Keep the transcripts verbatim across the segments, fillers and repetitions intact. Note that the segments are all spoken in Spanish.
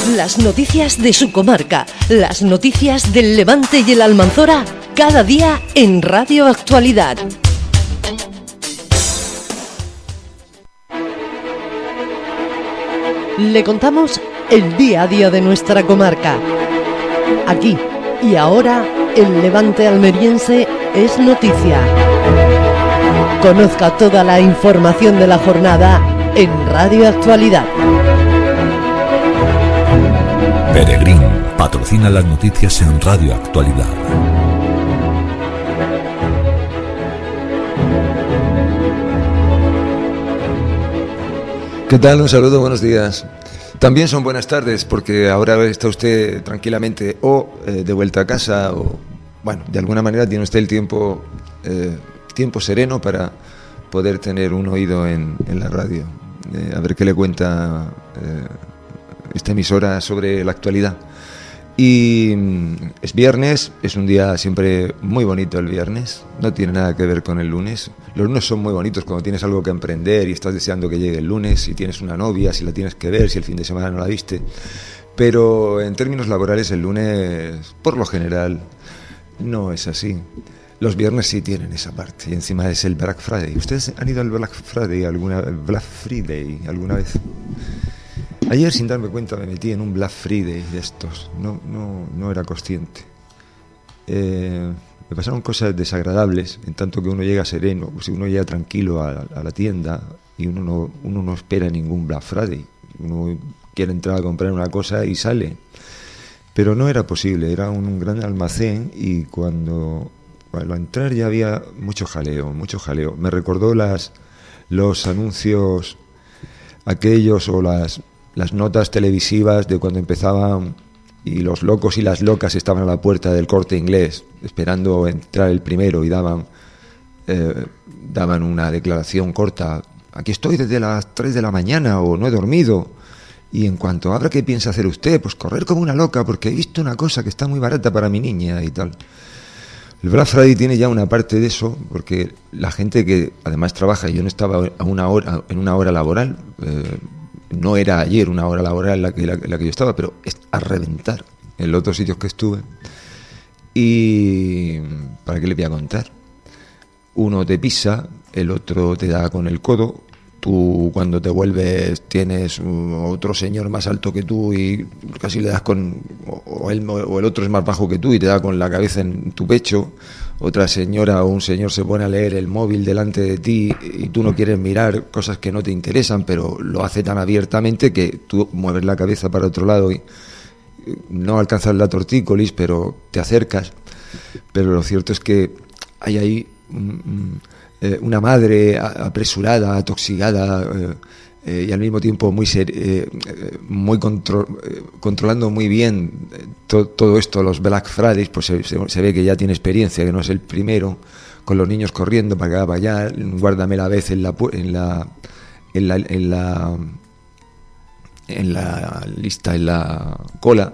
Las noticias de su comarca, las noticias del Levante y el Almanzora, cada día en Radio Actualidad. Le contamos el día a día de nuestra comarca. Aquí y ahora, el Levante almeriense es noticia. Conozca toda la información de la jornada en Radio Actualidad. Peregrín patrocina las noticias en Radio Actualidad. ¿Qué tal? Un saludo, buenos días. También son buenas tardes, porque ahora está usted tranquilamente o eh, de vuelta a casa o, bueno, de alguna manera tiene usted el tiempo, eh, tiempo sereno para poder tener un oído en, en la radio. Eh, a ver qué le cuenta eh, esta emisora sobre la actualidad. Y es viernes, es un día siempre muy bonito el viernes, no tiene nada que ver con el lunes. Los lunes son muy bonitos cuando tienes algo que emprender y estás deseando que llegue el lunes, si tienes una novia, si la tienes que ver, si el fin de semana no la viste. Pero en términos laborales el lunes, por lo general, no es así. Los viernes sí tienen esa parte y encima es el Black Friday. ¿Ustedes han ido al Black Friday alguna, Black Friday alguna vez? Ayer, sin darme cuenta, me metí en un Black Friday de estos. No, no, no era consciente. Eh, me pasaron cosas desagradables, en tanto que uno llega sereno, si uno llega tranquilo a, a la tienda y uno no, uno no espera ningún Black Friday. Uno quiere entrar a comprar una cosa y sale. Pero no era posible, era un, un gran almacén y cuando, cuando al entrar ya había mucho jaleo, mucho jaleo. Me recordó las, los anuncios aquellos o las... las notas televisivas de cuando empezaban y los locos y las locas estaban a la puerta del Corte Inglés esperando entrar el primero y daban eh, daban una declaración corta: aquí estoy desde las tres de la mañana o no he dormido, y en cuanto abra, ¿qué piensa hacer usted? Pues correr como una loca porque he visto una cosa que está muy barata para mi niña y tal. El Black Friday tiene ya una parte de eso, porque la gente que además trabaja, y yo no estaba a una hora, en una hora laboral, eh, no era ayer una hora laboral en la que, la, en la que yo estaba, pero es a reventar en los otros sitios que estuve. Y ¿para qué le voy a contar? Uno te pisa, el otro te da con el codo. Tú cuando te vuelves tienes otro señor más alto que tú y casi le das con... O, él, o el otro es más bajo que tú y te da con la cabeza en tu pecho. Otra señora o un señor se pone a leer el móvil delante de ti y tú no quieres mirar cosas que no te interesan, pero lo hace tan abiertamente que tú mueves la cabeza para otro lado y no alcanzas la tortícolis, pero te acercas. Pero lo cierto es que hay ahí una madre apresurada, atoxigada, eh, eh, y al mismo tiempo muy ser, eh, muy contro- eh, controlando muy bien to- todo esto, los Black Fridays, pues se, se, se ve que ya tiene experiencia, que no es el primero, con los niños corriendo para acá, para allá, guárdame la vez en la en la en la en la, en la lista, en la cola,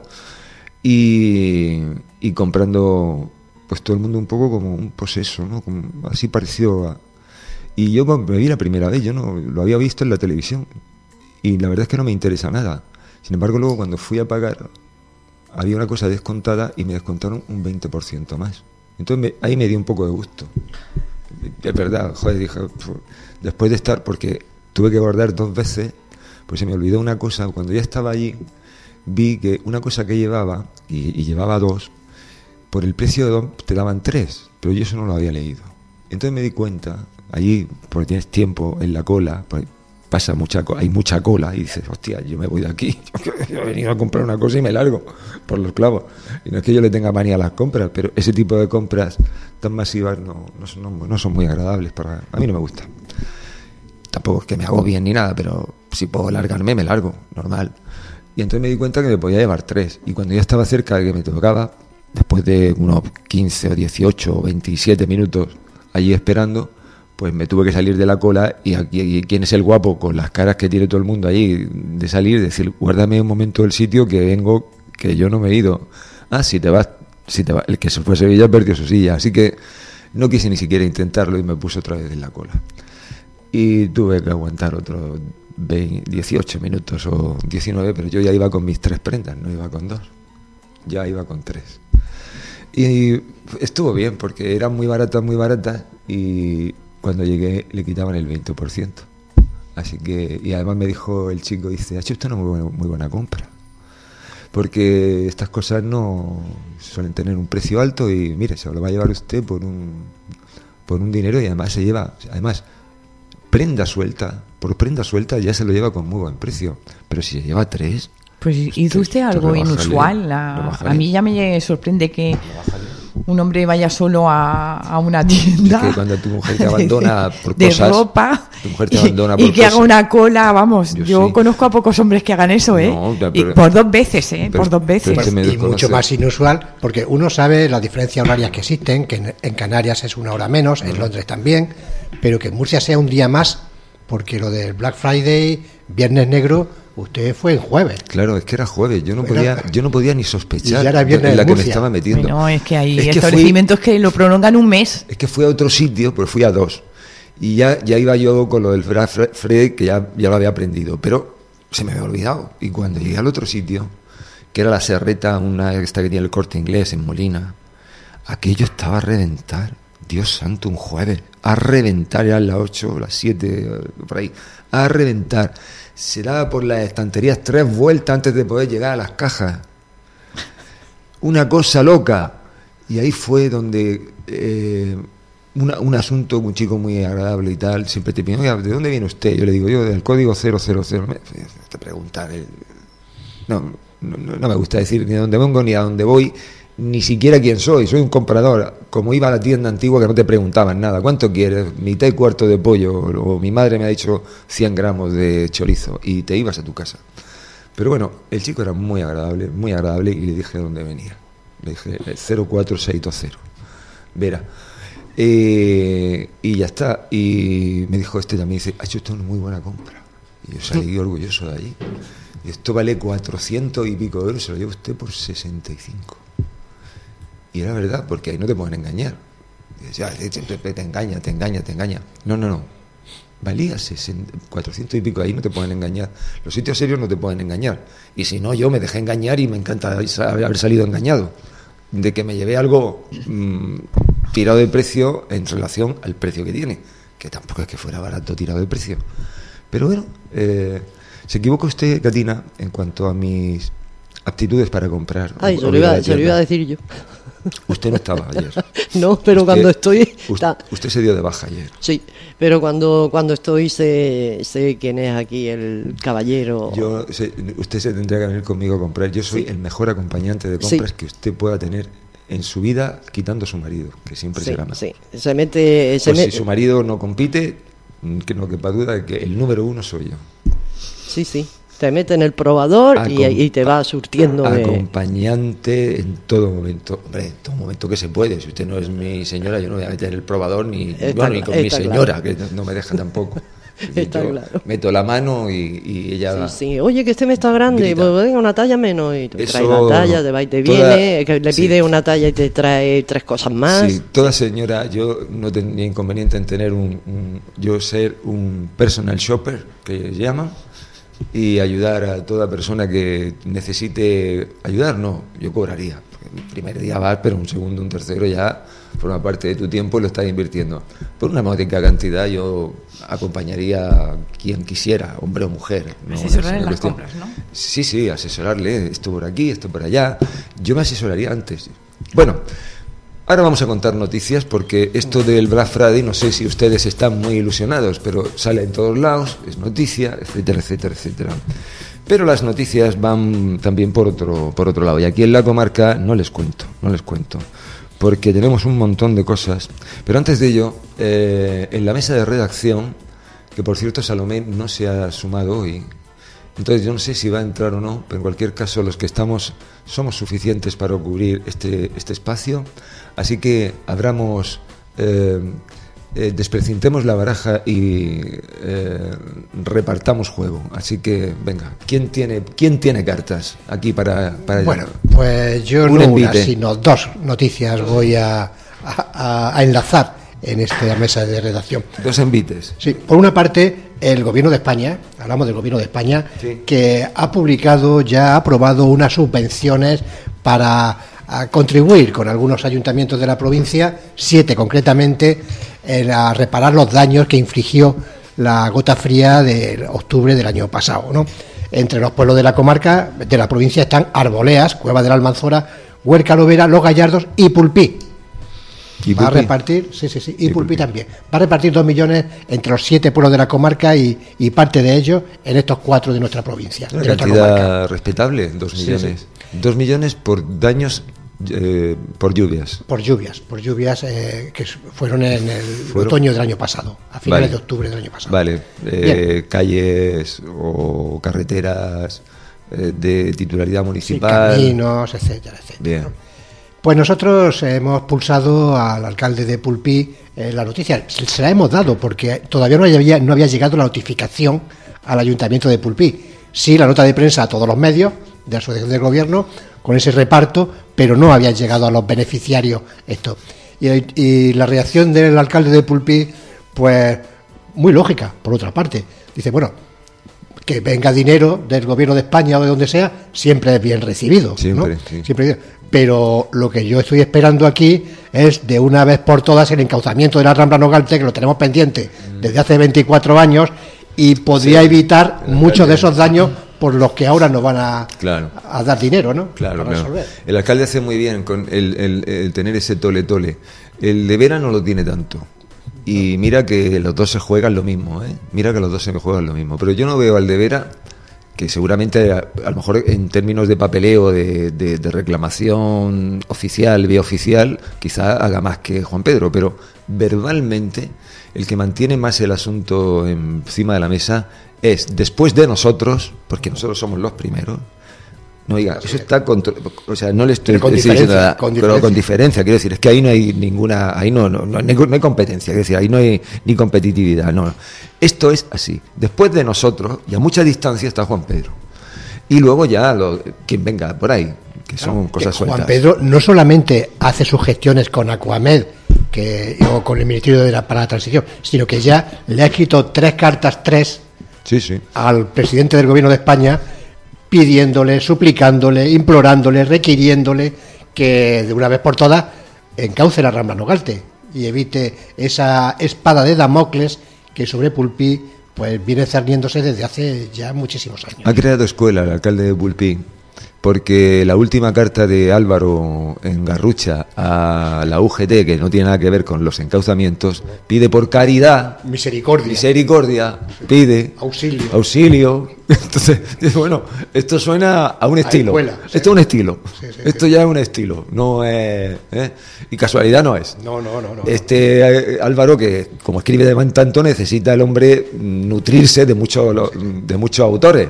y, y comprando, pues todo el mundo un poco como un poseso, ¿no? Como, así parecido a... Y yo me vi la primera vez, yo no lo había visto en la televisión y la verdad es que no me interesa nada. Sin embargo, luego cuando fui a pagar había una cosa descontada y me descontaron un veinte por ciento más. Entonces me, ahí me dio un poco de gusto. Es verdad, joder, dije, después de estar, porque tuve que guardar dos veces, pues se me olvidó una cosa. Cuando ya estaba allí vi que una cosa que llevaba, y, y llevaba dos, por el precio de dos te daban tres, pero yo eso no lo había leído. Entonces me di cuenta, allí, porque tienes tiempo en la cola, pues pasa mucha hay mucha cola, y dices, hostia, yo me voy de aquí, yo he venido a comprar una cosa y me largo por los clavos. Y no es que yo le tenga manía a las compras, pero ese tipo de compras tan masivas no, no, son, no, no son muy agradables, para a mí no me gusta. Tampoco es que me hago bien ni nada, pero si puedo largarme, me largo, normal. Y entonces me di cuenta que me podía llevar tres, y cuando ya estaba cerca de que me tocaba, después de unos quince o dieciocho o veintisiete minutos allí esperando, pues me tuve que salir de la cola, y aquí, ¿quién es el guapo con las caras que tiene todo el mundo allí de salir? Decir, guárdame un momento del sitio que vengo, que yo no me he ido. Ah, si te vas, si te vas, el que se fue a Sevilla perdió su silla, así que no quise ni siquiera intentarlo y me puse otra vez en la cola. Y tuve que aguantar otros veinte, dieciocho minutos o diecinueve, pero yo ya iba con mis tres prendas, no iba con dos, ya iba con tres. Y estuvo bien porque eran muy baratas, muy baratas, y cuando llegué le quitaban el veinte por ciento. Así que, y además me dijo el chico, dice, ha hecho usted una muy buena, muy buena compra, porque estas cosas no suelen tener un precio alto y mire, se lo va a llevar usted por un por un dinero, y además se lleva, además prenda suelta, por prenda suelta ya se lo lleva con muy buen precio, pero si se lleva tres... Pues hizo usted algo inusual. A, a mí ya me sorprende que un hombre vaya solo a, a una tienda. Es que cuando tu mujer te abandona por de cosas, ropa tu mujer te abandona por y que cosas. haga una cola, vamos. Yo, yo sí. conozco a pocos hombres que hagan eso, ¿eh? No, pero, y por dos veces, ¿eh? Pero, por dos veces. Pues, y mucho más inusual, porque uno sabe las diferencias horarias que existen, que en, en Canarias es una hora menos, en Londres también, pero que en Murcia sea un día más, porque lo del Black Friday, Viernes Negro, usted fue el jueves. Claro, es que era jueves, yo no Era, podía, yo no podía ni sospechar y ya era viernes en la en que me Murcia. estaba metiendo. No, es que hay Es que establecimientos fui, que lo prolongan un mes. Es que fui a otro sitio, pero fui a dos. Y ya, ya iba yo con lo del Black Friday, que ya, ya lo había aprendido, pero se me había olvidado. Y cuando llegué al otro sitio, que era la Serreta, una esta que tiene el Corte Inglés en Molina, aquello estaba a reventar. Dios santo, un jueves, a reventar, eran las ocho, las siete, por ahí, a reventar. Se daba por las estanterías tres vueltas antes de poder llegar a las cajas. Una cosa loca. Y ahí fue donde eh, una, un asunto, un chico muy agradable y tal, siempre te pide, oiga, ¿de dónde viene usted? Yo le digo, yo del código cero cero cero. Me, te preguntar, eh, no, no, no me gusta decir ni a dónde vengo ni a dónde voy, ni siquiera quién soy, soy un comprador. Como iba a la tienda antigua que no te preguntaban nada, ¿cuánto quieres? Mitad y cuarto de pollo, o mi madre me ha dicho cien gramos de chorizo, y te ibas a tu casa. Pero bueno, el chico era muy agradable, muy agradable, y le dije dónde venía. Le dije cero cuatro seis dos cero. Verá. Eh, y ya está. Y me dijo este también, dice, ha hecho usted una muy buena compra. Y yo salí orgulloso de allí. Y esto vale cuatrocientos y pico euros, se lo lleva usted por sesenta y cinco. Y era verdad, porque ahí no te pueden engañar. Ya, te engaña, te engaña, te engaña. No, no, no. Valía cuatrocientos y pico, ahí no te pueden engañar. Los sitios serios no te pueden engañar. Y si no, yo me dejé engañar y me encanta haber salido engañado. De que me llevé algo mmm, tirado de precio en relación al precio que tiene. Que tampoco es que fuera barato tirado de precio. Pero bueno, eh, se equivocó usted, Katina, en cuanto a mis aptitudes para comprar. Ay, se lo iba, se lo iba a decir yo. Usted no estaba ayer. No, pero usted, cuando estoy... Usted, usted se dio de baja ayer. Sí, pero cuando cuando estoy sé, sé quién es aquí el caballero. Yo sé, usted se tendría que venir conmigo a comprar. Yo soy sí. el mejor acompañante de compras sí. que usted pueda tener en su vida, quitando a su marido, que siempre sí, se gana. Sí, se mete... Se pues me... si su marido no compite, que no quepa duda de que el número uno soy yo. Sí, sí. Te mete en el probador Acom- y, y te va surtiendo de... Acompañante en todo momento. Hombre, en todo momento que se puede. Si usted no es mi señora, yo no voy a meter en el probador ni, está, bueno, ni con mi señora, claro. que no me deja tampoco. Está yo claro. Meto la mano y, y ella... Sí, sí. Oye, que este me está grande, grita. pues venga, una talla menos. Y te Eso, trae la talla, te va y te toda, viene, que le pide sí. una talla y te trae tres cosas más. Sí, toda señora, yo no tendría inconveniente en tener un, un... Yo ser un personal shopper, que llaman, y ayudar a toda persona que necesite ayudar. No, yo cobraría. El primer día vas, pero un segundo, un tercero ya forma parte de tu tiempo y lo estás invirtiendo. Por una módica cantidad yo acompañaría a quien quisiera, hombre o mujer. ¿no? Asesorar en las compras, ¿no? Sí, sí, asesorarle, esto por aquí, esto por allá. Yo me asesoraría antes. Bueno, ahora vamos a contar noticias, porque esto del Black Friday, no sé si ustedes están muy ilusionados, pero sale en todos lados, es noticia, etcétera, etcétera, etcétera. Pero las noticias van también por otro, por otro lado, y aquí en la comarca no les cuento, no les cuento, porque tenemos un montón de cosas. Pero antes de ello, eh, en la mesa de redacción, que por cierto Salomé no se ha sumado hoy, entonces yo no sé si va a entrar o no, pero en cualquier caso los que estamos somos suficientes para cubrir este, este espacio, así que abramos, eh, eh, desprecintemos la baraja y eh, repartamos juego. Así que venga, ¿quién tiene quién tiene cartas aquí para, para bueno, pues yo un no envite. Una, sino dos noticias voy a, a, a enlazar en esta mesa de redacción. Dos envites. Sí, por una parte, el gobierno de España, hablamos del gobierno de España, sí. que ha publicado, ya ha aprobado unas subvenciones para a contribuir con algunos ayuntamientos de la provincia, siete concretamente, en a reparar los daños que infligió la gota fría de octubre del año pasado, ¿no? Entre los pueblos de la comarca, de la provincia, están Arboleas, Cueva de la Almanzora, Huerca Lovera, Los Gallardos y Pulpí. ¿Y Va Pulpí? a repartir, sí, sí, sí, y, y Pulpí Pulpí también. Va a repartir dos millones entre los siete pueblos de la comarca y, y parte de ellos en estos cuatro de nuestra provincia. Una de nuestra cantidad comarca. respetable, dos millones. Sí, sí. Dos millones por daños eh, por lluvias. Por lluvias, por lluvias eh, que fueron en el ¿Fueron? otoño del año pasado, a finales Vale. de octubre del año pasado. Vale, eh, calles o carreteras eh, de titularidad Sí, municipal. caminos, etcétera, etcétera. Bien. ¿no? Pues nosotros hemos pulsado al alcalde de Pulpí eh, la noticia. Se, se la hemos dado porque todavía no había, no había llegado la notificación al ayuntamiento de Pulpí. Sí, la nota de prensa a todos los medios de la asociación del gobierno con ese reparto, pero no habían llegado a los beneficiarios esto. Y, y la reacción del alcalde de Pulpí, pues muy lógica, por otra parte. Dice, bueno, que venga dinero del gobierno de España o de donde sea, siempre es bien recibido. Siempre, ¿no? sí. Siempre bien. Pero lo que yo estoy esperando aquí es de una vez por todas el encauzamiento de la Rambla Nogalte, que lo tenemos pendiente desde hace veinticuatro años y podría Sí, evitar el muchos de alcalde, esos daños por los que ahora nos van a, Claro. a dar dinero, ¿no? Claro, Para claro. resolver. El alcalde hace muy bien con el, el- el tener ese tole-tole. El de Vera no lo tiene tanto. Y mira que los dos se juegan lo mismo, ¿eh? Mira que los dos se juegan lo mismo. Pero yo no veo al de Vera, que seguramente a, a lo mejor en términos de papeleo, de, de- de reclamación oficial, vía oficial, quizá haga más que Juan Pedro, pero verbalmente el que mantiene más el asunto encima de la mesa es, después de nosotros, porque nosotros somos los primeros. No, oiga, eso está contra, o sea, no le estoy Pero con diciendo diferencia, nada, con pero diferencia. con diferencia, quiero decir, es que ahí no hay ninguna, ahí no, no, no, hay, no hay competencia, quiero decir, ahí no hay ni competitividad, no, no. Esto es así. Después de nosotros, y a mucha distancia, está Juan Pedro. Y luego ya lo, quien venga por ahí, que son Que cosas sueltas. Juan Pedro no solamente hace sus gestiones con Aquamed que, o con el Ministerio de la, para la Transición, sino que ya le ha escrito tres cartas, tres, Sí, sí. al presidente del Gobierno de España pidiéndole, suplicándole, implorándole, requiriéndole que de una vez por todas encauce la Rambla Nogalte y evite esa espada de Damocles que sobre Pulpí pues viene cerniéndose desde hace ya muchísimos años. Ha creado escuela el alcalde de Pulpí, porque la última carta de Álvaro en Garrucha a la U G T, que no tiene nada que ver con los encauzamientos, pide por caridad, Misericordia. misericordia, pide Auxilio. auxilio. Entonces, dice, bueno, esto suena a un estilo. escuela, sí. Esto es un estilo. Sí, sí, esto sí. ya es un estilo. No es. ¿eh? Y casualidad no es. No, no, no, no. Este eh, Álvaro, que como escribe de man tanto, necesita el hombre nutrirse de muchos lo- de muchos autores.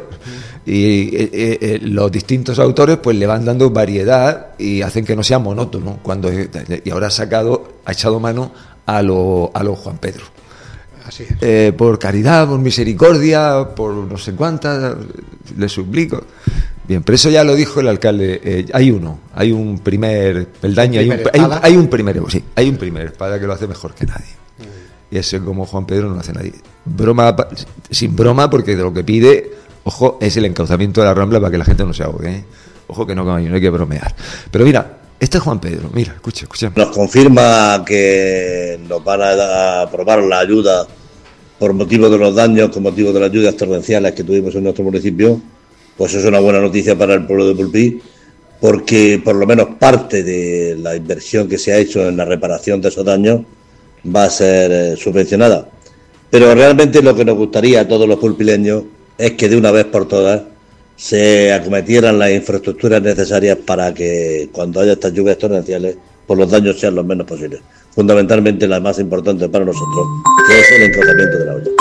Y eh, eh, los distintos autores pues le van dando variedad y hacen que no sea monótono. Cuando y ahora ha sacado, ha echado mano a lo, a lo Juan Pedro. Así es. Eh, por caridad, por misericordia, por no sé cuántas, le suplico. Bien, pero eso ya lo dijo el alcalde. Eh, hay uno, hay un primer peldaño, hay un, primer hay, un- espada. hay un primer, sí, hay un primer espada que lo hace mejor que nadie. Y ese como Juan Pedro no lo hace nadie. Broma, pa- sin broma, porque de lo que pide, ojo, es el encauzamiento de la Rambla para que la gente no se ahogue, ¿eh? Ojo que no, no hay que bromear. Pero mira, este es Juan Pedro, mira, escucha, escucha. Nos confirma que nos van a aprobar la ayuda por motivo de los daños, con motivo de las lluvias torrenciales que tuvimos en nuestro municipio. Pues es una buena noticia para el pueblo de Pulpí, porque por lo menos parte de la inversión que se ha hecho en la reparación de esos daños va a ser eh, subvencionada. Pero realmente lo que nos gustaría a todos los pulpileños es que de una vez por todas se acometieran las infraestructuras necesarias para que cuando haya estas lluvias torrenciales, pues los daños sean los menos posibles. Fundamentalmente la más importante para nosotros, que es el encauzamiento de la olla.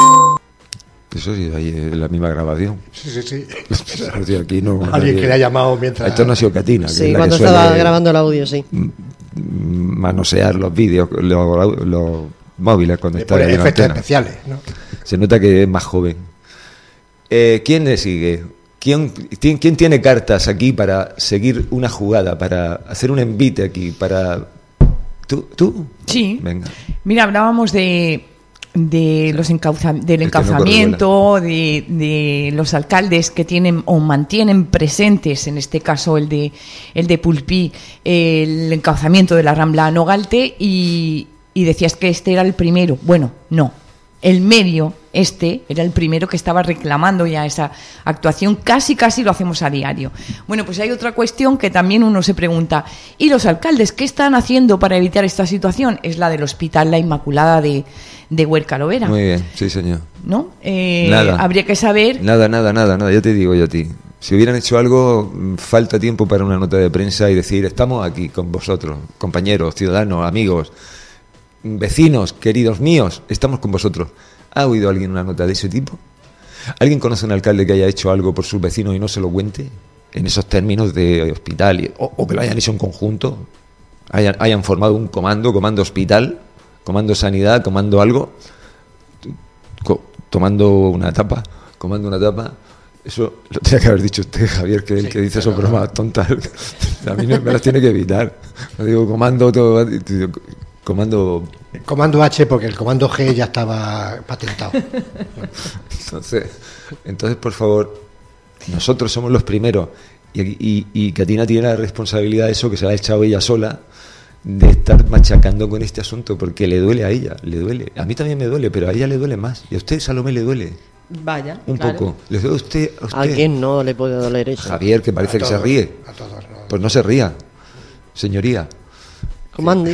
Eso sí, ahí es la misma grabación. Sí, sí, sí. O sea, aquí no, Alguien nadie- que le ha llamado mientras... Esto no ha sido Catina. que Sí, es la cuando que estaba suele grabando el audio, sí. manosear los vídeos, los, los móviles cuando Le está pone ahí en la efectos antena. especiales, ¿no? Se nota que es más joven. Eh, ¿Quién le sigue? ¿Quién, quién, quién tiene cartas aquí para seguir una jugada, para hacer un envite aquí, para... ¿Tú? ¿Tú? Sí. Venga. Mira, hablábamos de de los encauza, del encauzamiento, no de, de los alcaldes que tienen o mantienen presentes, en este caso el de el de Pulpí, el encauzamiento de la Rambla a Nogalte, y, y decías que este era el primero. Bueno, no. El medio, este, era el primero que estaba reclamando ya esa actuación. Casi, casi lo hacemos a diario. Bueno, pues hay otra cuestión que también uno se pregunta. ¿Y los alcaldes qué están haciendo para evitar esta situación? Es la del Hospital La Inmaculada de, de Huerca Lovera. Muy bien, sí, señor. ¿No? Eh, nada. Habría que saber... Nada, nada, nada, nada. Ya te digo yo a ti. Si hubieran hecho algo, falta tiempo para una nota de prensa y decir, estamos aquí con vosotros, compañeros, ciudadanos, amigos, vecinos, queridos míos, estamos con vosotros. ¿Ha oído alguien una nota de ese tipo? ¿Alguien conoce a un alcalde que haya hecho algo por sus vecinos y no se lo cuente? En esos términos de hospital, y, o, o que lo hayan hecho en conjunto, hayan, hayan formado un comando, comando hospital, comando sanidad, comando algo, co, tomando una tapa, comando una tapa. Eso lo tenía que haber dicho usted, Javier, que es el sí, que dice esos bromas tontas. A mí no, me las tiene que evitar. No digo comando, todo, comando... Comando H, porque el comando G ya estaba patentado. Entonces, entonces por favor, nosotros somos los primeros. Y, y, y Catina tiene la responsabilidad de eso, que se la ha echado ella sola, de estar machacando con este asunto, porque le duele a ella, le duele. A mí también me duele, pero a ella le duele más. Y a usted, Salomé, le duele. Vaya, un claro. poco. ¿Le duele a usted, a usted? ¿A quién no le puede doler eso? Javier, que parece a que todos, se ríe. A todos, no. Pues no se ría, señoría. Comande.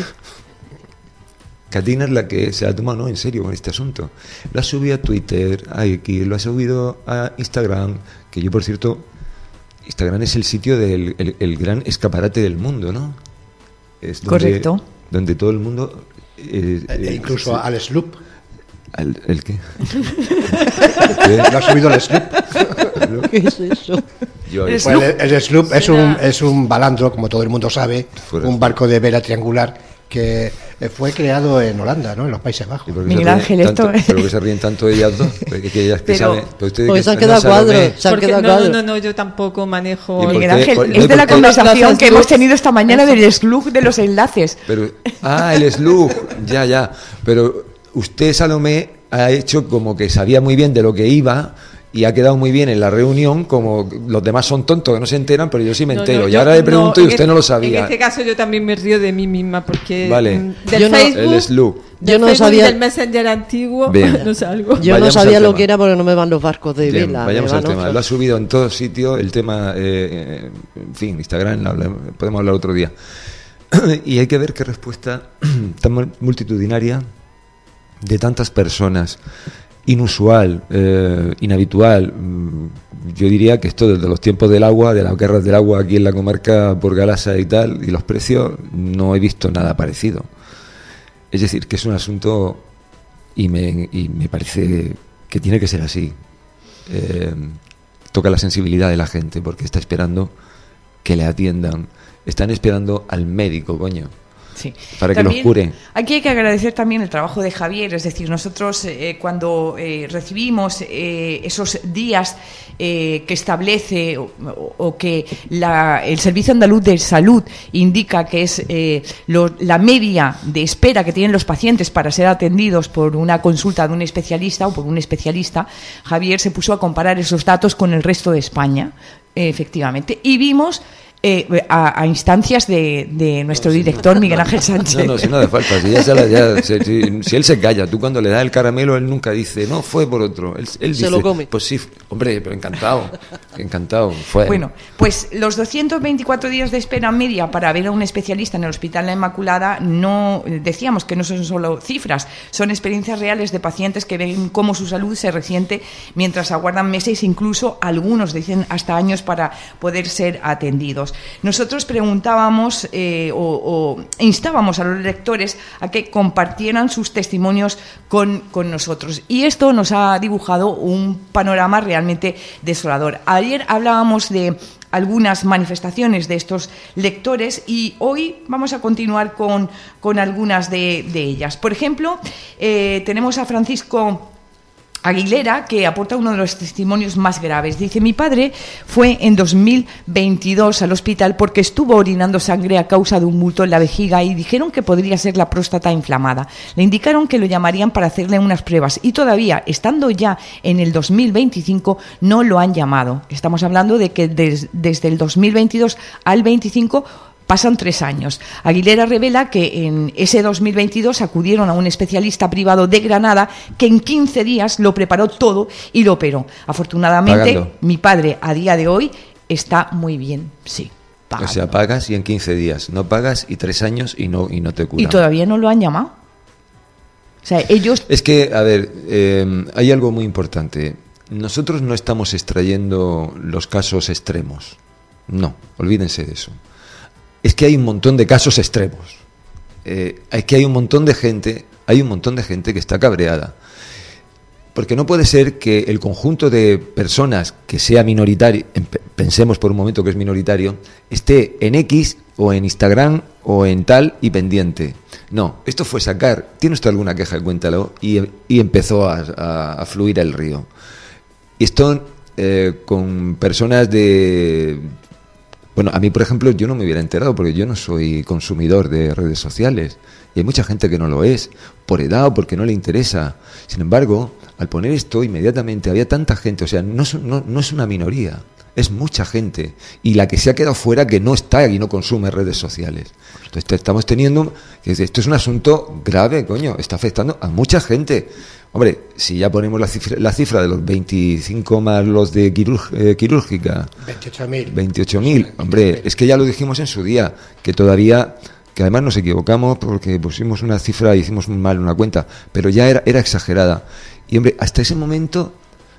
Catina es la que se ha tomado no en serio con este asunto. Lo ha subido a Twitter, a X, lo ha subido a Instagram, que yo, por cierto, Instagram es el sitio del el, el gran escaparate del mundo, ¿no? Es donde, correcto. Donde todo el mundo... Eh, e incluso sí. al Sloop. ¿Al, ¿El qué? ¿Qué? ¿Lo ha subido el Sloop? ¿Qué es eso? Yo, el, Sloop, el, el Sloop es un, es un balandro, como todo el mundo sabe, fuera. Un barco de vela triangular que fue creado en Holanda, ¿no? En los Países Bajos. Miguel Ángel, esto es... Pero que se ríen tanto ellas dos, que ellas que pero, saben. Pero ustedes porque que se han quedado cuadros. Se han quedado no, cuadros. no, no, yo tampoco manejo. Miguel Ángel, por, es de la conversación los que hemos tenido esta mañana del slug de los enlaces. Pero, ah, el slug, ya, ya. Pero usted, Salomé, ha hecho como que sabía muy bien de lo que iba y ha quedado muy bien en la reunión, como los demás son tontos que no se enteran, pero yo sí me no, entero. No, y yo, ahora le pregunto no, y usted en, no lo sabía. En este caso yo también me río de mí misma porque vale. del yo no, Facebook, el slug. Yo no sabía del Messenger antiguo, bien. no salgo. Yo vayamos no sabía lo que era porque no me van los barcos de bien, vela. Vayamos al tema. Otros. Lo ha subido en todos sitios el tema, eh, en fin, Instagram, podemos hablar otro día. Y hay que ver qué respuesta tan multitudinaria de tantas personas. Inusual, eh, inhabitual. Yo diría que esto desde los tiempos del agua, de las guerras del agua aquí en la comarca por Galasa y tal, y los precios, no he visto nada parecido. Es decir, que es un asunto y me, y me parece que tiene que ser así. Eh, toca la sensibilidad de la gente porque está esperando que le atiendan. Están esperando al médico, coño. Sí. Para que también, los cure. Aquí hay que agradecer también el trabajo de Javier, es decir, nosotros eh, cuando eh, recibimos eh, esos días eh, que establece o, o que la, el Servicio Andaluz de Salud indica que es eh, lo, la media de espera que tienen los pacientes para ser atendidos por una consulta de un especialista o por un especialista, Javier se puso a comparar esos datos con el resto de España, eh, efectivamente, y vimos Eh, a, a instancias de, de nuestro director Miguel Ángel Sánchez. No, no, si no hace falta. Si, ya se la, ya, si, si, si él se calla, tú cuando le das el caramelo, él nunca dice, no, fue por otro. Él, él se dice, lo come. Pues sí, hombre, pero encantado. Encantado. Fue. Bueno, pues los doscientos veinticuatro días de espera media para ver a un especialista en el Hospital La Inmaculada, no decíamos que no son solo cifras, son experiencias reales de pacientes que ven cómo su salud se resiente mientras aguardan meses, incluso algunos dicen hasta años para poder ser atendidos. Nosotros preguntábamos eh, o, o instábamos a los lectores a que compartieran sus testimonios con, con nosotros y esto nos ha dibujado un panorama realmente desolador. Ayer hablábamos de algunas manifestaciones de estos lectores y hoy vamos a continuar con, con algunas de, de ellas. Por ejemplo, eh, tenemos a Francisco Aguilera, que aporta uno de los testimonios más graves. Dice: mi padre fue en dos mil veintidós al hospital porque estuvo orinando sangre a causa de un bulto en la vejiga y dijeron que podría ser la próstata inflamada. Le indicaron que lo llamarían para hacerle unas pruebas y todavía, estando ya en el dos mil veinticinco, no lo han llamado. Estamos hablando de que des, desde el dos mil veintidós al veinticinco pasan tres años. Aguilera revela que en ese dos mil veintidós acudieron a un especialista privado de Granada que en quince días lo preparó todo y lo operó. Afortunadamente, Pagando. mi padre a día de hoy está muy bien, sí. Pagando. O sea, pagas y en quince días. No pagas y tres años y no, y no te curan. Y todavía no lo han llamado. O sea, ellos... Es que, a ver, eh, hay algo muy importante. Nosotros no estamos extrayendo los casos extremos. No, olvídense de eso. Es que hay un montón de casos extremos. Eh, es que hay un montón de gente, hay un montón de gente que está cabreada. Porque no puede ser que el conjunto de personas que sea minoritario, pensemos por un momento que es minoritario, esté en X o en Instagram o en tal y pendiente. No, esto fue sacar, ¿tiene usted alguna queja? Cuéntalo. Y, y empezó a, a, a fluir el río. Y esto eh, con personas de... Bueno, a mí, por ejemplo, yo no me hubiera enterado porque yo no soy consumidor de redes sociales. Y hay mucha gente que no lo es, por edad o porque no le interesa. Sin embargo, al poner esto, inmediatamente había tanta gente, o sea, no es, no, no es una minoría, es mucha gente. Y la que se ha quedado fuera que no está y no consume redes sociales. Entonces estamos teniendo... Esto es un asunto grave, coño, está afectando a mucha gente. Hombre, si ya ponemos la cifra, la cifra de los veinticinco más los de quirúrg, eh, quirúrgica, veintiocho mil. veintiocho mil, hombre, es que ya lo dijimos en su día, que todavía, que además nos equivocamos porque pusimos una cifra y hicimos mal una cuenta, pero ya era, era exagerada. Y hombre, hasta ese momento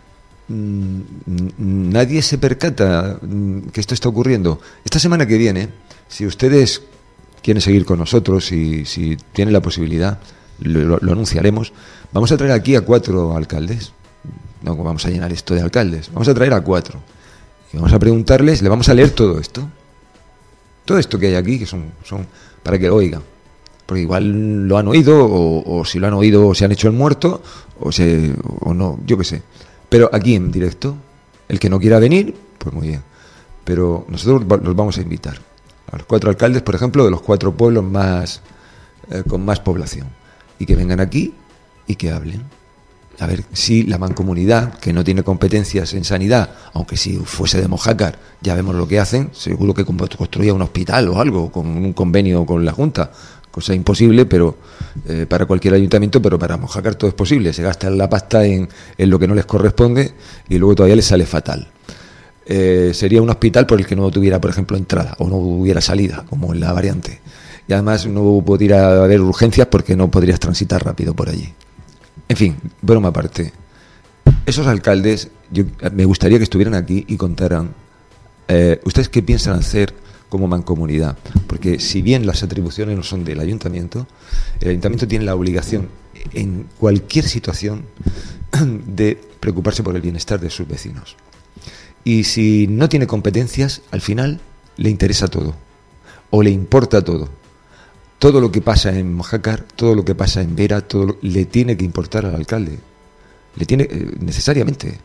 mmm, nadie se percata mmm, que esto está ocurriendo. Esta semana que viene, si ustedes quieren seguir con nosotros y si tienen la posibilidad, lo, lo anunciaremos. Vamos a traer aquí a cuatro alcaldes. No vamos a llenar esto de alcaldes. Vamos a traer a cuatro. Y vamos a preguntarles, le vamos a leer todo esto. Todo esto que hay aquí, que son, son para que lo oigan. Porque igual lo han oído, o, o si lo han oído se han hecho el muerto, o, se, o no, yo qué sé. Pero aquí en directo, el que no quiera venir, pues muy bien. Pero nosotros los vamos a invitar. A los cuatro alcaldes, por ejemplo, de los cuatro pueblos más eh, con más población. Y que vengan aquí y que hablen. A ver si la mancomunidad, que no tiene competencias en sanidad, aunque si fuese de Mojácar, ya vemos lo que hacen, seguro que construía un hospital o algo, con un convenio con la Junta, cosa imposible, pero eh, para cualquier ayuntamiento, pero para Mojácar todo es posible, se gasta la pasta en, en lo que no les corresponde y luego todavía les sale fatal. Eh, sería un hospital por el que no tuviera, por ejemplo, entrada o no hubiera salida, como en la variante. Y además no podría haber urgencias porque no podrías transitar rápido por allí. En fin, broma aparte. Esos alcaldes, yo, me gustaría que estuvieran aquí y contaran eh, ustedes qué piensan hacer como mancomunidad. Porque si bien las atribuciones no son del ayuntamiento, el ayuntamiento tiene la obligación en cualquier situación de preocuparse por el bienestar de sus vecinos. Y si no tiene competencias, al final le interesa todo. O le importa todo. Todo lo que pasa en Mojácar, todo lo que pasa en Vera, todo lo, le tiene que importar al alcalde. Le tiene eh, necesariamente.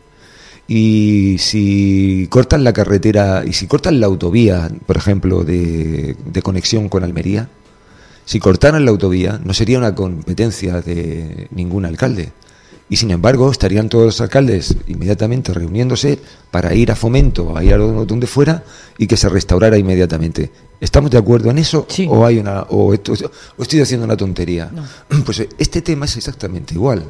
Y si cortan la carretera, y si cortan la autovía, por ejemplo, de, de conexión con Almería, si cortaran la autovía, no sería una competencia de ningún alcalde. Y sin embargo, estarían todos los alcaldes inmediatamente reuniéndose para ir a Fomento, a ir a donde fuera, y que se restaurara inmediatamente. ¿Estamos de acuerdo en eso? Sí. ¿O hay una o, esto, o estoy haciendo una tontería? No. Pues este tema es exactamente igual.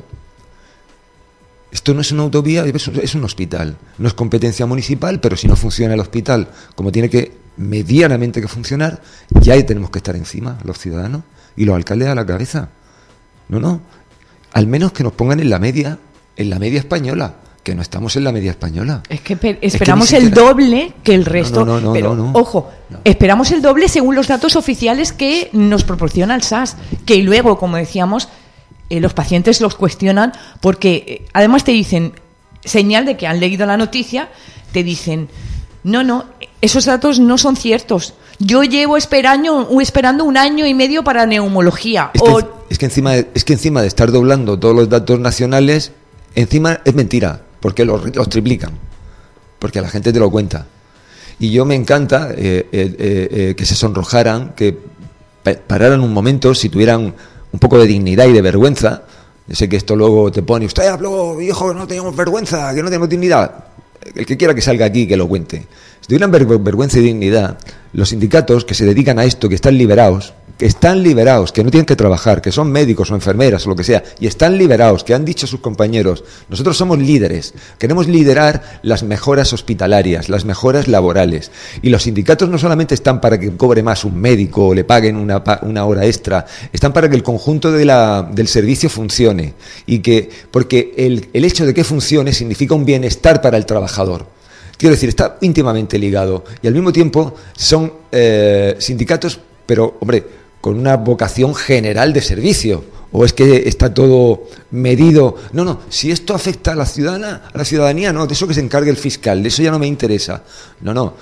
Esto no es una autovía, es un hospital. No es competencia municipal, pero si no funciona el hospital como tiene que medianamente que funcionar, ya tenemos que estar encima, los ciudadanos, y los alcaldes a la cabeza. No, no. Al menos que nos pongan en la media, en la media española, que no estamos en la media española. Es que pe- esperamos es que el doble que el resto. No, no, no, pero, no, no. ojo, No. esperamos el doble según los datos oficiales que nos proporciona el S A S, que luego, como decíamos, eh, los pacientes los cuestionan porque eh, además te dicen, señal de que han leído la noticia, te dicen, no, no, esos datos no son ciertos. Yo llevo esperando, esperando un año y medio para neumología. Es que, o, es que encima de, es que encima de estar doblando todos los datos nacionales, encima es mentira, porque los, los triplican, porque la gente te lo cuenta. Y yo me encanta eh, eh, eh, que se sonrojaran, que pararan un momento, si tuvieran un poco de dignidad y de vergüenza. Yo sé que esto luego te pone, usted habló, viejo, que no teníamos vergüenza, que no tenemos dignidad. El que quiera que salga aquí, que lo cuente. Si tuvieran ver- vergüenza y dignidad, los sindicatos que se dedican a esto, que están liberados, que están liberados, que no tienen que trabajar, que son médicos o enfermeras o lo que sea, y están liberados, que han dicho sus compañeros, nosotros somos líderes, queremos liderar las mejoras hospitalarias, las mejoras laborales, y los sindicatos no solamente están para que cobre más un médico o le paguen una, pa- una hora extra, están para que el conjunto de la, del servicio funcione, y que, porque el, el hecho de que funcione significa un bienestar para el trabajador. Quiero decir, está íntimamente ligado, y al mismo tiempo son eh, sindicatos, pero, hombre, con una vocación general de servicio, o es que está todo medido. No, no, si esto afecta a la ciudadana, a la ciudadanía, no, de eso que se encargue el fiscal, de eso ya no me interesa. No, no.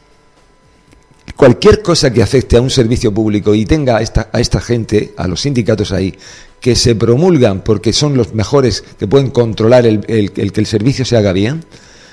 Cualquier cosa que afecte a un servicio público y tenga a esta, a esta gente, a los sindicatos ahí, que se promulgan porque son los mejores que pueden controlar el, el, el que el servicio se haga bien,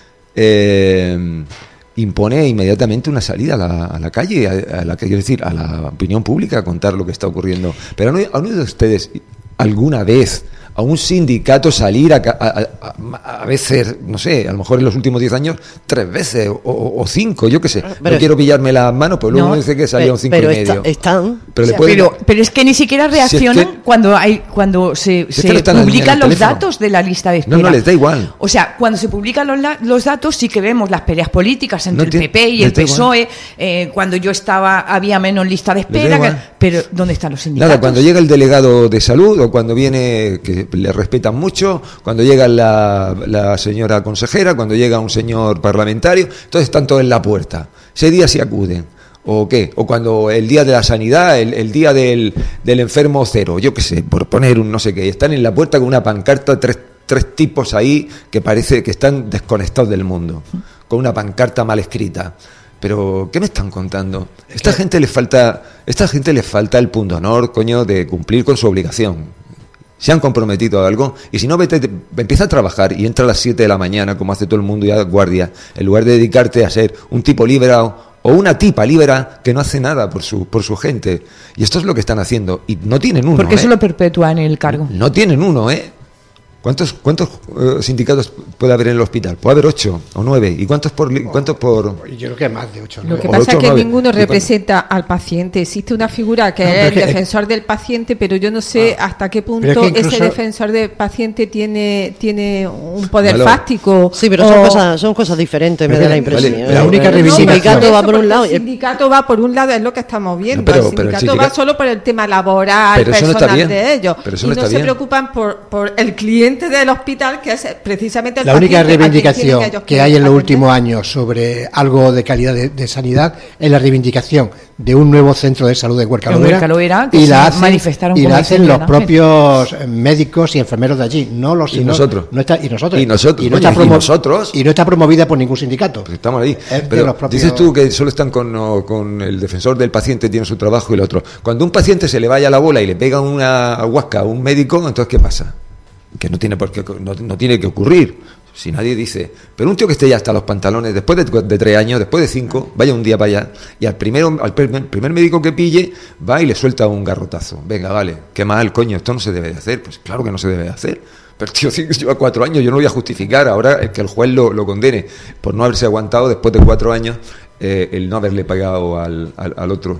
eh, impone inmediatamente una salida a la, a la calle, a, a la quiero decir, a la opinión pública, a contar lo que está ocurriendo. Pero ¿han, han oído ustedes alguna vez a un sindicato salir a, a, a, a veces, no sé, a lo mejor en los últimos diez años, tres veces o, o cinco, yo qué sé? Pero no quiero pillarme las manos, pues luego no, me dice que salía un cinco pero y medio. está- están... Pero, O le sea, pueden- pero, pero es que ni siquiera reaccionan Si es que- cuando hay cuando se, Si es se que no están en el publican los teléfono. datos de la lista de espera. No, no, les da igual. O sea, cuando se publican los, la- los datos sí que vemos las peleas políticas entre No te- el P P y les el da igual. P S O E. Eh, cuando yo estaba había menos lista de Les da espera. igual. que- pero ¿dónde están los sindicatos? Nada, cuando llega el delegado de salud o cuando viene, que le respetan mucho, cuando llega la, la señora consejera, cuando llega un señor parlamentario, entonces están todos en la puerta. Ese día sí acuden. ¿O qué? O cuando el día de la sanidad, el, el día del, del enfermo cero, yo qué sé, por poner un no sé qué, y están en la puerta con una pancarta, tres, tres tipos ahí que parece que están desconectados del mundo, con una pancarta mal escrita. Pero, ¿qué me están contando? Esta gente les falta, esta gente les falta el punto honor, coño, de cumplir con su obligación. Se han comprometido a algo, y si no, vete, te- empieza a trabajar y entra a las siete de la mañana, como hace todo el mundo, y a guardia, en lugar de dedicarte a ser un tipo liberado o una tipa libera que no hace nada por su, por su gente. Y esto es lo que están haciendo, y no tienen uno, Porque ¿eh? eso lo perpetúa en el cargo. No tienen uno, ¿eh? ¿Cuántos, cuántos eh, sindicatos puede haber en el hospital? Puede haber ocho o nueve. ¿Y cuántos por...? li- cuántos por... Yo creo que más de ocho. Lo que O pasa ocho es o que nueve. ninguno ¿Y cuándo? representa al paciente. Existe una figura que No, pero es es que- el defensor del paciente, pero yo no sé Ah. hasta qué punto Pero es que incluso- ese defensor del paciente tiene, tiene un poder Valor. fáctico. Sí, pero son o- cosas, son cosas diferentes, me Pero da la vale, impresión. vale, ¿eh? la única el reivindicación- sindicato va por porque un lado. El y- sindicato va por un lado, es lo que estamos viendo. No, pero- el pero el sindicato va sindicato- solo por el tema laboral, Pero eso no está personal bien. de ellos. Pero eso y no no está se bien. preocupan por, por el cliente del hospital, que es precisamente el La única paciente a quien reivindicación tienen ellos que hay en los atender. últimos años sobre algo de calidad de, de sanidad es la reivindicación de un nuevo centro de salud de Huercalovera, En Huercalovera, que y la se hacen, manifestaron y como la dice hacen los Miguel Ángel. propios eh, médicos y enfermeros de allí, no los Y no- nosotros. no está- y nosotros Y nosotros, y no, coño, está y promo- nosotros. y no está promovida por ningún sindicato. Pues estamos ahí. Es de Pero los propios- dices tú que solo están con, no, con el defensor del paciente, tiene su trabajo y el otro. Cuando un paciente se le vaya la bola y le pega una huasca a un médico, entonces ¿qué pasa? Que no tiene por qué, no, no tiene que ocurrir. Si nadie dice, pero un tío que esté ya hasta los pantalones, después de, de tres años, después de cinco, vaya un día para allá, y al primero, al primer, primer médico que pille, va y le suelta un garrotazo. Venga, vale, qué mal, coño, esto no se debe de hacer. Pues claro que no se debe de hacer. Pero tío, si lleva cuatro años, yo no voy a justificar ahora el que el juez lo, lo condene por no haberse aguantado después de cuatro años eh, el no haberle pagado al, al, al otro.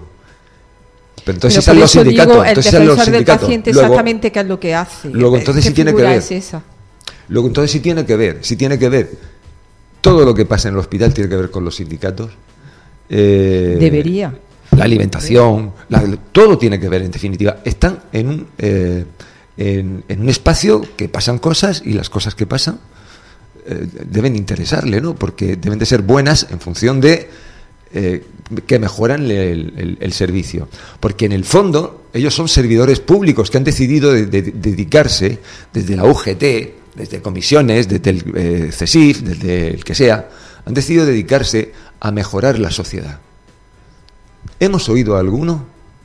Pero entonces Pero están por los eso sindicatos. digo, el entonces están los defensor del sindicatos. paciente Luego- exactamente qué es lo que hace. luego, entonces ¿Qué sí tiene que figura ver. es esa? Luego, entonces sí tiene que ver, sí tiene que ver. Todo lo que pasa en el hospital tiene que ver con los sindicatos. Eh, Debería. La alimentación, la- todo tiene que ver, en definitiva. Están en un, eh, en, en un espacio que pasan cosas y las cosas que pasan eh, deben interesarle, ¿no? Porque deben de ser buenas en función de eh, que mejoran el, el- el servicio. Porque en el fondo ellos son servidores públicos que han decidido de- de- dedicarse desde la U G T, desde comisiones, desde el eh, C E S I F, desde el que sea, han decidido dedicarse a mejorar la sociedad. ¿Hemos oído alguno?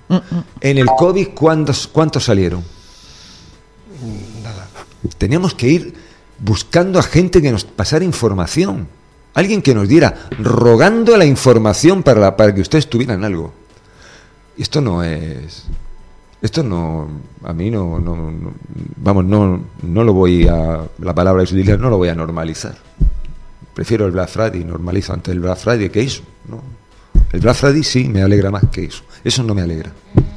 En el COVID, ¿cuántos, cuántos salieron? Nada. Teníamos que ir buscando a gente que nos pasara información, alguien que nos diera, rogando la información para, la, para que ustedes tuvieran algo. Y esto no es... Esto no, a mí no, no, no vamos, no, no lo voy a, la palabra que se utiliza, no lo voy a normalizar. Prefiero el Black Friday, normalizo antes el Black Friday que eso, ¿no? El Black Friday sí me alegra más que eso, eso no me alegra.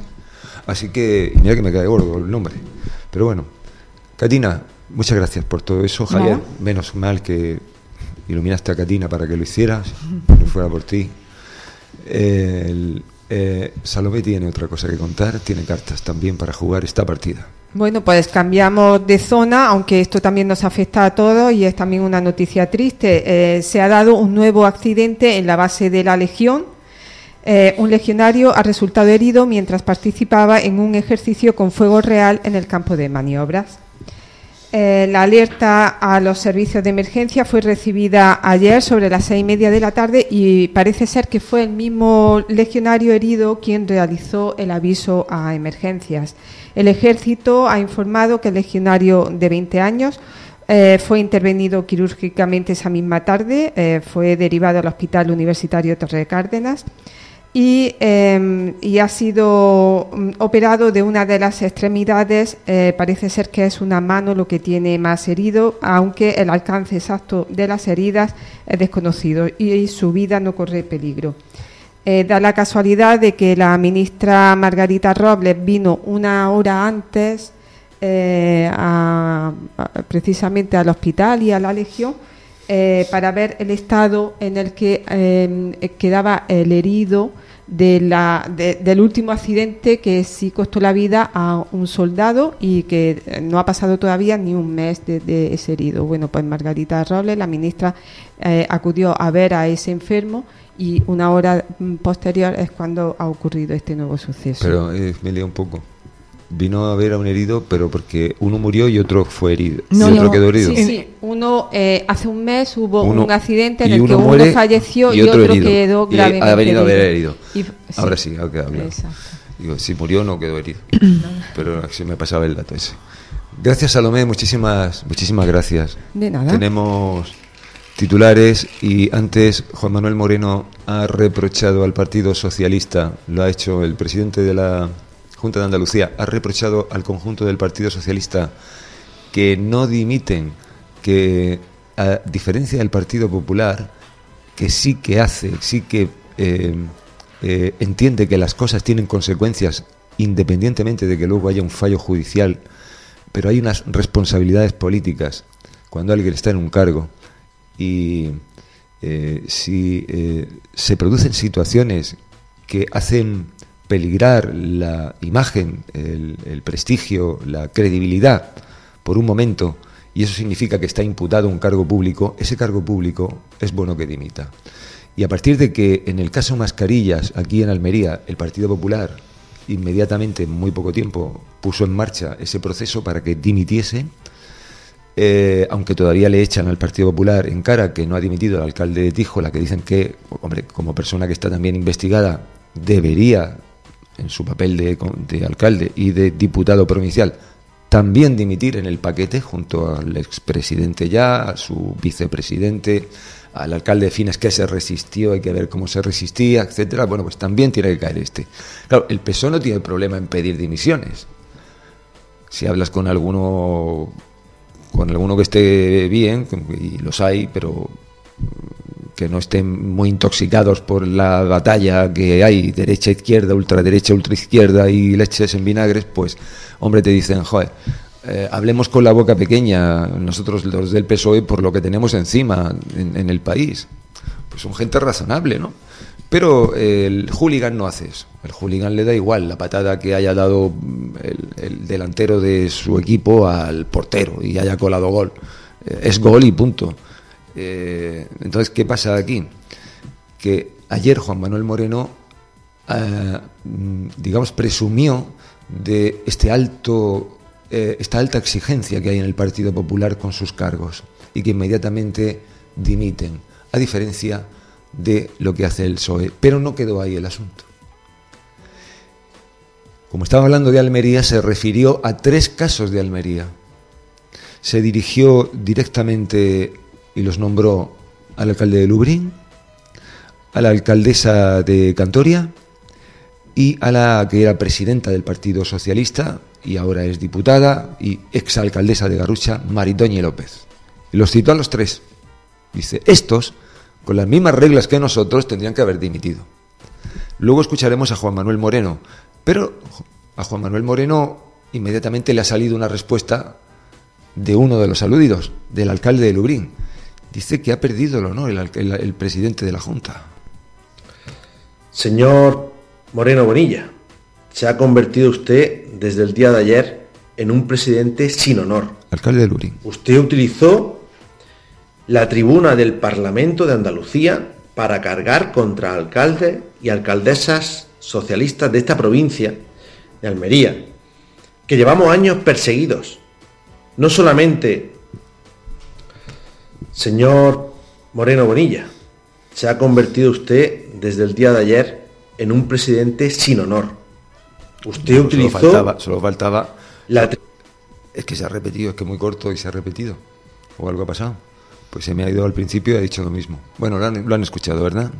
Así que, y mira que me cae gordo el nombre, pero bueno, Catina, muchas gracias por todo eso, Javier, no. Menos mal que iluminaste a Catina para que lo hicieras, no fuera por ti. Eh, el, Eh, Salomé tiene otra cosa que contar, tiene cartas también para jugar esta partida. Bueno, pues cambiamos de zona, aunque esto también nos afecta a todos y es también una noticia triste. Eh, se ha dado un nuevo accidente en la base de la Legión. Eh, un legionario ha resultado herido mientras participaba en un ejercicio con fuego real en el campo de maniobras. Eh, la alerta a los servicios de emergencia fue recibida ayer sobre las seis y media de la tarde y parece ser que fue el mismo legionario herido quien realizó el aviso a emergencias. El ejército ha informado que el legionario de veinte años eh, fue intervenido quirúrgicamente esa misma tarde, eh, fue derivado al Hospital Universitario Torre Cárdenas. Y, eh, y ha sido um, operado de una de las extremidades, eh, parece ser que es una mano lo que tiene más herido, aunque el alcance exacto de las heridas es desconocido y, y su vida no corre peligro. Eh, da la casualidad de que la ministra Margarita Robles vino una hora antes eh, a, a, precisamente al hospital y a la Legión Eh, para ver el estado en el que eh, quedaba el herido de la, de, del último accidente que sí costó la vida a un soldado y que no ha pasado todavía ni un mes de, de ese herido. Bueno, pues Margarita Robles, la ministra, eh, acudió a ver a ese enfermo y una hora posterior es cuando ha ocurrido este nuevo suceso. Pero eh, me leo un poco. Vino a ver a un herido, pero porque uno murió y otro fue herido. No, y otro no, quedó herido. Sí, sí. Uno, eh, hace un mes hubo uno, un accidente en el que uno uno falleció y otro, y otro quedó gravemente ha venido a ver herido. Y, Ahora sí, ha quedado claro. Digo, si murió no quedó herido. Pero se me pasaba el dato ese. Gracias, Salomé, muchísimas, muchísimas gracias. De nada. Tenemos titulares y antes Juan Manuel Moreno ha reprochado al Partido Socialista, lo ha hecho el presidente de la Junta de Andalucía, ha reprochado al conjunto del Partido Socialista que no dimiten, que a diferencia del Partido Popular, que sí que hace, sí que eh, eh, entiende que las cosas tienen consecuencias independientemente de que luego haya un fallo judicial, pero hay unas responsabilidades políticas cuando alguien está en un cargo y eh, si eh, se producen situaciones que hacen peligrar la imagen, el, el prestigio, la credibilidad por un momento, y eso significa que está imputado un cargo público, ese cargo público es bueno que dimita. Y a partir de que en el caso Mascarillas, aquí en Almería, el Partido Popular inmediatamente, en muy poco tiempo, puso en marcha ese proceso para que dimitiese, eh, aunque todavía le echan al Partido Popular en cara que no ha dimitido el alcalde de Tíjola, que dicen que, hombre, como persona que está también investigada, debería, en su papel de, de alcalde y de diputado provincial, también dimitir en el paquete junto al expresidente ya, a su vicepresidente, al alcalde de Fines que se resistió, hay que ver cómo se resistía, etcétera. Bueno, pues también tiene que caer este. Claro, el P S O E no tiene problema en pedir dimisiones. Si hablas con alguno, con alguno que esté bien, y los hay, pero que no estén muy intoxicados por la batalla que hay, derecha, izquierda, ultraderecha, ultraizquierda y leches en vinagres, pues, hombre, te dicen, joder, eh, hablemos con la boca pequeña, nosotros los del P S O E, por lo que tenemos encima en, en el país. Pues son gente razonable, ¿no? Pero eh, el hooligan no hace eso. El hooligan le da igual la patada que haya dado el, el delantero de su equipo al portero y haya colado gol. Eh, es gol y punto. Eh, entonces, ¿qué pasa aquí? Que ayer Juan Manuel Moreno, eh, digamos, presumió de este alto, eh, esta alta exigencia que hay en el Partido Popular con sus cargos y que inmediatamente dimiten, a diferencia de lo que hace el P S O E. Pero no quedó ahí el asunto. Como estaba hablando de Almería, se refirió a tres casos de Almería. se dirigió directamente y los nombró al alcalde de Lubric, a la alcaldesa de Cantoria y a la que era presidenta del Partido Socialista y ahora es diputada y exalcaldesa de Garrucha, Maritoñi López. Y los citó a los tres. Dice, estos, con las mismas reglas que nosotros, tendrían que haber dimitido. Luego escucharemos a Juan Manuel Moreno, pero a Juan Manuel Moreno inmediatamente le ha salido una respuesta de uno de los aludidos, del alcalde de Lubric. Dice que ha perdido el honor el, el, el presidente de la Junta. Señor Moreno Bonilla, se ha convertido usted desde el día de ayer en un presidente sin honor. Alcalde de Lubric. Usted utilizó la tribuna del Parlamento de Andalucía para cargar contra alcaldes y alcaldesas socialistas de esta provincia de Almería, que llevamos años perseguidos. No solamente, señor Moreno Bonilla, se ha convertido usted desde el día de ayer en un presidente sin honor. Usted no, utilizó... Solo faltaba... Solo faltaba la... Es que se ha repetido, es que es muy corto y se ha repetido. O algo ha pasado. Pues se me ha ido al principio y ha dicho lo mismo. Bueno, lo han, lo han escuchado, ¿verdad?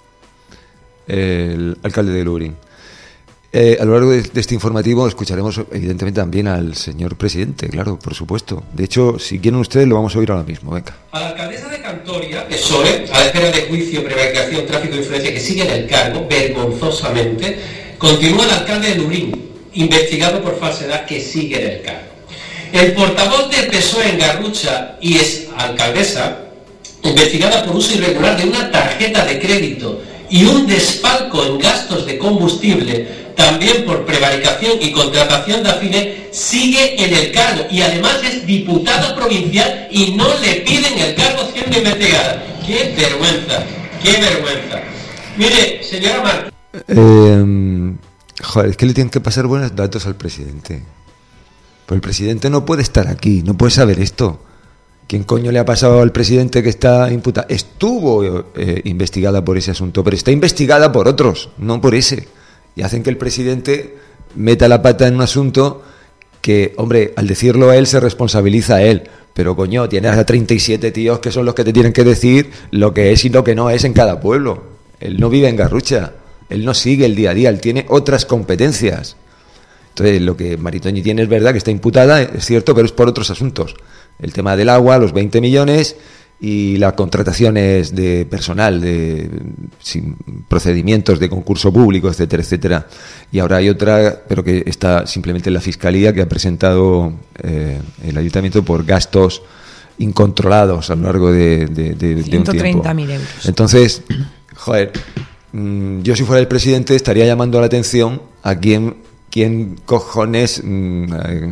El alcalde de Lubric. Eh, a lo largo de, de este informativo escucharemos evidentemente también al señor presidente, claro, por supuesto. De hecho, si quieren ustedes lo vamos a oír ahora mismo, venga. A la alcaldesa de Cantoria, P S O E, a la espera de juicio, prevaricación, tráfico de influencia, que sigue en el cargo, vergonzosamente, continúa el alcalde de Lubric, investigado por falsedad, que sigue en el cargo. El portavoz del P S O E en Garrucha y es alcaldesa, investigada por uso irregular de una tarjeta de crédito y un desfalco en gastos de combustible, también por prevaricación y contratación de afines, sigue en el cargo y además es diputada provincial y no le piden el cargo siendo investigada. ¡Qué vergüenza! ¡Qué vergüenza! Mire, señora Martínez. Eh, joder, es que le tienen que pasar buenos datos al presidente. Pues el presidente no puede estar aquí, no puede saber esto. ¿Quién coño le ha pasado al presidente que está imputada? Estuvo eh, investigada por ese asunto, pero está investigada por otros, no por ese. Y hacen que el presidente meta la pata en un asunto que, hombre, al decirlo a él se responsabiliza a él. Pero coño, tienes a treinta y siete tíos que son los que te tienen que decir lo que es y lo que no es en cada pueblo. Él no vive en Garrucha, él no sigue el día a día, él tiene otras competencias. Entonces, lo que Maritoñi tiene es verdad que está imputada, es cierto, pero es por otros asuntos. El tema del agua, los veinte millones y las contrataciones de personal, de sin procedimientos de concurso público, etcétera, etcétera. Y ahora hay otra, pero que está simplemente en la Fiscalía, que ha presentado eh, el Ayuntamiento por gastos incontrolados a lo largo de, de, de, de un tiempo. ciento treinta mil euros. Entonces, joder, mmm, yo si fuera el presidente estaría llamando la atención a quién, quién cojones mmm,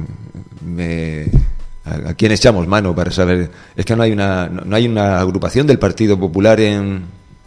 me... ¿A, a quién echamos mano para saber? Es que no hay una no, no hay una agrupación del Partido Popular en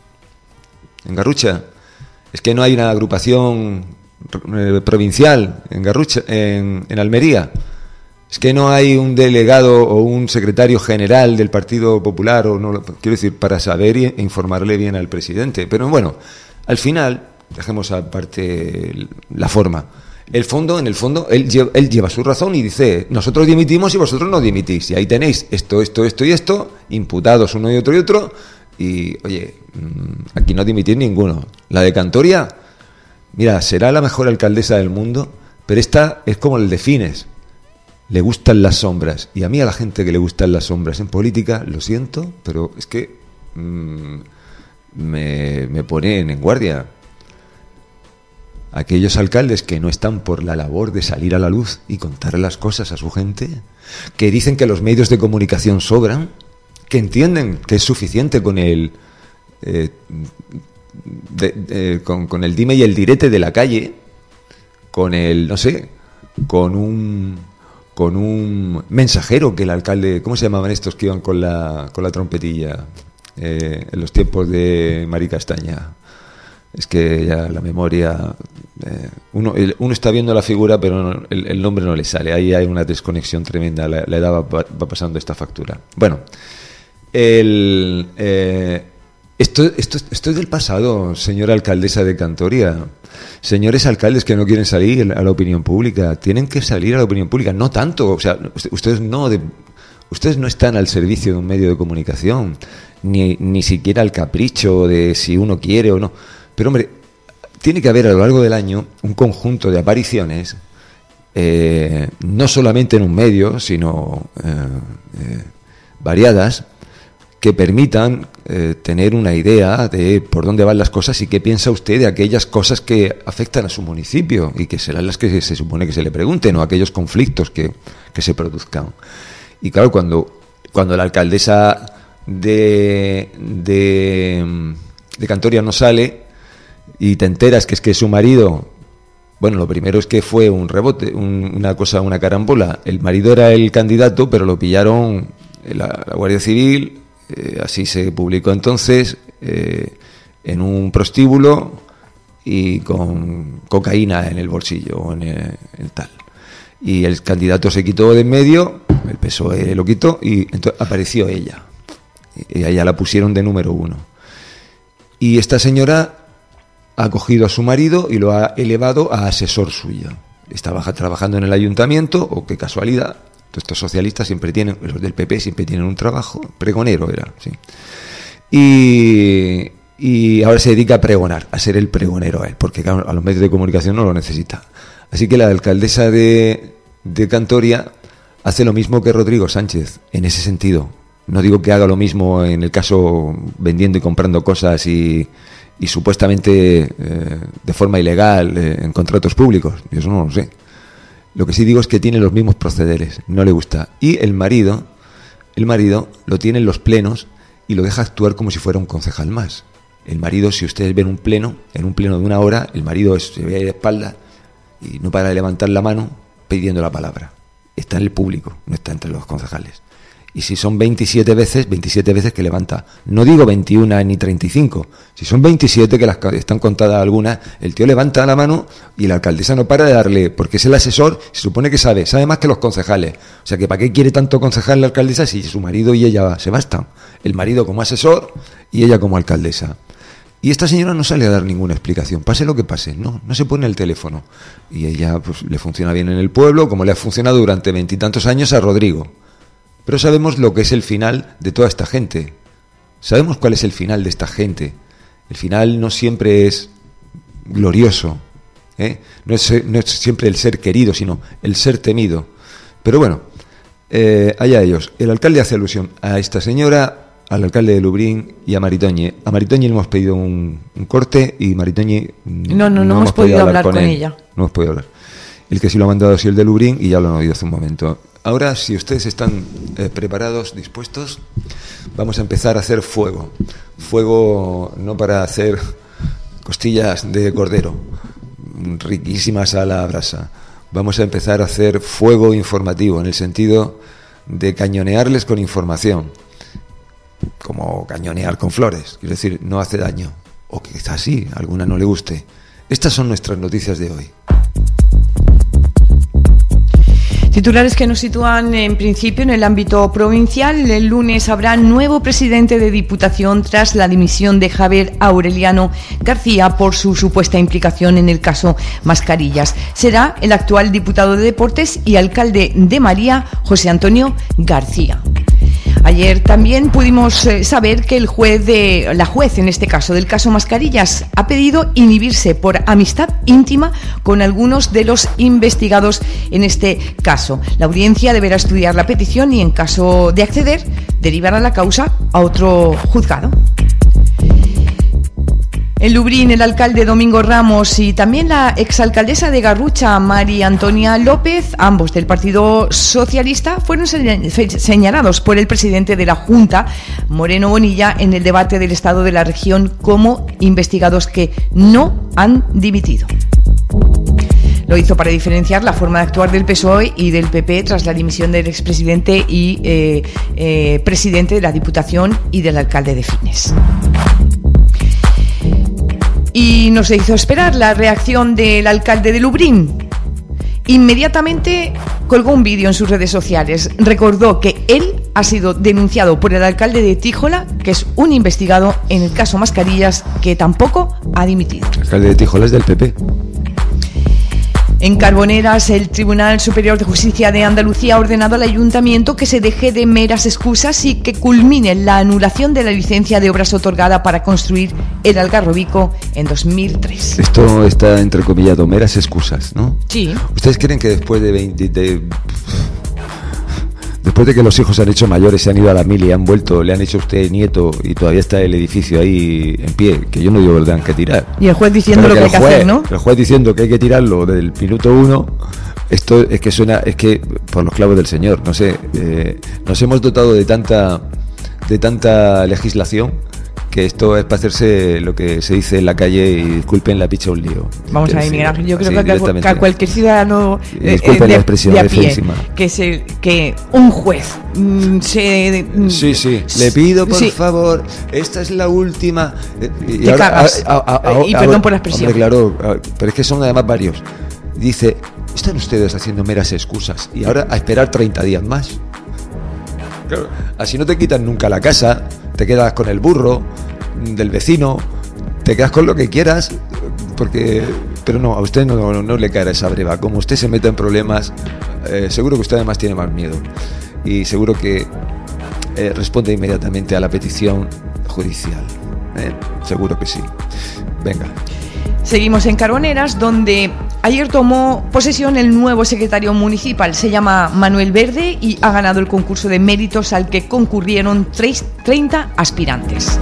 en Garrucha. Es que no hay una agrupación eh, provincial en Garrucha, en, en Almería. Es que no hay un delegado o un secretario general del Partido Popular, o no, quiero decir, para saber e informarle bien al presidente. Pero bueno, al final, dejemos aparte la forma. El fondo, en el fondo, él lleva, él lleva su razón y dice, nosotros dimitimos y vosotros no dimitís. Y ahí tenéis esto, esto, esto y esto, imputados uno y otro y otro. Y, oye, aquí no dimitís ninguno. La de Cantoria, mira, será la mejor alcaldesa del mundo, pero esta es como el de Fines. Le gustan las sombras. Y a mí, a la gente que le gustan las sombras en política, lo siento, pero es que mmm, me, me ponen en guardia. Aquellos alcaldes que no están por la labor de salir a la luz y contar las cosas a su gente, que dicen que los medios de comunicación sobran, que entienden que es suficiente con el eh, de, de, con, con el dime y el direte de la calle, con el, no sé, con un con un mensajero que el alcalde, ¿cómo se llamaban estos que iban con la con la trompetilla eh, en los tiempos de Mari Castaña? Es que ya la memoria... Eh, uno, el, uno está viendo la figura, pero no, el, el nombre no le sale. Ahí hay una desconexión tremenda. La, la edad va, va pasando esta factura. Bueno, el, eh, esto, esto, esto es del pasado, señora alcaldesa de Cantoria. Señores alcaldes que no quieren salir a la opinión pública, tienen que salir a la opinión pública. No tanto, o sea, ustedes no... De, Ustedes no están al servicio de un medio de comunicación, ni, ni siquiera al capricho de si uno quiere o no. Pero, hombre, tiene que haber a lo largo del año un conjunto de apariciones, eh, no solamente en un medio, sino eh, eh, variadas, que permitan eh, tener una idea de por dónde van las cosas y qué piensa usted de aquellas cosas que afectan a su municipio y que serán las que se supone que se le pregunten, o aquellos conflictos que, que se produzcan. Y claro, cuando, cuando la alcaldesa de, de, de Cantoria no sale y te enteras que es que su marido, bueno, lo primero es que fue un rebote, un, una cosa, una carambola. El marido era el candidato, pero lo pillaron la, la Guardia Civil, eh, así se publicó entonces, eh, en un prostíbulo y con cocaína en el bolsillo o en el, en tal. Y el candidato se quitó de en medio, el P S O E lo quitó y entonces apareció ella. Y a ella la pusieron de número uno. Y esta señora ha cogido a su marido y lo ha elevado a asesor suyo. Estaba trabajando en el ayuntamiento, o qué casualidad, estos socialistas siempre tienen, los del P P siempre tienen un trabajo, pregonero era, sí. Y, y ahora se dedica a pregonar, a ser el pregonero a él, porque claro, a los medios de comunicación no lo necesita. Así que la alcaldesa de, de Cantoria hace lo mismo que Rodrigo Sánchez, en ese sentido. No digo que haga lo mismo en el caso vendiendo y comprando cosas y, y supuestamente eh, de forma ilegal eh, en contratos públicos. Yo eso no lo sé. Lo que sí digo es que tiene los mismos procederes, no le gusta. Y el marido, el marido lo tiene en los plenos y lo deja actuar como si fuera un concejal más. El marido, si ustedes ven un pleno, en un pleno de una hora, el marido es, se ve ahí de espalda y no para de levantar la mano pidiendo la palabra. Está en el público, no está entre los concejales. Y si son veintisiete veces, veintisiete veces que levanta. No digo veintiuno ni treinta y cinco. Si son veintisiete, que las están contadas algunas, el tío levanta la mano y la alcaldesa no para de darle, porque es el asesor, se supone que sabe, sabe más que los concejales. O sea que ¿para qué quiere tanto concejal la alcaldesa si su marido y ella se bastan? El marido como asesor y ella como alcaldesa. Y esta señora no sale a dar ninguna explicación, pase lo que pase, no, no se pone el teléfono. Y ella pues le funciona bien en el pueblo, como le ha funcionado durante veintitantos años a Rodrigo. Pero sabemos lo que es el final de toda esta gente. Sabemos cuál es el final de esta gente. El final no siempre es glorioso, ¿eh? No es, no es siempre el ser querido, sino el ser temido. Pero bueno, eh, allá ellos. El alcalde hace alusión a esta señora, al alcalde de Lubriñ y a Maritoñe. A Maritoñe le hemos pedido un, un corte y Maritoñe no, no, no, no hemos, hemos podido hablar, hablar con, con ella. No hemos podido hablar. El que sí lo ha mandado ha sido el de Lubriñ y ya lo han oído hace un momento. Ahora, si ustedes están eh, preparados, dispuestos, vamos a empezar a hacer fuego. Fuego no para hacer costillas de cordero, riquísimas a la brasa. Vamos a empezar a hacer fuego informativo, en el sentido de cañonearles con información, como cañonear con flores. Quiero decir, no hace daño, o quizás sí, a alguna no le guste. Estas son nuestras noticias de hoy. Titulares que nos sitúan en principio en el ámbito provincial. El lunes habrá nuevo presidente de Diputación tras la dimisión de Javier Aureliano García por su supuesta implicación en el caso Mascarillas. Será el actual diputado de Deportes y alcalde de María, José Antonio García. Ayer también pudimos eh, saber que el juez de la juez en este caso del caso Mascarillas ha pedido inhibirse por amistad íntima con algunos de los investigados en este caso. La audiencia deberá estudiar la petición y en caso de acceder derivará la causa a otro juzgado. En Lubriñ, el alcalde Domingo Ramos y también la exalcaldesa de Garrucha, María Antonia López, ambos del Partido Socialista, fueron señalados por el presidente de la Junta, Moreno Bonilla, en el debate del estado de la región como investigados que no han dimitido. Lo hizo para diferenciar la forma de actuar del P S O E y del P P tras la dimisión del expresidente y eh, eh, presidente de la Diputación y del alcalde de Fines. Y no se hizo esperar la reacción del alcalde de Lubriñ. Inmediatamente colgó un vídeo en sus redes sociales. Recordó que él ha sido denunciado por el alcalde de Tíjola, que es un investigado en el caso Mascarillas, que tampoco ha dimitido. El alcalde de Tíjola es del P P. En Carboneras, el Tribunal Superior de Justicia de Andalucía ha ordenado al Ayuntamiento que se deje de meras excusas y que culmine la anulación de la licencia de obras otorgada para construir el Algarrobico en dos mil tres. Esto está entrecomillado, meras excusas, ¿no? Sí. ¿Ustedes creen que después de veinte... De, después de que los hijos se han hecho mayores, se han ido a la mil y han vuelto, le han hecho a usted nieto y todavía está el edificio ahí en pie, que yo no digo que lo tengan que tirar? Y el juez diciendo Pero lo que, que hay juez, que hacer, ¿no? El juez diciendo que hay que tirarlo desde el minuto uno. Esto es que suena, es que por los clavos del Señor, no sé, eh, nos hemos dotado de tanta, de tanta legislación que esto es para hacerse lo que se dice en la calle y disculpen la picha un lío. Vamos a ver, Miguel Ángel, yo creo que, a, que a cualquier ciudadano eh, disculpen de, la expresión de a de pie, feísima. que se que un juez mm, se mm, sí sí le pido por sí. favor, esta es la última y te ahora, cagas a, a, a, a, y perdón por la expresión. Hombre, claro, pero es que son además varios. Dice, están ustedes haciendo meras excusas y ahora a esperar treinta días más. Claro, así no te quitan nunca la casa, te quedas con el burro del vecino, te quedas con lo que quieras, porque pero no, a usted no, no, no le caerá esa breva. Como usted se meta en problemas, eh, seguro que usted además tiene más miedo y seguro que eh, responde inmediatamente a la petición judicial, eh, seguro que sí. Venga. Seguimos en Carboneras, donde ayer tomó posesión el nuevo secretario municipal. Se llama Manuel Verde y ha ganado el concurso de méritos al que concurrieron treinta aspirantes.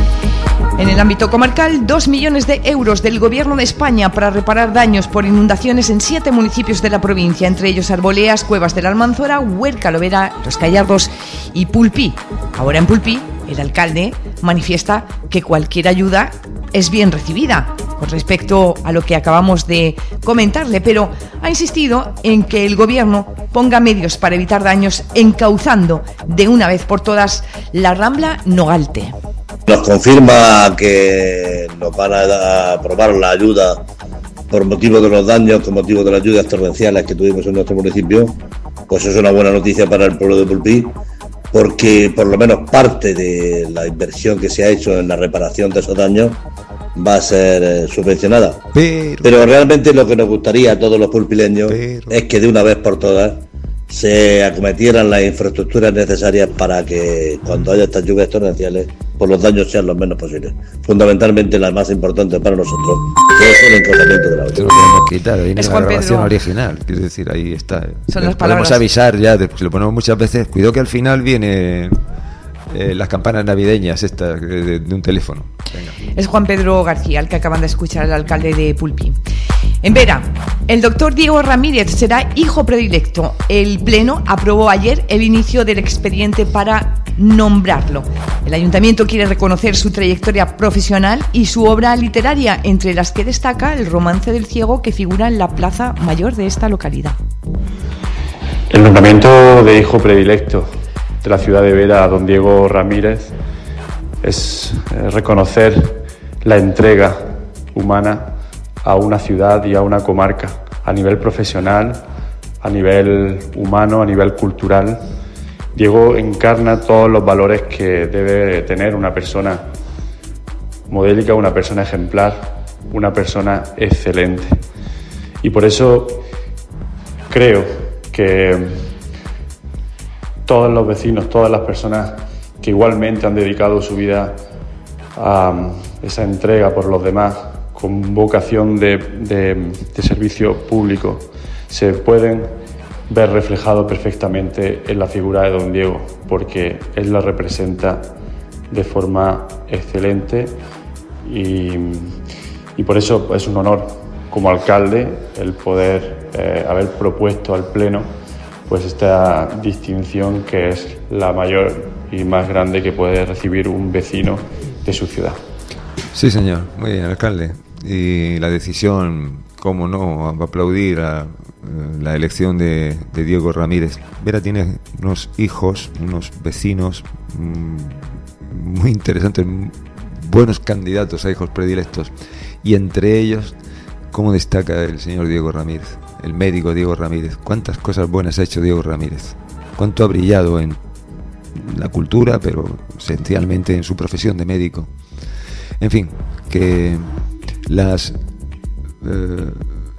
En el ámbito comarcal, dos millones de euros del Gobierno de España para reparar daños por inundaciones en siete municipios de la provincia, entre ellos Arboleas, Cuevas de la Almanzora, Huerca, Lovera, Los Gallardos y Pulpí. Ahora en Pulpí, el alcalde manifiesta que cualquier ayuda es bien recibida, con respecto a lo que acabamos de comentarle, pero ha insistido en que el Gobierno ponga medios para evitar daños, encauzando de una vez por todas la Rambla Nogalte. Nos confirma que nos van a aprobar la ayuda por motivo de los daños, con motivo de las lluvias torrenciales que tuvimos en nuestro municipio. Pues es una buena noticia para el pueblo de Pulpí, porque por lo menos parte de la inversión que se ha hecho en la reparación de esos daños va a ser eh, subvencionada. Pero... Pero realmente lo que nos gustaría a todos los pulpileños Pero... es que de una vez por todas se acometieran las infraestructuras necesarias para que cuando haya estas lluvias torrenciales, pues los daños sean los menos posibles. Fundamentalmente las más importantes para nosotros, que es el encauzamiento de la auto. Lo podemos quitar, ahí en la grabación original, quiero decir, ahí está. Son las podemos avisar ya, si lo ponemos muchas veces, cuidado que al final viene eh, las campanas navideñas estas de, de un teléfono. Venga. Es Juan Pedro García, el que acaban de escuchar, al alcalde de Pulpí. En Vera, el doctor Diego Ramírez será hijo predilecto. El Pleno aprobó ayer el inicio del expediente para nombrarlo. El Ayuntamiento quiere reconocer su trayectoria profesional y su obra literaria, entre las que destaca el Romance del Ciego, que figura en la plaza mayor de esta localidad. El nombramiento de hijo predilecto de la ciudad de Vera a don Diego Ramírez es reconocer la entrega humana a una ciudad y a una comarca, a nivel profesional, a nivel humano, a nivel cultural. Diego encarna todos los valores que debe tener una persona modélica, una persona ejemplar, una persona excelente. Y por eso creo que todos los vecinos, todas las personas que igualmente han dedicado su vida a esa entrega por los demás, con vocación de, de, de servicio público, se pueden ver reflejados perfectamente en la figura de don Diego, porque él la representa de forma excelente y, y por eso es un honor como alcalde el poder eh, haber propuesto al Pleno pues esta distinción, que es la mayor y más grande que puede recibir un vecino de su ciudad. Sí, señor. Muy bien, alcalde. Y la decisión, cómo no, va a aplaudir a la elección de, de Diego Ramírez. Vera tiene unos hijos, unos vecinos mmm, muy interesantes, buenos candidatos a hijos predilectos. Y entre ellos, cómo destaca el señor Diego Ramírez, el médico Diego Ramírez. Cuántas cosas buenas ha hecho Diego Ramírez. Cuánto ha brillado en la cultura, pero esencialmente en su profesión de médico. En fin, que las eh,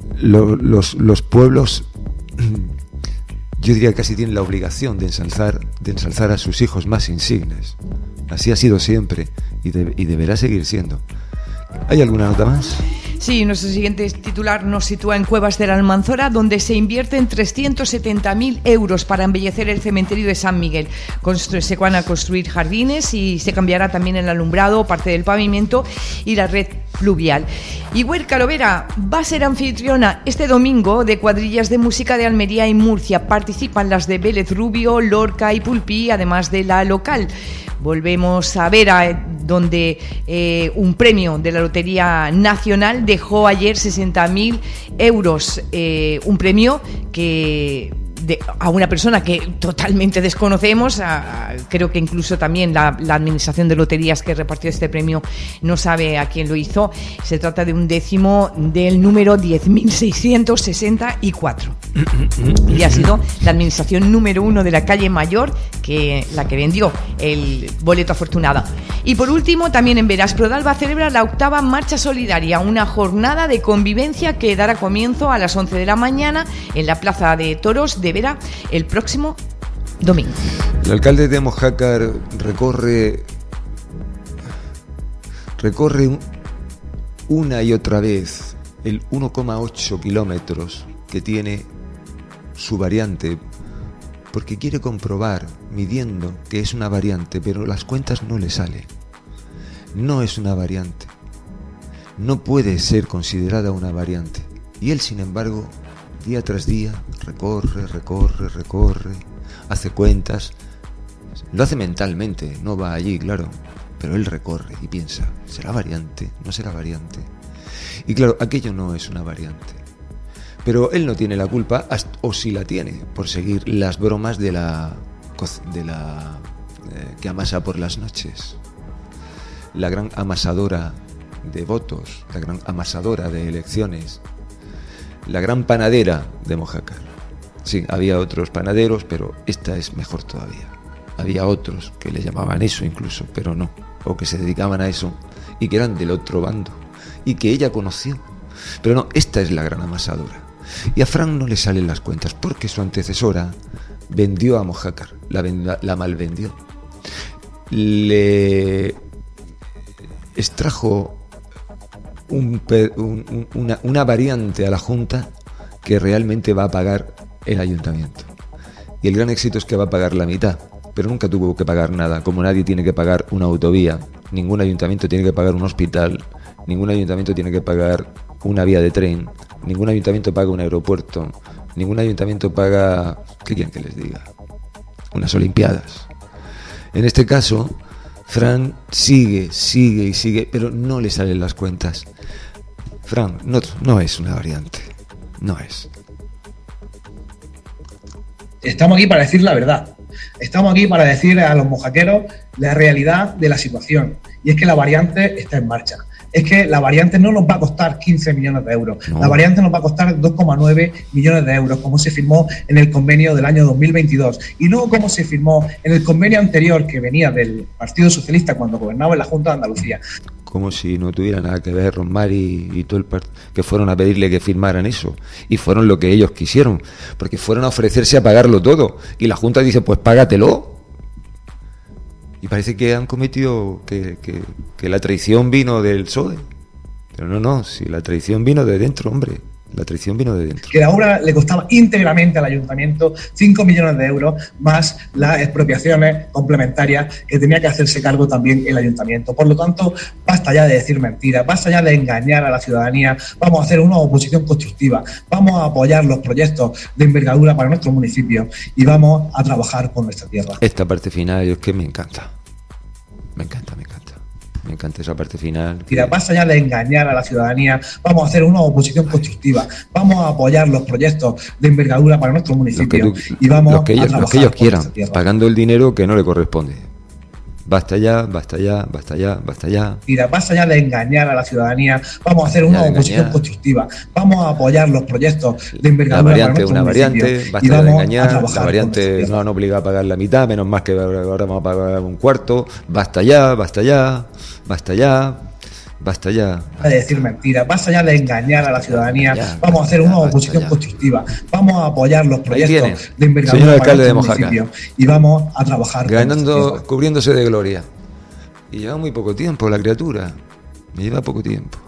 lo, los, los pueblos, yo diría que casi tienen la obligación de ensalzar, de ensalzar a sus hijos más insignes. Así ha sido siempre y, de, y deberá seguir siendo. ¿Hay alguna nota más? Sí, nuestro siguiente titular nos sitúa en Cuevas de la Almanzora, donde se invierten trescientos setenta mil euros para embellecer el cementerio de San Miguel. Constru- se van a construir jardines y se cambiará también el alumbrado, parte del pavimento y la red fluvial. Y Huerca Lovera va a ser anfitriona este domingo de cuadrillas de música de Almería y Murcia. Participan las de Vélez Rubio, Lorca y Pulpí, además de la local. Volvemos a Vera, donde eh, un premio de la Lotería Nacional dejó ayer sesenta mil euros. Eh, un premio que... De, a una persona que totalmente desconocemos, a, a, creo que incluso también la, la administración de loterías que repartió este premio no sabe a quién lo hizo. Se trata de un décimo del número diez mil seiscientos sesenta y cuatro y ha sido la administración número uno de la calle Mayor que la que vendió el boleto afortunado. Y por último, también en Veras, Prodalba celebra la octava marcha solidaria, una jornada de convivencia que dará comienzo a las once de la mañana en la Plaza de Toros de Vera el próximo domingo. El alcalde de Mojácar recorre recorre una y otra vez el uno coma ocho kilómetros que tiene su variante, porque quiere comprobar, midiendo, que es una variante, pero las cuentas no le salen. No es una variante, no puede ser considerada una variante, y él, sin embargo, día tras día recorre, recorre, recorre, hace cuentas, lo hace mentalmente, no va allí, claro, pero él recorre y piensa, ¿será variante? ¿No será variante? Y claro, aquello no es una variante, pero él no tiene la culpa, o sí la tiene, por seguir las bromas de la, de la eh, que amasa por las noches, la gran amasadora de votos, la gran amasadora de elecciones, la gran panadera de Mojácar. Sí, había otros panaderos, pero esta es mejor todavía. Había otros que le llamaban eso incluso, pero no, o que se dedicaban a eso y que eran del otro bando y que ella conoció. Pero no, esta es la gran amasadora. Y a Fran no le salen las cuentas porque su antecesora vendió a Mojácar, la, venda, la malvendió. Le extrajo Un, un, una, una variante a la Junta que realmente va a pagar el ayuntamiento. Y el gran éxito es que va a pagar la mitad, pero nunca tuvo que pagar nada, como nadie tiene que pagar una autovía, ningún ayuntamiento tiene que pagar un hospital, ningún ayuntamiento tiene que pagar una vía de tren, ningún ayuntamiento paga un aeropuerto, ningún ayuntamiento paga, ¿qué quieren que les diga? Unas olimpiadas. En este caso, Fran sigue, sigue y sigue, pero no le salen las cuentas. Fran, no, no es una variante, no es. Estamos aquí para decir la verdad. Estamos aquí para decir a los mojaqueros la realidad de la situación. Y es que la variante está en marcha. Es que la variante no nos va a costar quince millones de euros. No. La variante nos va a costar dos coma nueve millones de euros, como se firmó en el convenio del año dos mil veintidós. Y no como se firmó en el convenio anterior que venía del Partido Socialista cuando gobernaba en la Junta de Andalucía. Como si no tuviera nada que ver Rosmar y, y todo el partido, que fueron a pedirle que firmaran eso. Y fueron lo que ellos quisieron, porque fueron a ofrecerse a pagarlo todo. Y la Junta dice, pues págatelo. Y parece que han cometido que, que, que la traición vino del P S O E. Pero no, no, si la traición vino de dentro, hombre. La traición vino de dentro. Que la obra le costaba íntegramente al ayuntamiento cinco millones de euros, más las expropiaciones complementarias que tenía que hacerse cargo también el ayuntamiento. Por lo tanto, basta ya de decir mentiras, basta ya de engañar a la ciudadanía. Vamos a hacer una oposición constructiva, vamos a apoyar los proyectos de envergadura para nuestro municipio y vamos a trabajar con nuestra tierra. Esta parte final es que me encanta. Me encanta, me encanta. Me encanta esa parte final. Mira, basta ya de engañar a la ciudadanía. Vamos a hacer una oposición constructiva. Vamos a apoyar los proyectos de envergadura para nuestro municipio. Lo que tú, y vamos lo que ellos, a trabajar lo que ellos quieran, con tierra. Pagando el dinero que no le corresponde. Basta ya, basta ya, basta ya, basta ya. Mira, basta ya de engañar a la ciudadanía. Vamos a hacer una oposición constructiva. Vamos a apoyar los proyectos de envergadura la variante, para nuestro una municipio. Variante, basta y vamos de engañar. a La variante no han obligado a pagar la mitad, menos más que ahora vamos a pagar un cuarto. Basta ya, basta ya, basta ya. Basta ya. De decir mentiras, basta ya de engañar a la ciudadanía. Ya, vamos a hacer ya, una basta oposición ya. constructiva. Vamos a apoyar los tiene, proyectos de envergadura señor para alcalde de nuestro Mojácar. municipio y vamos a trabajar. con Ganando, nuestra tierra. cubriéndose de gloria. Y lleva muy poco tiempo la criatura. Me lleva poco tiempo.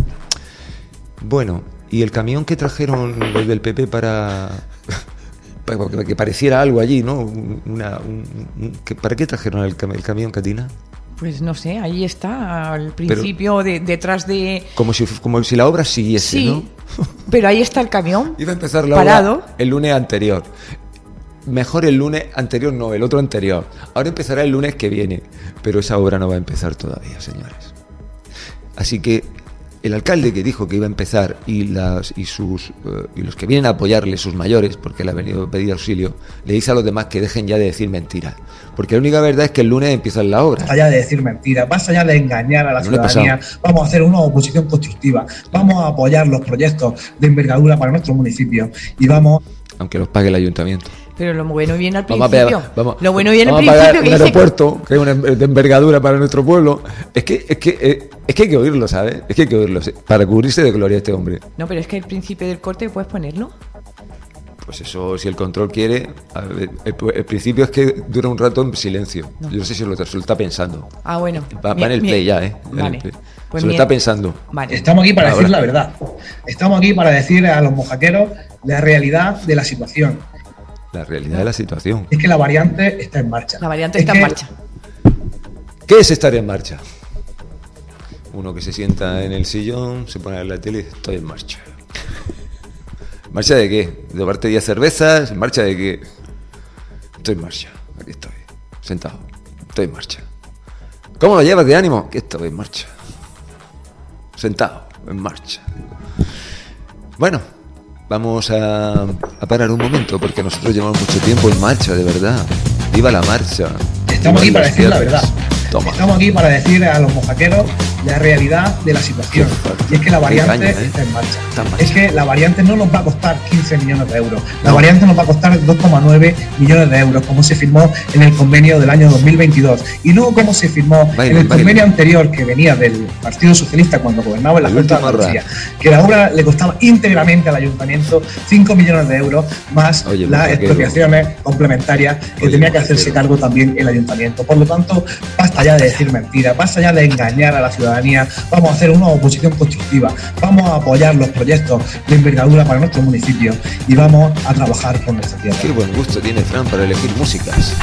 Bueno, y el camión que trajeron los del P P para, para que pareciera algo allí, ¿no? Una, un, un, que, ¿Para qué trajeron el, cam- el camión, Catina? Pues no sé, ahí está, al principio, pero, de, detrás de... Como si, como si la obra siguiese, sí, ¿no? Pero ahí está el camión. Iba a empezar la parado. obra el lunes anterior. Mejor el lunes anterior, no, el otro anterior. Ahora empezará el lunes que viene. Pero esa obra no va a empezar todavía, señores. Así que el alcalde que dijo que iba a empezar y las y sus uh, y los que vienen a apoyarle, sus mayores, porque le ha venido a pedir auxilio, le dice a los demás que dejen ya de decir mentiras. Porque la única verdad es que el lunes empieza la obra. Basta ya de decir mentiras, basta ya de engañar a la No le he ciudadanía. Vamos a hacer una oposición constructiva. Vamos a apoyar los proyectos de envergadura para nuestro municipio y vamos. Aunque los pague el ayuntamiento. Pero lo bueno viene al Vamos a principio. pagar, vamos, lo bueno viene al vamos a pagar principio que un dice aeropuerto que es una de envergadura para nuestro pueblo. Es que es que eh, es que hay que oírlo, ¿sabes? Es que hay que oírlo para cubrirse de gloria este hombre. No, pero es que el principio del corte puedes ponerlo. Pues eso, si el control quiere, a ver, el, el principio es que dura un rato en silencio. No. Yo no sé si lo, se lo está pensando. Ah, bueno. Va, va en el play ya, ¿eh? Vale. Play. Pues se lo está pensando. Vale. Estamos aquí para Ahora. decir la verdad. Estamos aquí para decir a los mojaqueros la realidad de la situación. La realidad de la situación. Es que la variante está en marcha. La variante es está que... en marcha. ¿Qué es estar en marcha? Uno que se sienta en el sillón, se pone a ver la tele y dice, estoy en marcha. ¿En marcha de qué? ¿De tomarte diez cervezas? ¿En marcha de qué? Estoy en marcha. Aquí estoy. Sentado. Estoy en marcha. ¿Cómo lo llevas de ánimo? Aquí estoy en marcha. Sentado. En marcha. Bueno, vamos a, a parar un momento porque nosotros llevamos mucho tiempo en marcha, de verdad. ¡Viva la marcha! Estamos aquí para decir la verdad. Toma. Estamos aquí para decir a los mojaqueros la realidad de la situación. Y es que la variante Qué caña, ¿eh? está en marcha. Está en marcha. Es que la variante no nos va a costar quince millones de euros. La variante nos va a costar dos coma nueve millones de euros, como se firmó en el convenio del año dos mil veintidós. Y no como se firmó Baile, en el baile. convenio anterior que venía del Partido Socialista cuando gobernaba en la El Junta de último Andalucía, ras. que la obra le costaba íntegramente al ayuntamiento cinco millones de euros más Oye, las mojaquero. expropiaciones complementarias que Oye, tenía que hacerse mojaquero. cargo también el ayuntamiento. Por lo tanto, basta ya de decir mentiras, basta ya de engañar a la ciudadanía. Vamos a hacer una oposición constructiva, vamos a apoyar los proyectos de envergadura para nuestro municipio y vamos a trabajar con nuestra tierra. Qué buen gusto tiene Fran para elegir músicas.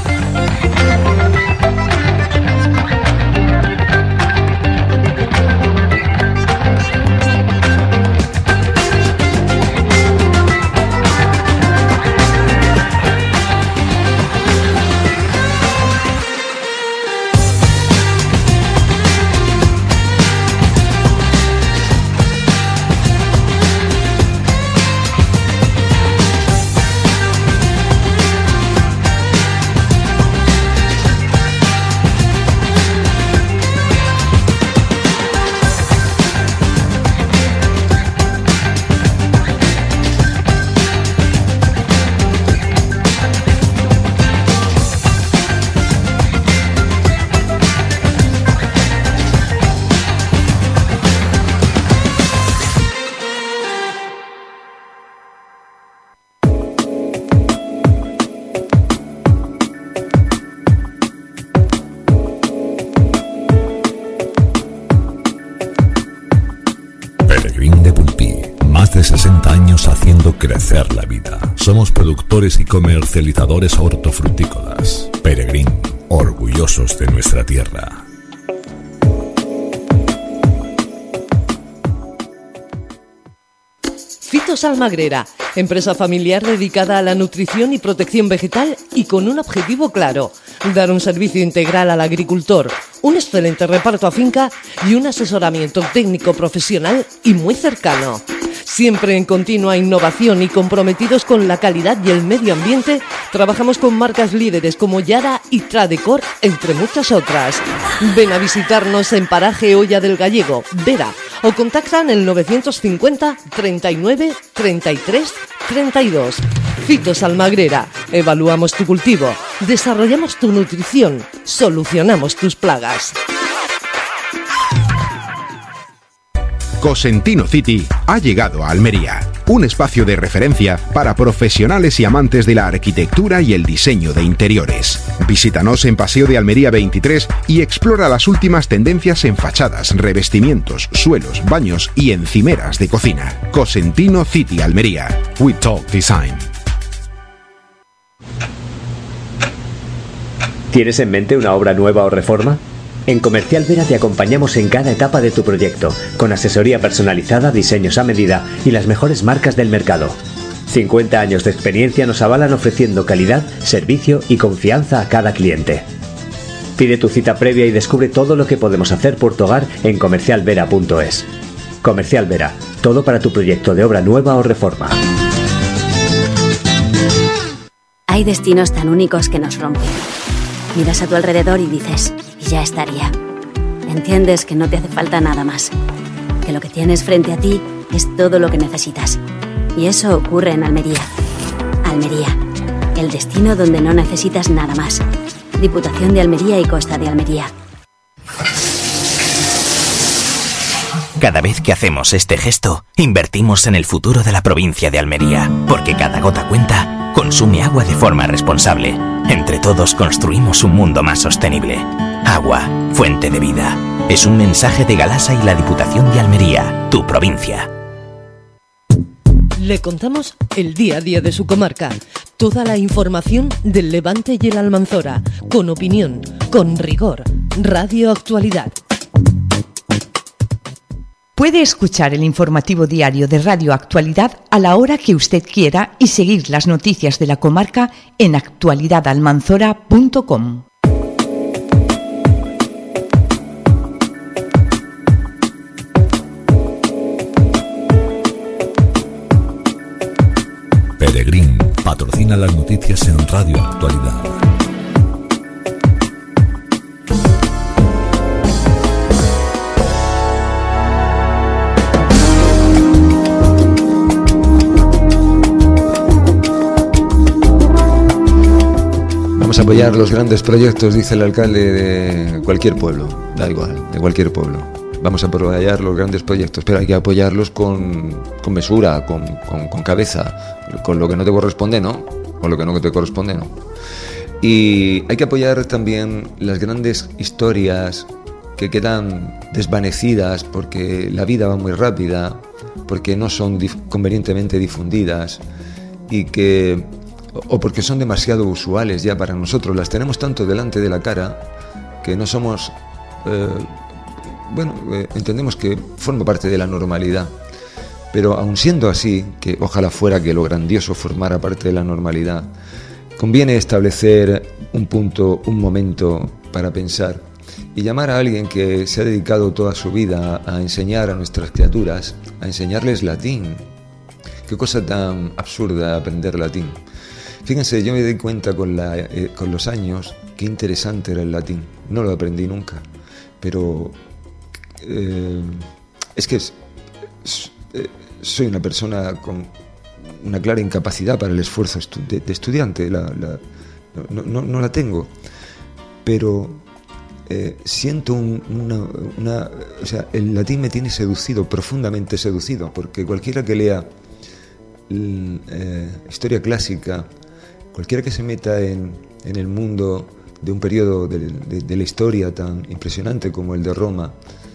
Peregrín de Pulpí, más de sesenta años haciendo crecer la vida. Somos productores y comercializadores hortofrutícolas. Peregrín, orgullosos de nuestra tierra. Fitos Almagrera, empresa familiar dedicada a la nutrición y protección vegetal y con un objetivo claro, dar un servicio integral al agricultor, un excelente reparto a finca y un asesoramiento técnico profesional y muy cercano. Siempre en continua innovación y comprometidos con la calidad y el medio ambiente, trabajamos con marcas líderes como Yara y Tradecor, entre muchas otras. Ven a visitarnos en Paraje Olla del Gallego, Vera, o contactan el novecientos cincuenta, treinta y nueve, treinta y tres, treinta y dos. Fitos Almagrera, evaluamos tu cultivo, desarrollamos tu nutrición, solucionamos tus plagas. Cosentino City ha llegado a Almería, un espacio de referencia para profesionales y amantes de la arquitectura y el diseño de interiores. Visítanos en Paseo de Almería veintitrés y explora las últimas tendencias en fachadas, revestimientos, suelos, baños y encimeras de cocina. Cosentino City Almería. We Talk Design. ¿Tienes en mente una obra nueva o reforma? En Comercial Vera te acompañamos en cada etapa de tu proyecto, con asesoría personalizada, diseños a medida y las mejores marcas del mercado. cincuenta años de experiencia nos avalan ofreciendo calidad, servicio y confianza a cada cliente. Pide tu cita previa y descubre todo lo que podemos hacer por tu hogar en comercial vera punto es. Comercial Vera, todo para tu proyecto de obra nueva o reforma. Hay destinos tan únicos que nos rompen. Miras a tu alrededor y dices, ya estaría. Entiendes que no te hace falta nada más, que lo que tienes frente a ti es todo lo que necesitas. Y eso ocurre en Almería. Almería, el destino donde no necesitas nada más. Diputación de Almería y Costa de Almería. Cada vez que hacemos este gesto, invertimos en el futuro de la provincia de Almería, porque cada gota cuenta, consume agua de forma responsable. Entre todos construimos un mundo más sostenible. Agua, fuente de vida. Es un mensaje de Galasa y la Diputación de Almería, tu provincia. Le contamos el día a día de su comarca. Toda la información del Levante y el Almanzora, con opinión, con rigor. Radio Actualidad. Puede escuchar el informativo diario de Radio Actualidad a la hora que usted quiera y seguir las noticias de la comarca en actualidad almanzora punto com. Peregrín patrocina las noticias en Radio Actualidad. Vamos a apoyar los grandes proyectos, dice el alcalde, de cualquier pueblo, da igual, de cualquier pueblo. Vamos a apoyar los grandes proyectos, pero hay que apoyarlos con, con mesura, con, con, con cabeza, con lo que no te corresponde, ¿no? Con lo que no te corresponde, ¿no? Y hay que apoyar también las grandes historias que quedan desvanecidas porque la vida va muy rápida, porque no son dif- convenientemente difundidas y que... o porque son demasiado usuales ya para nosotros, las tenemos tanto delante de la cara que no somos, eh, bueno, eh, entendemos que forma parte de la normalidad, pero aun siendo así, que ojalá fuera que lo grandioso formara parte de la normalidad, conviene establecer un punto, un momento para pensar y llamar a alguien que se ha dedicado toda su vida a enseñar a nuestras criaturas, a enseñarles latín. Qué cosa tan absurda aprender latín. Fíjense, yo me di cuenta con, la, eh, con los años qué interesante era el latín. No lo aprendí nunca, pero eh, es que es, es, eh, soy una persona con una clara incapacidad para el esfuerzo estu- de, de estudiante. La, la, no, no, no la tengo, pero eh, siento un, una, una... O sea, el latín me tiene seducido, profundamente seducido, porque cualquiera que lea eh, historia clásica, cualquiera que se meta en, en el mundo de un periodo de, de, de la historia tan impresionante como el de Roma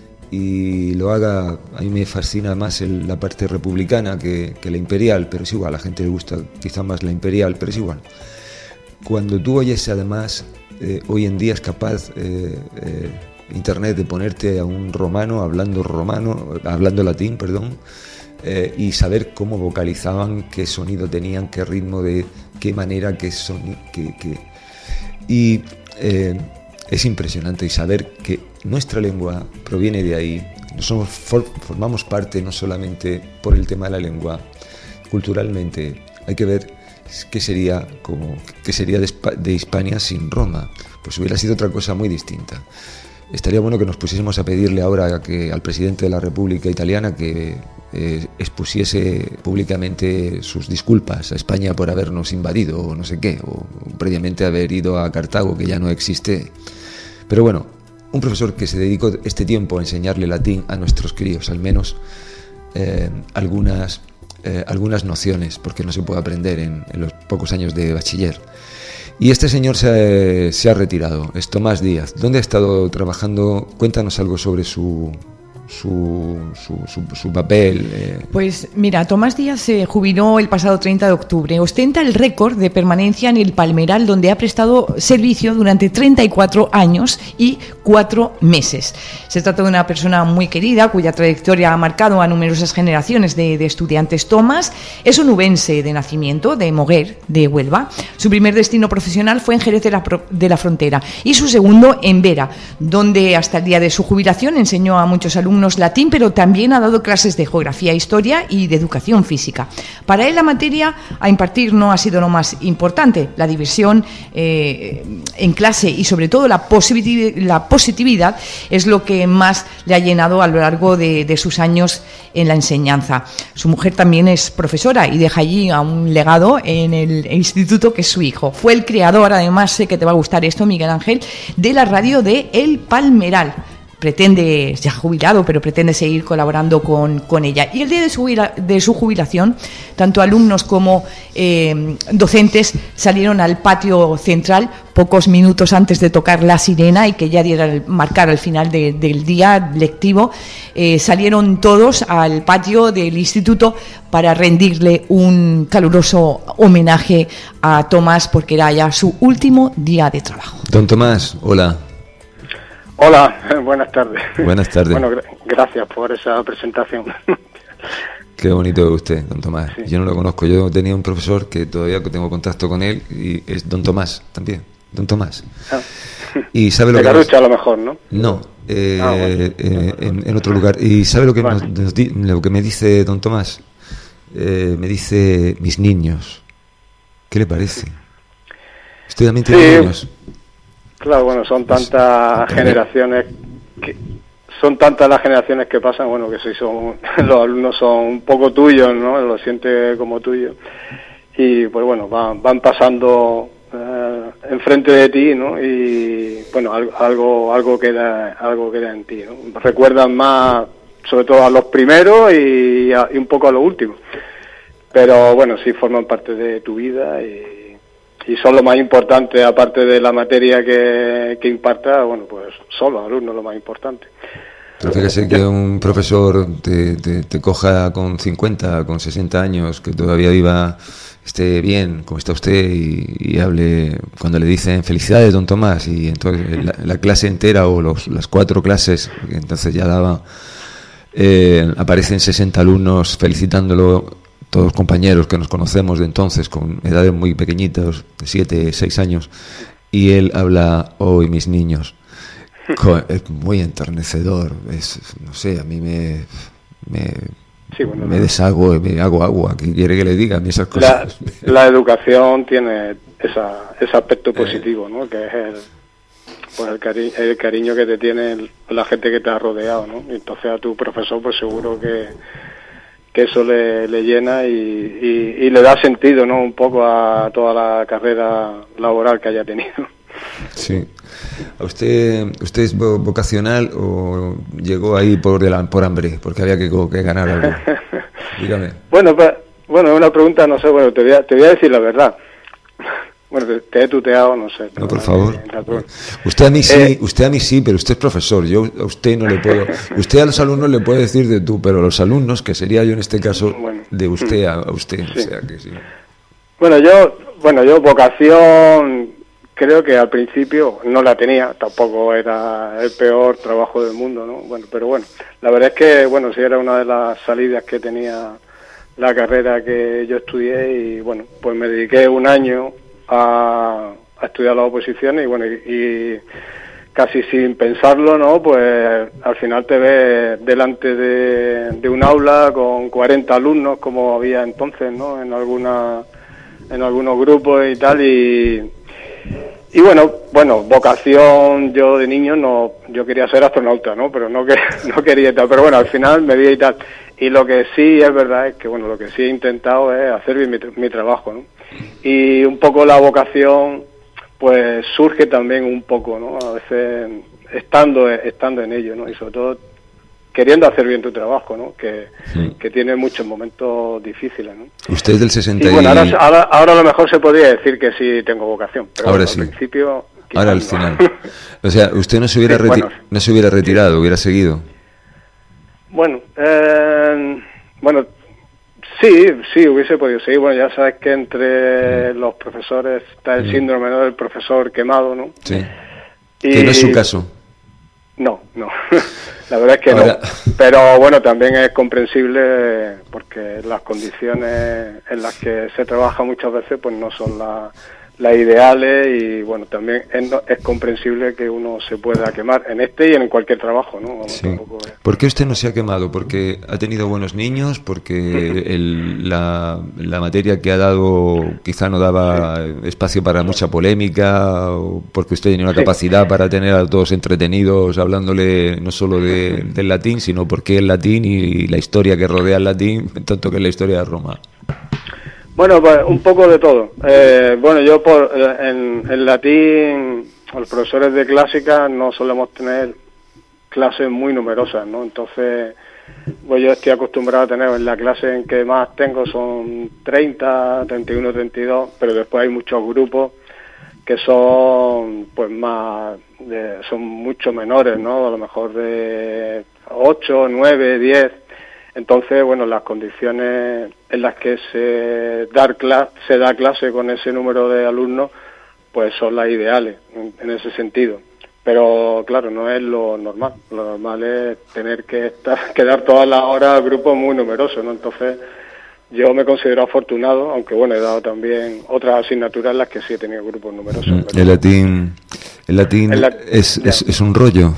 y lo haga, a mí me fascina más el, la parte republicana que, que la imperial, pero es igual, a la gente le gusta quizá más la imperial, pero es igual. Cuando tú oyes además, eh, hoy en día es capaz eh, eh, Internet de ponerte a un romano hablando romano, hablando latín, perdón, Eh, y saber cómo vocalizaban, qué sonido tenían, qué ritmo, de qué manera, qué sonido, qué, qué. Y eh, es impresionante, y saber que nuestra lengua proviene de ahí. Somos, for, formamos parte no solamente por el tema de la lengua, culturalmente hay que ver qué sería, como, qué sería de, de Hispania sin Roma. Pues hubiera sido otra cosa muy distinta. Estaría bueno que nos pusiésemos a pedirle ahora que al presidente de la República Italiana que eh, expusiese públicamente sus disculpas a España por habernos invadido o no sé qué, o previamente haber ido a Cartago, que ya no existe. Pero bueno, un profesor que se dedicó este tiempo a enseñarle latín a nuestros críos, al menos eh, algunas, eh, algunas nociones, porque no se puede aprender en, en los pocos años de bachiller. Y este señor se ha, se ha retirado, es Tomás Díaz. ¿Dónde ha estado trabajando? Cuéntanos algo sobre su... Su, su, su, su papel. Eh. Pues mira, Tomás Díaz se jubiló el pasado treinta de octubre. Ostenta el récord de permanencia en el Palmeral, donde ha prestado servicio durante treinta y cuatro años y cuatro meses. Se trata de una persona muy querida, cuya trayectoria ha marcado a numerosas generaciones de, de estudiantes. Tomás es onubense de nacimiento, de Moguer, de Huelva. Su primer destino profesional fue en Jerez de la, de la Frontera y su segundo en Vera, donde hasta el día de su jubilación enseñó a muchos alumnos latín, pero también ha dado clases de geografía, historia y de educación física. Para él la materia a impartir no ha sido lo más importante. La diversión eh, en clase y sobre todo la, positividad, la positividad es lo que más le ha llenado a lo largo de, de sus años en la enseñanza. Su mujer también es profesora y deja allí a un legado en el instituto que es su hijo. Fue el creador, además sé que te va a gustar esto, Miguel Ángel, de la radio de El Palmeral. Pretende, ya jubilado, pero pretende seguir colaborando con, con ella. Y el día de su, de su jubilación, tanto alumnos como eh, docentes salieron al patio central pocos minutos antes de tocar la sirena y que ya diera el marcar al final de, del día lectivo. Eh, salieron todos al patio del instituto para rendirle un caluroso homenaje a Tomás, porque era ya su último día de trabajo. Don Tomás, hola. Hola, buenas tardes. Buenas tardes. Bueno, gra- gracias por esa presentación. Qué bonito de usted, don Tomás. Sí. Yo no lo conozco. Yo tenía un profesor que todavía tengo contacto con él y es don Tomás también. Don Tomás. Ah. Y sabe lo de que Carucha, nos... a lo mejor, ¿no? No, eh, Ah, bueno. eh, en, en otro lugar. Y sabe lo que Vale. nos, nos di- lo que me dice don Tomás. Eh, me dice mis niños. ¿Qué le parece? Usted también tiene Sí. niños. Claro, bueno, son tantas generaciones que son tantas las generaciones que pasan, bueno, que si son los alumnos son un poco tuyos, ¿no? Lo siente como tuyo y pues bueno, van, van pasando eh, enfrente de ti, ¿no? Y bueno, algo algo algo queda algo queda en ti, ¿no? Recuerdan más, sobre todo a los primeros y, a, y un poco a los últimos, pero bueno, sí forman parte de tu vida y Y son lo más importante, aparte de la materia que, que imparta, bueno, pues son los alumnos lo más importante. Pero fíjese que un profesor te, te, te coja con cincuenta, con sesenta años, que todavía viva, esté bien, como está usted, y, y hable, cuando le dicen felicidades, don Tomás, y entonces la, la clase entera o los, las cuatro clases, que entonces ya daba, eh, aparecen sesenta alumnos felicitándolo, todos compañeros que nos conocemos de entonces, con edades muy pequeñitas, de siete, seis años, y él habla, hoy mis niños. Es muy enternecedor, es, no sé, a mí me me, sí, bueno, me deshago, me hago agua, ¿qué quiere que le diga? A mí esas cosas. La, la educación tiene esa, ese aspecto positivo, ¿no? Que es el, pues el, cari el cariño que te tiene el, la gente que te ha rodeado, ¿no? Y entonces a tu profesor, pues seguro que que eso le, le llena y, y, y le da sentido, ¿no? Un poco a toda la carrera laboral que haya tenido. Sí. ¿A usted usted es vo- vocacional o llegó ahí por de la, por hambre, porque había que, que ganar algo? Dígame. Bueno, pues, bueno, una pregunta, no sé, bueno, te voy a, te voy a decir la verdad. Bueno, te, te he tuteado, no sé. No, por favor. Usted a mí sí, Eh, usted a mí sí, pero usted es profesor. Yo a usted no le puedo. Usted a los alumnos le puede decir de tú, pero a los alumnos, que sería yo en este caso, Bueno. de usted a, a usted. Sí. O sea que sí. Bueno, yo, bueno, yo vocación creo que al principio no la tenía, tampoco era el peor trabajo del mundo, ¿no? Bueno, pero bueno, la verdad es que, bueno, sí era una de las salidas que tenía la carrera que yo estudié y, bueno, pues me dediqué un año a, a estudiar las oposiciones y, bueno, y, y casi sin pensarlo, ¿no? Pues al final te ves delante de, de un aula con cuarenta alumnos, como había entonces, ¿no? En alguna, en algunos grupos y tal, y y bueno, bueno, vocación, yo de niño no, yo quería ser astronauta, ¿no? Pero no que no quería y tal, pero bueno, al final me vi y tal. Y lo que sí es verdad es que, bueno, lo que sí he intentado es hacer bien mi, mi trabajo, ¿no? Y un poco la vocación, pues surge también un poco, ¿no? A veces estando estando en ello, ¿no? Y sobre todo queriendo hacer bien tu trabajo, ¿no? Que, sí. que tiene muchos momentos difíciles, ¿no? Usted es del sesenta y... Y bueno, ahora, ahora, ahora a lo mejor se podría decir que sí tengo vocación, pero ahora bueno, sí. al principio... Ahora al final. O sea, usted no se hubiera, sí, reti- bueno, no se hubiera retirado, sí. hubiera seguido. Bueno, eh, bueno, sí, sí, hubiese podido seguir. Bueno, ya sabes que entre los profesores está el síndrome, ¿no?, del profesor quemado, ¿no? Sí. Y... Que no es su caso. No, no. La verdad es que Ahora... no. Pero bueno, también es comprensible porque las condiciones en las que se trabaja muchas veces pues no son las las ideales y bueno, también es, no, es comprensible que uno se pueda quemar en este y en cualquier trabajo, ¿no? Vamos, sí. tampoco es... ¿Por qué usted no se ha quemado? ¿Porque ha tenido buenos niños? ¿Porque el, la, la materia que ha dado quizá no daba sí. espacio para mucha polémica? ¿O porque usted tenía una sí. capacidad para tener a todos entretenidos hablándole no solo de, del latín, sino por qué el latín y la historia que rodea el latín, tanto que es la historia de Roma? Bueno, pues un poco de todo. Eh, bueno, yo por en, en latín, los profesores de clásica no solemos tener clases muy numerosas, ¿no? Entonces, pues yo estoy acostumbrado a tener, en la clase en que más tengo son treinta, treinta y uno, treinta y dos, pero después hay muchos grupos que son, pues más, de, son mucho menores, ¿no? A lo mejor de ocho, nueve, diez. Entonces, bueno, las condiciones en las que se, dar cla- se da clase con ese número de alumnos, pues son las ideales en, en ese sentido. Pero, claro, no es lo normal. Lo normal es tener que, estar, que dar todas las horas a grupos muy numerosos, ¿no? Entonces, yo me considero afortunado, aunque, bueno, he dado también otras asignaturas en las que sí he tenido grupos numerosos. Mm, el latín, el latín el la- es, es, es un rollo.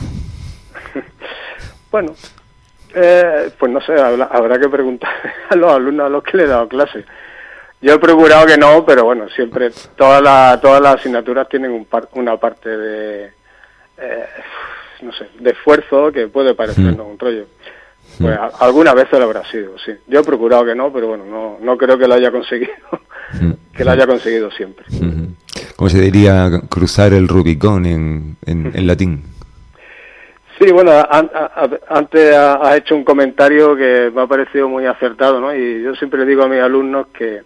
Bueno... Eh, pues no sé, habrá, habrá que preguntar a los alumnos a los que le he dado clase. Yo he procurado que no, pero bueno, siempre todas las todas las asignaturas tienen un par, una parte de eh, no sé, de esfuerzo que puede parecernos mm. un rollo. Pues a, alguna vez lo habrá sido, sí. Yo he procurado que no, pero bueno, no no creo que lo haya conseguido, que lo haya conseguido siempre. ¿Cómo se diría cruzar el Rubicón en, en, en latín? Sí, bueno, a, a, a, antes has hecho un comentario que me ha parecido muy acertado, ¿no? Y yo siempre digo a mis alumnos que,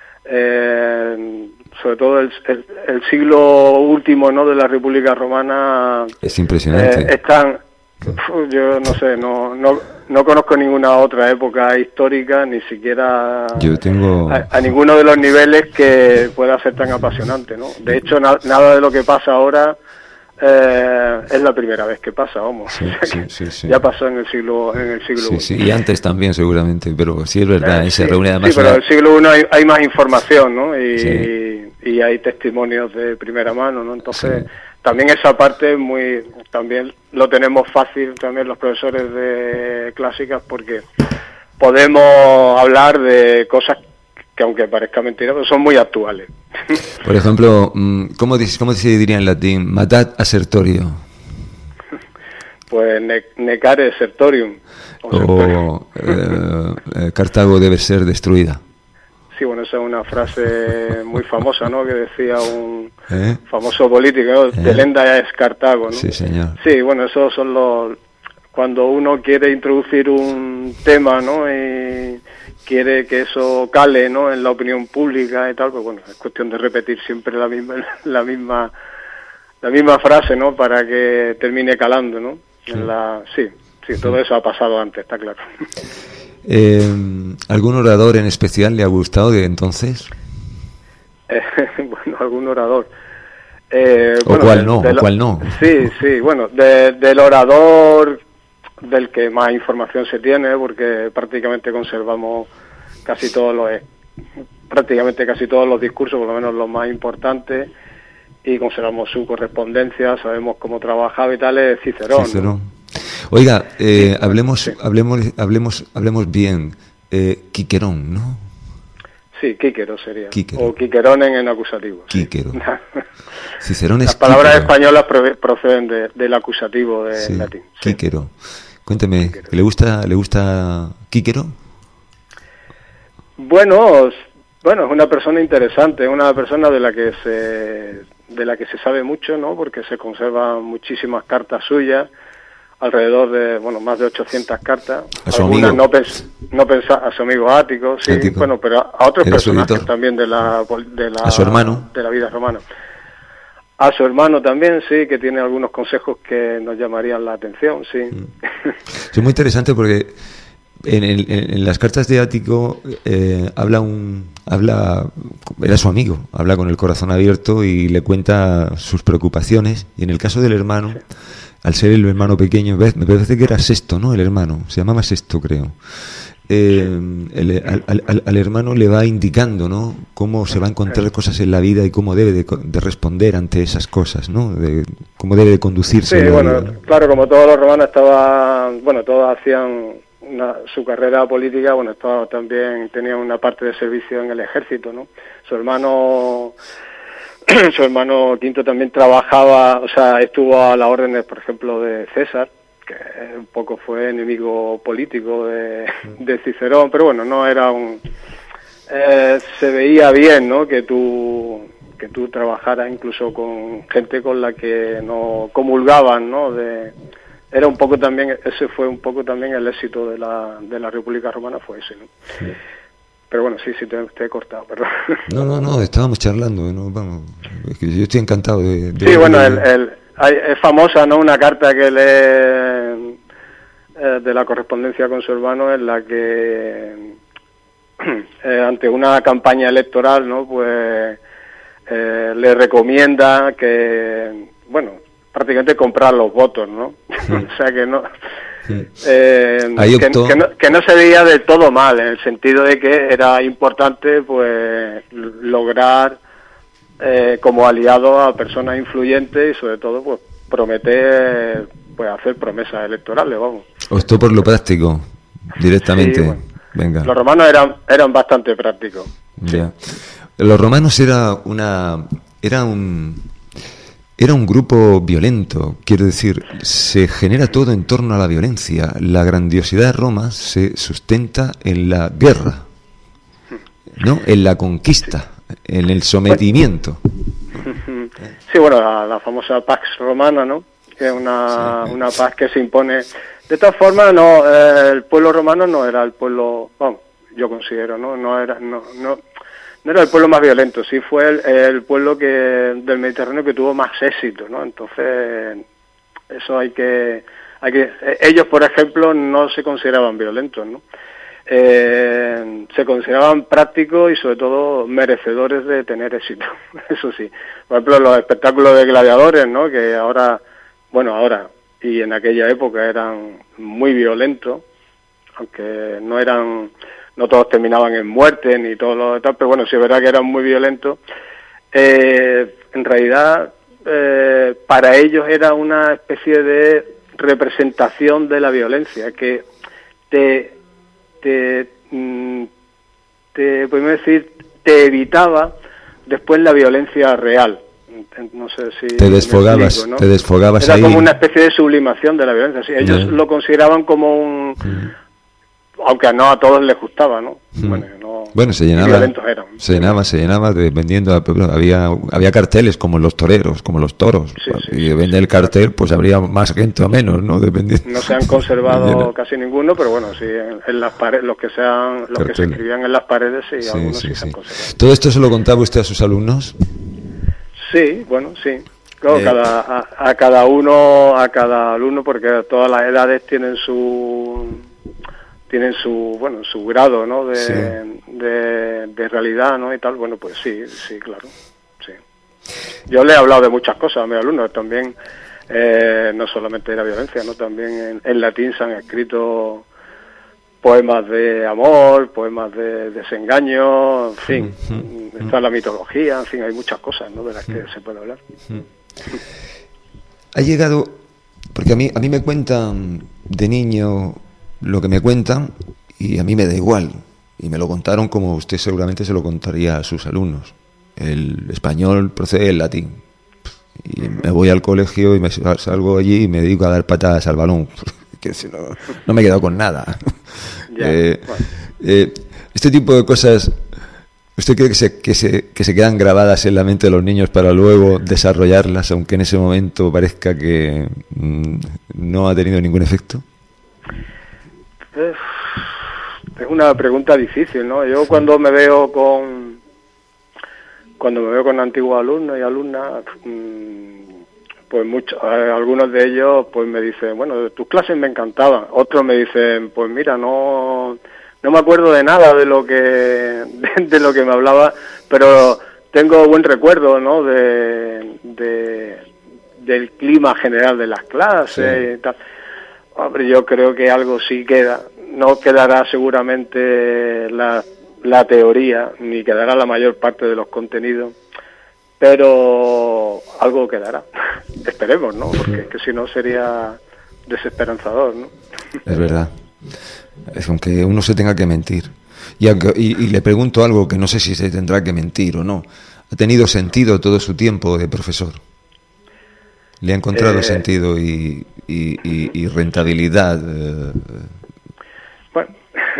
eh, sobre todo el, el, el siglo último, ¿no?, de la República Romana... Es impresionante. Eh, están, yo no sé, no, no, no conozco ninguna otra época histórica, ni siquiera yo tengo... a, a ninguno de los niveles que pueda ser tan apasionante, ¿no? De hecho, na, nada de lo que pasa ahora... Eh, es la primera vez que pasa, vamos. Sí, sí, sí, sí. Ya pasó en el siglo en el siglo sí, uno. Sí, y antes también seguramente, pero sí es verdad, eh, se sí, reúne además. Sí, pero una... en el siglo uno hay, hay más información, ¿no? Y, sí. y, y hay testimonios de primera mano, ¿no? Entonces, sí. también esa parte muy, también lo tenemos fácil también los profesores de clásicas porque podemos hablar de cosas que aunque parezca mentira, pero son muy actuales. Por ejemplo, ¿cómo, cómo se diría en latín? Matad a Sertorio. Pues ne- necare sertorium. O, o eh, eh, Cartago debe ser destruida. Sí, bueno, esa es una frase muy famosa, ¿no?, que decía un ¿Eh? famoso político, ¿no? ¿Eh? Delenda es Cartago, ¿no? Sí, señor. Sí, bueno, esos son los... Cuando uno quiere introducir un tema, ¿no?, y quiere que eso cale, ¿no?, en la opinión pública y tal, pues bueno, es cuestión de repetir siempre la misma la misma la misma frase, ¿no?, para que termine calando, ¿no? Sí, en la, sí, sí, todo sí. Eso ha pasado antes, está claro. Eh, ¿Algún orador en especial le ha gustado de entonces? Eh, bueno, algún orador. Eh, ¿O bueno, cuál de, no? de ¿O cuál no? Sí, sí, bueno, de, del orador del que más información se tiene, porque prácticamente conservamos casi todos los prácticamente casi todos los discursos, por lo menos los más importantes, y conservamos su correspondencia, sabemos cómo trabajaba y tal, es Cicerón. Cicerón. ¿No? Oiga, eh, sí, hablemos, sí. hablemos, hablemos, hablemos bien. Eh, Quiquerón, ¿no? Sí, Quíquero sería. Quíquero. O Quiquerón en, en acusativo. Quíquero. Sí. Cicerón es Las palabras Quíquero. españolas proceden de, del acusativo de sí, latín. Sí. Quíquero. Cuénteme, ¿le gusta, le gusta Quíquero? Bueno, bueno, es una persona interesante, es una persona de la que se de la que se sabe mucho, ¿no? Porque se conservan muchísimas cartas suyas, alrededor de, bueno, más de ochocientas cartas. A su Algunas amigo. no, pens no pensa a su amigo Ático, sí, Ático. bueno, pero a otros Era su personajes editor. también de la, de la... A su hermano. De la vida romana. A su hermano también, sí, que tiene algunos consejos que nos llamarían la atención, sí. Es muy interesante porque en, el- en- en las cartas de Ático eh, habla un habla era su amigo, habla con el corazón abierto y le cuenta sus preocupaciones. Y en el caso del hermano, al ser el hermano pequeño, ves, me parece que era Sexto, ¿no? El hermano, se llamaba Sexto, creo. Eh, el- al, al- al- al hermano le va indicando, ¿no? Cómo se va a encontrar cosas en la vida y cómo debe de, co- de responder ante esas cosas, ¿no? De, cómo debe de conducirse Sí, en la bueno, vida. claro, como todos los romanos estaban, bueno, todos hacían una- su carrera política, bueno, estaba, también tenían una parte de servicio en el ejército, ¿no? Su hermano, su hermano Quinto también trabajaba, o sea, estuvo a las órdenes, por ejemplo, de César, que un poco fue enemigo político de, de Cicerón, pero bueno, no era un... eh, se veía bien, ¿no?, que tú que tú trabajaras incluso con gente con la que no comulgaban, ¿no? De, era un poco también, ese fue un poco también el éxito de la, de la República Romana, fue ese, ¿no? Pero bueno, sí, sí, te, te he cortado, perdón. No, no, no, estábamos charlando, ¿no? Vamos, es que yo estoy encantado de... de Sí, bueno, de- el, el, hay, es famosa, ¿no?, una carta que lee eh, de la correspondencia con su hermano, en la que eh, ante una campaña electoral, ¿no?, pues eh, le recomienda que, bueno, prácticamente comprar los votos, ¿no? O sea que no... Eh, Ahí que, optó- que no, que no se veía del todo mal, en el sentido de que era importante, pues, l- lograr eh, como aliado a personas influyentes y sobre todo, pues, prometer, pues, hacer promesas electorales, vamos. Optó por lo práctico, directamente. Sí, bueno. Venga. Los romanos eran eran bastante prácticos. Ya. Los romanos era una era un era un grupo violento, quiero decir, se genera todo en torno a la violencia. La grandiosidad de Roma se sustenta en la guerra, ¿no? En la conquista, en el sometimiento. Sí, bueno, la, la famosa Pax Romana, ¿no?, que es una, una paz que se impone. De todas formas, no, eh, el pueblo romano no era el pueblo, vamos, yo considero, ¿no? No era, no, no, no era el pueblo más violento, sí fue el, el pueblo que del Mediterráneo que tuvo más éxito, ¿no? Entonces, eso hay que, hay que, ellos, por ejemplo, no se consideraban violentos, ¿no? Eh, se consideraban prácticos y sobre todo merecedores de tener éxito, eso sí. Por ejemplo, los espectáculos de gladiadores, ¿no?, que ahora, bueno, ahora y en aquella época eran muy violentos, aunque no eran, no todos terminaban en muerte ni todo lo tal, pero bueno, sí es verdad que eran muy violentos. Eh, en realidad, eh, para ellos era una especie de representación de la violencia, que te, te, mm, te podemos decir, te evitaba después la violencia real. No sé si Te me desfogabas, explico, ¿no? te desfogabas Era ahí. como una especie de sublimación de la violencia. Sí, ellos Ya. lo consideraban como un... Aunque no a todos les gustaba, ¿no? Bueno, no, Bueno, se llenaba, violentos eran. se llenaba, se llenaba dependiendo, de- pero había había carteles como los toreros, como los toros, y depende del cartel, pues habría más gente o menos, ¿no? Dependiendo. No se han conservado Llena. casi ninguno, pero bueno, sí, en, en las paredes, los que sean, los que se Carteles. escribían en las paredes, sí, Sí, algunos sí, sí, se han sí. conservado. ¿Todo esto se lo contaba usted a sus alumnos? Sí, bueno, sí. Claro, Eh. cada, a, a cada uno, a cada alumno, porque todas las edades tienen su tienen su, bueno, su grado, ¿no?, de, Sí. de, de realidad, ¿no?, y tal. Bueno, pues sí, sí, claro, sí. Yo le he hablado de muchas cosas a mis alumnos, también, eh, no solamente de la violencia, ¿no?, también en, en latín se han escrito poemas de amor, poemas de desengaño, en fin, está la mitología, en fin, hay muchas cosas, ¿no?, de las que se puede hablar. Ha llegado, porque a mí a mí me cuentan de niño lo que me cuentan y a mí me da igual, y me lo contaron como usted seguramente se lo contaría a sus alumnos. El español procede del latín y me voy al colegio y me salgo allí y me dedico a dar patadas al balón, que si no, no me he quedado con nada. Ya, Eh, bueno. eh, este tipo de cosas ¿Usted cree que se, que, se, que se quedan grabadas en la mente de los niños para luego desarrollarlas, aunque en ese momento parezca que mmm, no ha tenido ningún efecto? Es, es una pregunta difícil, ¿no? Yo cuando me veo con cuando me veo con antiguos alumnos y alumnas, pues muchos, algunos de ellos pues me dicen, bueno, tus clases me encantaban. Otros me dicen, pues mira, no no me acuerdo de nada de lo que de, de lo que me hablaba, pero tengo buen recuerdo, ¿no? De, de del clima general de las clases, sí. Y tal. Hombre, yo creo que algo sí queda. No quedará seguramente la, la teoría, ni quedará la mayor parte de los contenidos, pero algo quedará. Esperemos, ¿no? Porque es que si no sería desesperanzador, ¿no? Es verdad. Es aunque uno se tenga que mentir. Y, aunque, y, y le pregunto algo que no sé si se tendrá que mentir o no. ¿Ha tenido sentido todo su tiempo de profesor? ¿Le ha encontrado eh, sentido y, y, y, y rentabilidad? Eh, bueno,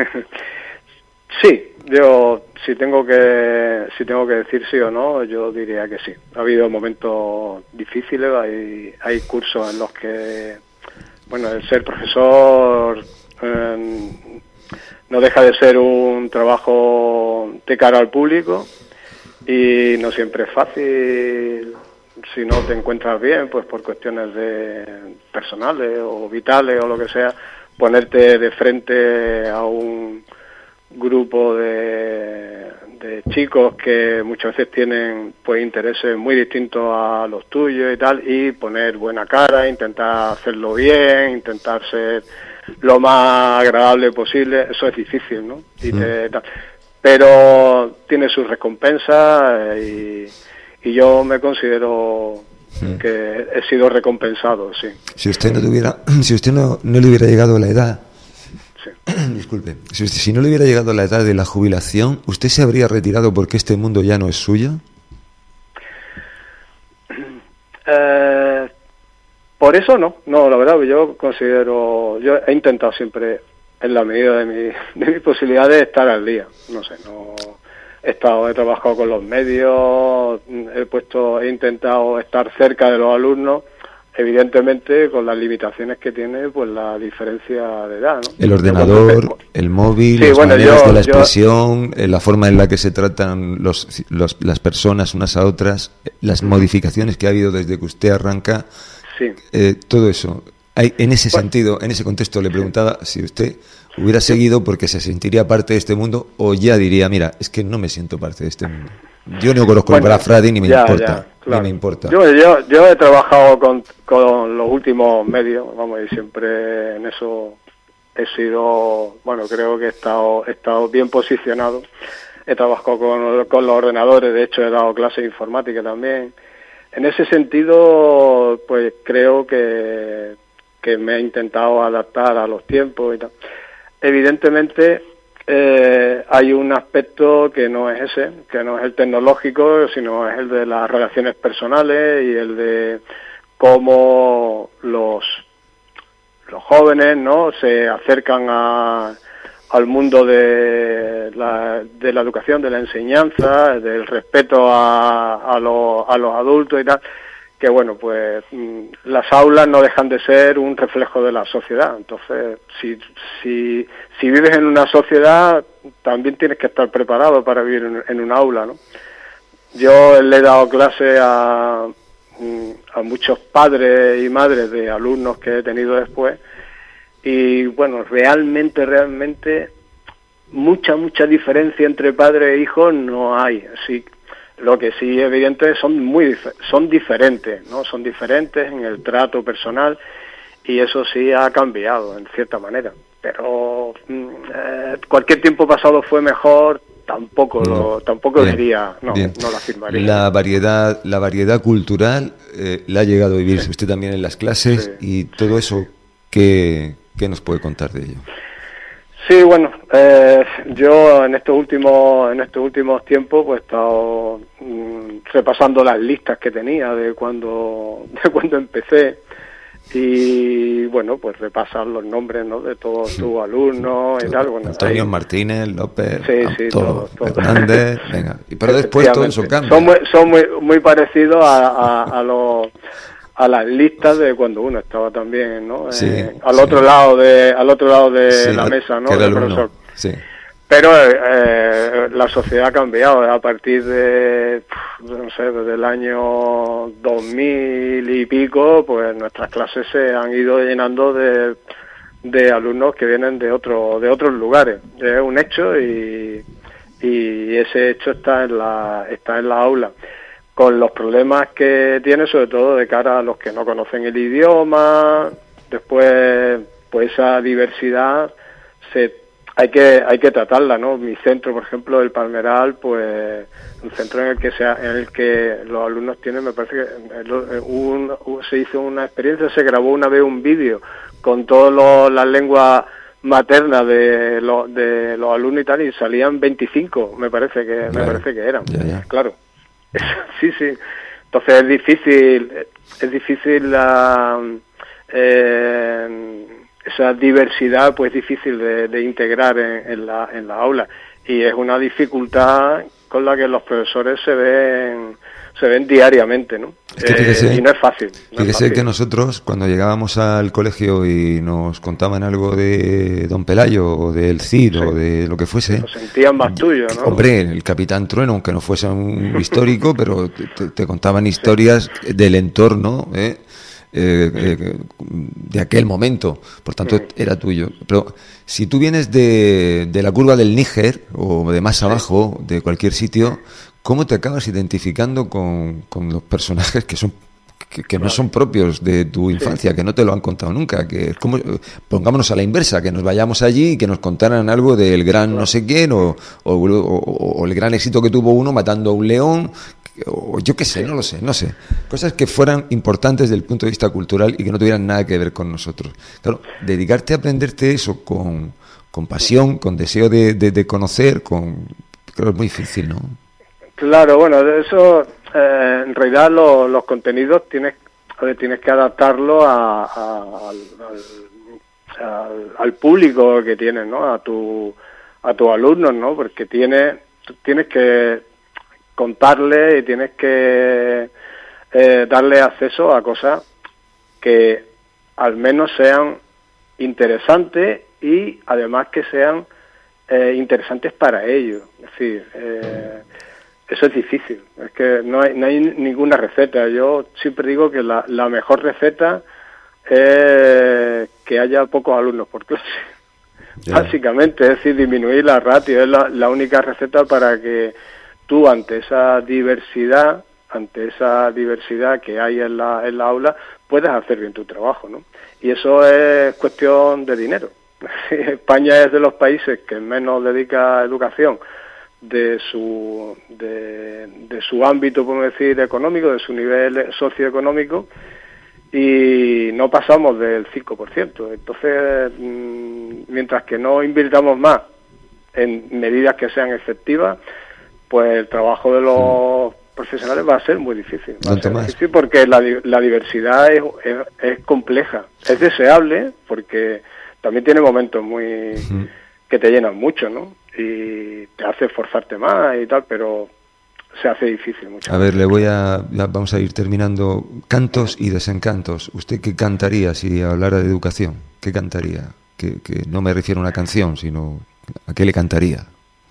sí, yo si tengo que si tengo que decir sí o no, yo diría que sí. Ha habido momentos difíciles, hay, hay cursos en los que, bueno, el ser profesor eh, no deja de ser un trabajo de cara al público y no siempre es fácil. Si no te encuentras bien, pues por cuestiones de personales o vitales o lo que sea, ponerte de frente a un grupo de, de chicos que muchas veces tienen pues intereses muy distintos a los tuyos y tal, y poner buena cara, intentar hacerlo bien, intentar ser lo más agradable posible, eso es difícil, ¿no? Y te, tal. Pero tiene sus recompensas y Y yo me considero que he sido recompensado, sí. Si usted no tuviera, si usted no, no le hubiera llegado a la edad, sí. disculpe, si, usted, si no le hubiera llegado a la edad de la jubilación, ¿usted se habría retirado porque este mundo ya no es suyo? Eh, por eso no, no, la verdad, yo considero, yo he intentado siempre, en la medida de, mi, de mis posibilidades, estar al día, no sé, no... He estado, he trabajado con los medios, he puesto, he intentado estar cerca de los alumnos, evidentemente con las limitaciones que tiene, pues la diferencia de edad, ¿no? El ordenador, el móvil, sí, las bueno, maneras yo, de la expresión, yo... la forma en la que se tratan los, los, las personas unas a otras, las modificaciones que ha habido desde que usted arranca, sí. eh, todo eso. Hay, en ese bueno, sentido, en ese contexto le preguntaba si usted hubiera seguido porque se sentiría parte de este mundo o ya diría, mira, es que no me siento parte de este mundo. Yo no conozco bueno, el Black Friday ni me ya, importa, ya, claro. ni me importa. Yo, yo, yo he trabajado con, con los últimos medios, vamos, y siempre en eso he sido, bueno, creo que he estado, he estado bien posicionado. He trabajado con, con los ordenadores, de hecho he dado clases de informática también. En ese sentido, pues creo que, que me he intentado adaptar a los tiempos y tal. Evidentemente eh, hay un aspecto que no es ese, que no es el tecnológico, sino es el de las relaciones personales y el de cómo los los jóvenes, ¿no?, se acercan a, al mundo de la, de la educación, de la enseñanza, del respeto a, a, los, a los adultos y tal. Que bueno, pues las aulas no dejan de ser un reflejo de la sociedad. Entonces, si, si, si vives en una sociedad, también tienes que estar preparado para vivir en, en un aula, ¿no? Yo le he dado clase a, a muchos padres y madres de alumnos que he tenido después, y bueno, realmente, realmente, mucha, mucha diferencia entre padre e hijo no hay, así. Lo que sí es evidente son muy son diferentes, ¿no? Son diferentes en el trato personal y eso sí ha cambiado en cierta manera. Pero eh, cualquier tiempo pasado fue mejor, tampoco no. lo tampoco bien, diría, no, bien. no lo afirmaría. La variedad la variedad cultural eh, la ha llegado a vivir sí. usted también en las clases sí. y todo eso, ¿qué, qué nos puede contar de ello? Sí, bueno, eh, yo en estos últimos en estos últimos tiempos pues he estado mm, repasando las listas que tenía de cuando de cuando empecé y bueno, pues repasas los nombres, ¿no?, de todos tus alumnos y tal. Bueno, Antonio ahí, Martínez, López, sí, sí, todo, todo, todo. Hernández, venga. Y pero después todo eso cambia. Son muy, son muy, muy parecidos a, a, a los a las listas de cuando uno estaba también, ¿no? Sí, eh, al sí. otro lado de al otro lado de Sí, la mesa, ¿no?, que era del el profesor. uno. Sí. Pero eh, la sociedad ha cambiado a partir de, no sé, desde el año dos mil y pico, pues nuestras clases se han ido llenando de, de alumnos que vienen de otro, de otros lugares. Es un hecho y, y ese hecho está en la, está en la aula, con los problemas que tiene, sobre todo de cara a los que no conocen el idioma. Después, pues esa diversidad se hay que hay que tratarla, ¿no? Mi centro, por ejemplo, el Palmeral, pues un centro en el que sea en el que los alumnos tienen, me parece que un, un, se hizo una experiencia, se grabó una vez un vídeo con todas las lenguas maternas de, lo, de los alumnos y tal, y salían veinticinco, me parece que claro. me parece que eran. Ya, ya. Claro. Sí, sí. Entonces es difícil, es difícil la eh, esa diversidad, pues difícil de, de integrar en, en la en la aula, y es una dificultad con la que los profesores se ven se ven diariamente, ¿no? Es que fíjese, eh, y no es fácil. No fíjese es fácil. que nosotros, cuando llegábamos al colegio y nos contaban algo de Don Pelayo o del Cid sí. o de lo que fuese, lo sentían más tuyo, ¿no? Hombre, el Capitán Trueno, aunque no fuese un histórico, pero te, te contaban historias sí. del entorno, ¿eh? Eh, eh, de aquel momento, por tanto sí. era tuyo. Pero si tú vienes de, de la curva del Níger o de más sí. abajo, de cualquier sitio, ¿cómo te acabas identificando con, con los personajes que son que, que no son propios de tu infancia, sí. que no te lo han contado nunca? Que es como, pongámonos a la inversa, que nos vayamos allí y que nos contaran algo del gran no sé quién o, o, o, o el gran éxito que tuvo uno matando a un león, o yo qué sé, no lo sé, no sé. Cosas que fueran importantes desde el punto de vista cultural y que no tuvieran nada que ver con nosotros. Claro, dedicarte a aprenderte eso con, con pasión, con deseo de, de, de conocer, con creo que es muy difícil, ¿no? Claro, bueno, de eso, eh, en realidad lo, los contenidos tienes, tienes que adaptarlo a, a, al, al, al público que tienes, ¿no? A tu, a tus alumnos, ¿no? Porque tienes, tienes que contarle y tienes que eh, darle acceso a cosas que al menos sean interesantes y además que sean eh, interesantes para ellos. Es decir, eh, eso es difícil, es que no hay, no hay ninguna receta. Yo siempre digo que la, la mejor receta es que haya pocos alumnos por clase. Yeah. Básicamente, es decir, disminuir la ratio, es la, la única receta para que tú ante esa diversidad, ante esa diversidad que hay en la, en la aula, puedas hacer bien tu trabajo, ¿no? Y eso es cuestión de dinero. España es de los países que menos dedica a educación de su de, de su ámbito, podemos decir, económico, de su nivel socioeconómico, y no pasamos del cinco por ciento. Entonces, mientras que no invirtamos más en medidas que sean efectivas, pues el trabajo de los profesionales va a ser muy difícil. Va a ser difícil porque la, la diversidad es, es, es compleja. Es deseable porque también tiene momentos muy uh-huh. que te llenan mucho, ¿no? Y te hace esforzarte más y tal, pero se hace difícil mucho. A ver, le voy a... Vamos a ir terminando. Cantos y desencantos. ¿Usted qué cantaría si hablara de educación? ¿Qué cantaría? Que, que no me refiero a una canción, sino ¿a qué le cantaría?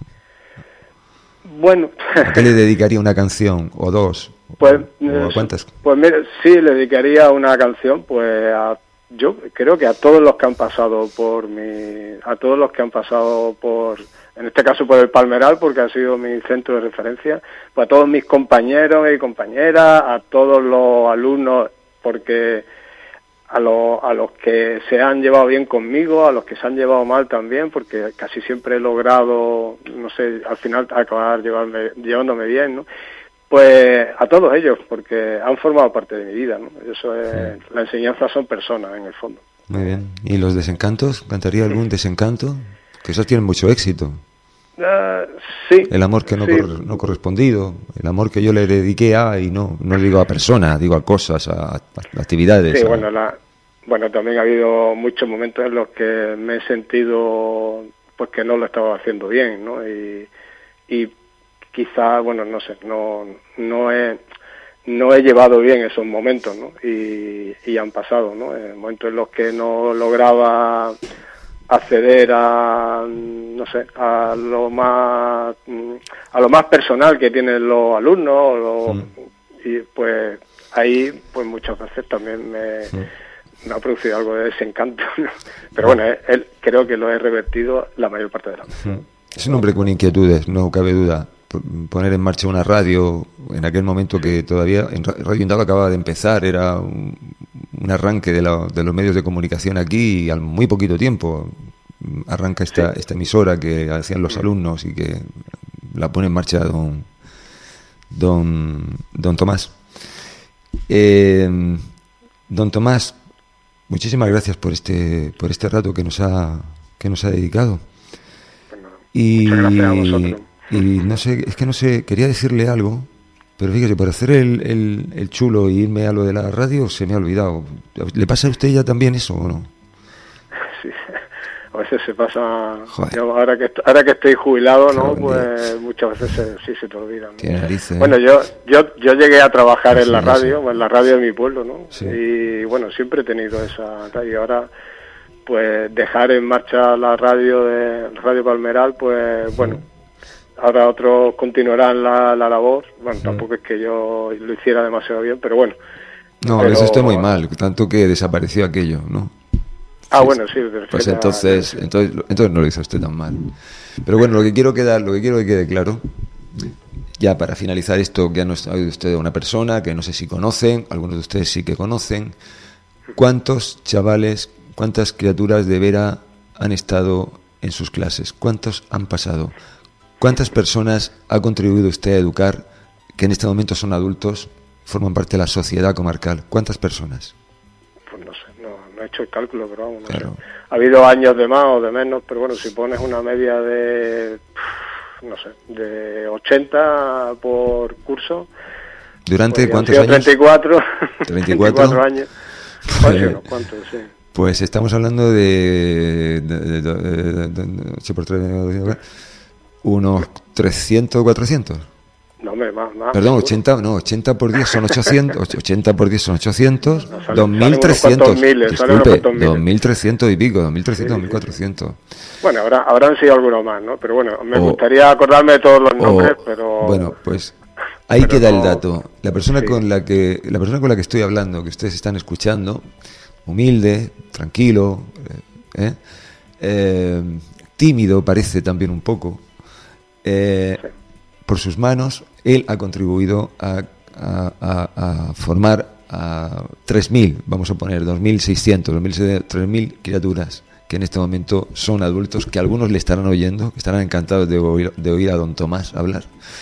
Bueno... ¿A qué le dedicaría una canción? ¿O dos? Pues, ¿O a cuántas? Pues mira, sí, le dedicaría una canción, pues a... Yo creo que a todos los que han pasado por mi... A todos los que han pasado por... En este caso por el Palmeral, porque ha sido mi centro de referencia, pues a todos mis compañeros y compañeras, a todos los alumnos, porque a, lo, a los que se han llevado bien conmigo, a los que se han llevado mal también, porque casi siempre he logrado, no sé, al final acabar llevarme, llevándome bien, ¿no? Pues a todos ellos, porque han formado parte de mi vida, ¿no? Eso es, sí. La enseñanza son personas, en el fondo. Muy bien. ¿Y los desencantos? ¿Cantaría algún desencanto? Que esos tienen mucho éxito. Uh, sí. El amor que no, sí. cor- no correspondido, el amor que yo le dediqué a, y no no le digo a personas, digo a cosas, a, a actividades. Sí, a... bueno, la, bueno, también ha habido muchos momentos en los que me he sentido pues que no lo estaba haciendo bien, ¿no? Y, y quizá, bueno, no sé, no no he no he llevado bien esos momentos, ¿no? Y, y han pasado, ¿no? En momentos en los que no lograba acceder a, no sé, a lo más a lo más personal que tienen los alumnos, los, sí. Y pues ahí, pues muchas veces también me, sí. me ha producido algo de desencanto, ¿no? Pero bueno, él, creo que lo he revertido la mayor parte de la vez. Es un hombre con inquietudes, no cabe duda. Poner en marcha una radio en aquel momento que todavía en Radio Indago acababa de empezar, era un, un arranque de, la, de los medios de comunicación aquí y al muy poquito tiempo arranca esta, sí. esta emisora que hacían los alumnos y que la pone en marcha don don, don Tomás. Eh, don Tomás, muchísimas gracias por este por este rato que nos ha que nos ha dedicado. Bueno, y muchas gracias a vosotros. Y no sé, es que no sé, quería decirle algo, pero fíjese, por hacer el, el, el chulo e irme a lo de la radio se me ha olvidado. ¿Le pasa a usted ya también eso o no? Sí, a veces se pasa. Yo, ahora que ahora que estoy jubilado, ¿no? Pues muchas veces se, sí se te olvidan, ¿no? Tiene narices. Bueno, yo yo yo llegué a trabajar en la radio, en la radio de mi pueblo, ¿no? Sí. Y bueno, siempre he tenido esa radio. Ahora, pues dejar en marcha la radio de Radio Palmeral, pues bueno. Sí. Ahora otros continuarán la, la labor. Bueno, sí. Tampoco es que yo lo hiciera demasiado bien, pero bueno. No, pero... eso está muy mal, tanto que desapareció aquello, ¿no? Ah, sí, bueno, sí. Pues entonces, a... entonces, entonces no lo hizo usted tan mal. Pero bueno, lo que quiero quedar, lo que quiero que quede claro, ya para finalizar esto, que ya nos ha oído usted de una persona que no sé si conocen, algunos de ustedes sí que conocen. ¿Cuántos chavales, cuántas criaturas de Vera han estado en sus clases? ¿Cuántos han pasado? ¿Cuántas personas ha contribuido usted a educar que en este momento son adultos, forman parte de la sociedad comarcal? ¿Cuántas personas? Pues no sé, no, no he hecho el cálculo, pero vamos, no claro. sé. Ha habido años de más o de menos, pero bueno, si pones una media de, no sé, de ochenta por curso. ¿Durante pues cuántos años? treinta y cuatro. ¿treinta y cuatro? años. Pues, no, ¿cuántos? Sí. Pues estamos hablando de... de, de, de, de, de, de ocho por tres... unos trescientos, cuatrocientos. No, hombre, más, más. Perdón, ochenta, no, ochenta por diez son ochocientos, ochenta por diez son ochocientos, no, sale, dos mil trescientos. Miles, disculpe, dos mil trescientos y pico, dos mil trescientos, sí, dos mil cuatrocientos. Bueno, habrá, habrán sido algunos más, ¿no? Pero bueno, me o, gustaría acordarme de todos los nombres, o, pero... Bueno, pues ahí pero queda no, el dato. La persona, sí. con la que, la persona con la que estoy hablando, que ustedes están escuchando, humilde, tranquilo, eh, eh, tímido parece también un poco, Eh, sí. por sus manos, él ha contribuido a, a, a, a formar a tres mil, vamos a poner dos mil seiscientos, tres mil criaturas que en este momento son adultos, que algunos le estarán oyendo, que estarán encantados de oír, de oír a don Tomás hablar.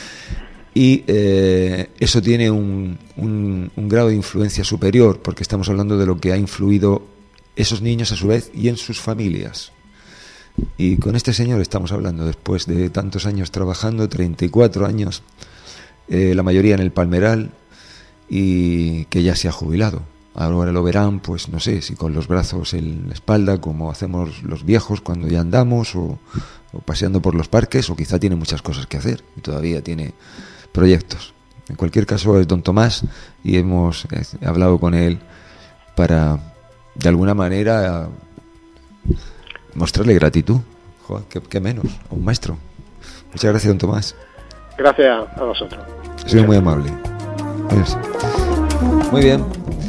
Y eh, eso tiene un, un, un grado de influencia superior, porque estamos hablando de lo que ha influido esos niños a su vez y en sus familias. Y con este señor estamos hablando, después de tantos años trabajando, treinta y cuatro años, eh, la mayoría en el Palmeral, y que ya se ha jubilado. Ahora lo verán, pues no sé, si con los brazos en la espalda, como hacemos los viejos cuando ya andamos, o, o paseando por los parques, o quizá tiene muchas cosas que hacer y todavía tiene proyectos. En cualquier caso es don Tomás y hemos eh, hablado con él para, de alguna manera, mostrarle gratitud. Joder, ¿qué, qué menos? A un maestro. Muchas gracias, don Tomás. Gracias a vosotros. Ha sido muy amable. Adiós. Muy bien.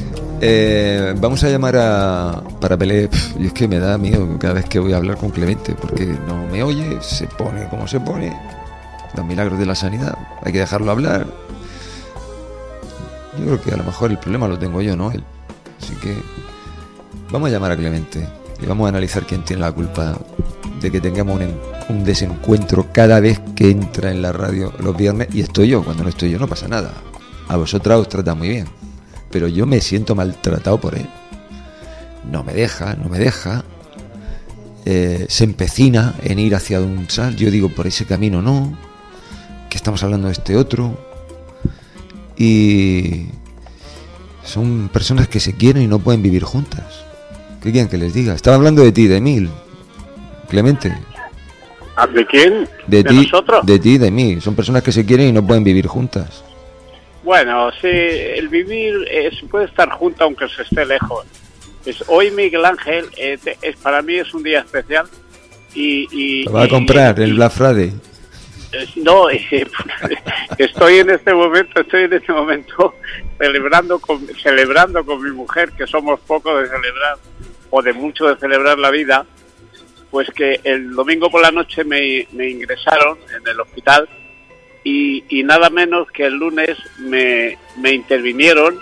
Eh, vamos a llamar a para Pelé. Y es que me da miedo cada vez que voy a hablar con Clemente, porque no me oye, se pone como se pone. Los milagros de la sanidad. Hay que dejarlo hablar. Yo creo que a lo mejor el problema lo tengo yo, no él. Así que vamos a llamar a Clemente y vamos a analizar quién tiene la culpa de que tengamos un, un desencuentro cada vez que entra en la radio los viernes. Y estoy yo, cuando no estoy yo no pasa nada. A vosotras os trata muy bien, pero yo me siento maltratado por él. No me deja, no me deja. Eh, se empecina en ir hacia un sal. Yo digo, por ese camino no, que estamos hablando de este otro. Y son personas que se quieren y no pueden vivir juntas. ¿Qué quieren que les diga? Estaba hablando de ti, de mí, Clemente. ¿De quién? De, ¿De ti, nosotros? de ti, de mí. Son personas que se quieren y no pueden vivir juntas. Bueno, sí, el vivir eh, se puede estar junto aunque se esté lejos. Es, hoy Miguel Ángel, eh, te, es, para mí es un día especial y... y Lo va a comprar y, el Black Friday. Eh, no, eh, estoy en este momento, estoy en este momento celebrando con, celebrando con mi mujer, que somos pocos de celebrar, o de mucho de celebrar la vida, pues que el domingo por la noche me, me ingresaron en el hospital y, y nada menos que el lunes me, me intervinieron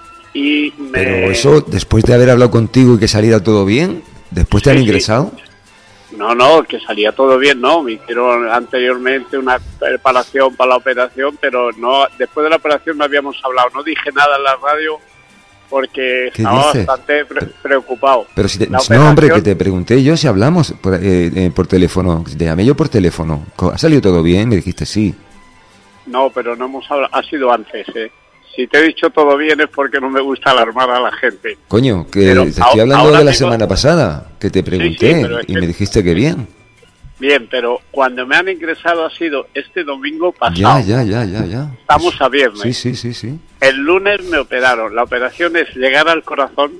y me... Pero eso, después de haber hablado contigo y que saliera todo bien, ¿después te Sí, han sí. ingresado? No, no, que salía todo bien, no, me hicieron anteriormente una preparación para la operación, pero no, después de la operación no habíamos hablado, no dije nada en la radio porque ¿Qué estaba dices? bastante pre- preocupado. Pero si te, La no, hombre, que operación- te pregunté yo si hablamos por, eh, eh, por teléfono. Te llamé yo por teléfono. ¿Ha salido todo bien? Me dijiste sí. No, pero no hemos hablado, ha sido antes, ¿eh? Si te he dicho todo bien es porque no me gusta alarmar a la gente. Coño, que Pero te estoy ahora- hablando ahora de la mismo- semana pasada, que te pregunté Sí, sí, pero es y que- me dijiste que bien. Bien, pero cuando me han ingresado ha sido este domingo Ya, pasado. ya, ya, ya, ya. Estamos a viernes. Sí, sí, sí, sí. El lunes me operaron. La operación es llegar al corazón,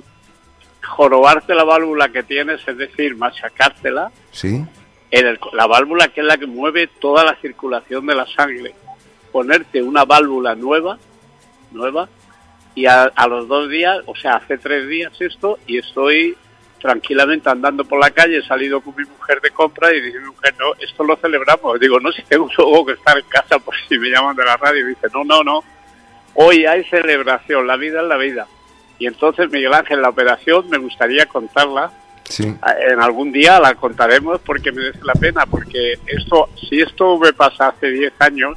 jorobarte la válvula que tienes, es decir, machacártela, Sí. en el- la válvula que es la que mueve toda la circulación de la sangre, ponerte una válvula nueva, nueva, y a, a los dos días, o sea, hace tres días esto, y estoy tranquilamente andando por la calle, he salido con mi mujer de compra y dice mi mujer, no, esto lo celebramos. Digo, no, si tengo luego que estar en casa por si me llaman de la radio. Y dice, no, no, no, hoy hay celebración, la vida es la vida. Y entonces, Miguel Ángel, la operación me gustaría contarla. Sí. En algún día la contaremos porque merece la pena, porque esto, si esto me pasa hace diez años,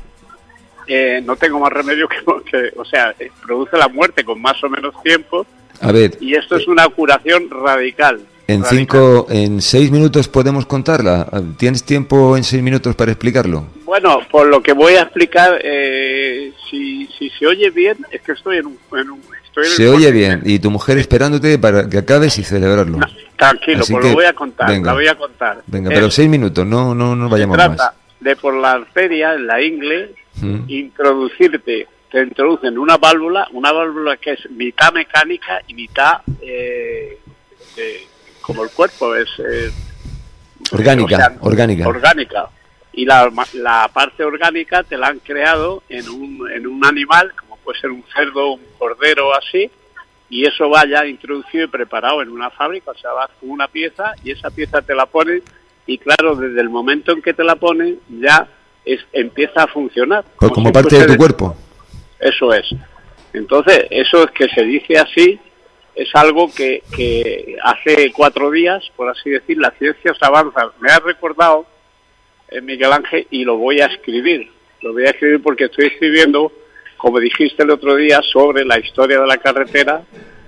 eh, no tengo más remedio que, que, o sea, eh, produce la muerte con más o menos tiempo, A ver, y esto es una curación radical. en radical. cinco, en seis minutos podemos contarla. ¿Tienes tiempo en seis minutos para explicarlo? Bueno, por lo que voy a explicar, eh, si, si se oye bien, es que estoy en un... En un estoy en Se el oye coche. bien y tu mujer esperándote para que acabes y celebrarlo. Tranquilo, Así pues que, lo voy a contar, venga. la voy a contar. Venga, Eh, pero seis minutos, no, no, no vayamos Se más. trata de por la arteria, en la ingle, Mm. introducirte, te introducen una válvula, una válvula que es mitad mecánica y mitad eh, eh, como el cuerpo, es eh, Orgánica, o sea, orgánica. orgánica. Y la, la parte orgánica te la han creado en un, en un animal, como puede ser un cerdo, un cordero, así, y eso va ya introducido y preparado en una fábrica, o sea, vas con una pieza y esa pieza te la ponen, y claro, desde el momento en que te la ponen, ya es, empieza a funcionar. Pues como si parte de fuese tu cuerpo. Eso es. Entonces, eso es que se dice así, es algo que, que hace cuatro días, por así decir, la ciencia se avanza. Me ha recordado, eh, Miguel Ángel, y lo voy a escribir. Lo voy a escribir porque estoy escribiendo, como dijiste el otro día, sobre la historia de la carretera,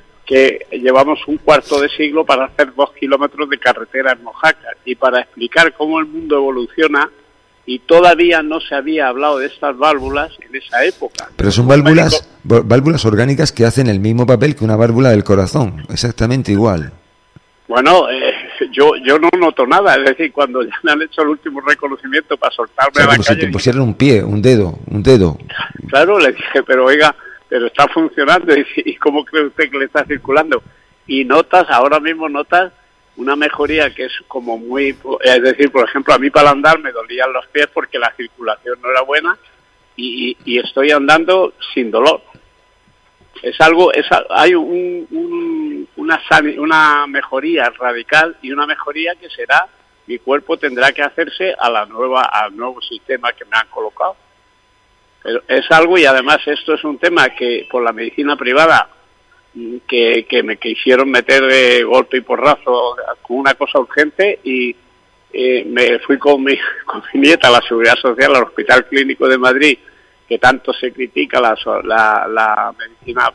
que llevamos un cuarto de siglo para hacer dos kilómetros de carretera en Mojácar, y para explicar cómo el mundo evoluciona, y todavía no se había hablado de estas válvulas en esa época. Pero son válvulas, vo- válvulas orgánicas que hacen el mismo papel que una válvula del corazón, exactamente igual. Bueno, eh, yo yo no noto nada, es decir, cuando ya me han hecho el último reconocimiento para O soltarme sea, a la como si calle, te pusieran un pie, un dedo, un dedo. claro, le dije, pero oiga, pero está funcionando, y, ¿y cómo cree usted que le está circulando? Y notas, ahora mismo notas una mejoría que es como muy, es decir, por ejemplo, a mí para andar me dolían los pies porque la circulación no era buena, y, y, y estoy andando sin dolor. Es algo, es, hay un, un, una, sani- una mejoría radical y una mejoría que será, mi cuerpo tendrá que hacerse a la nueva, al nuevo sistema que me han colocado. Pero es algo, y además esto es un tema que por la medicina privada que, que me quisieron meter de golpe y porrazo con una cosa urgente, y eh, me fui con mi, con mi nieta a la Seguridad Social, al Hospital Clínico de Madrid, que tanto se critica la, so- la, la medicina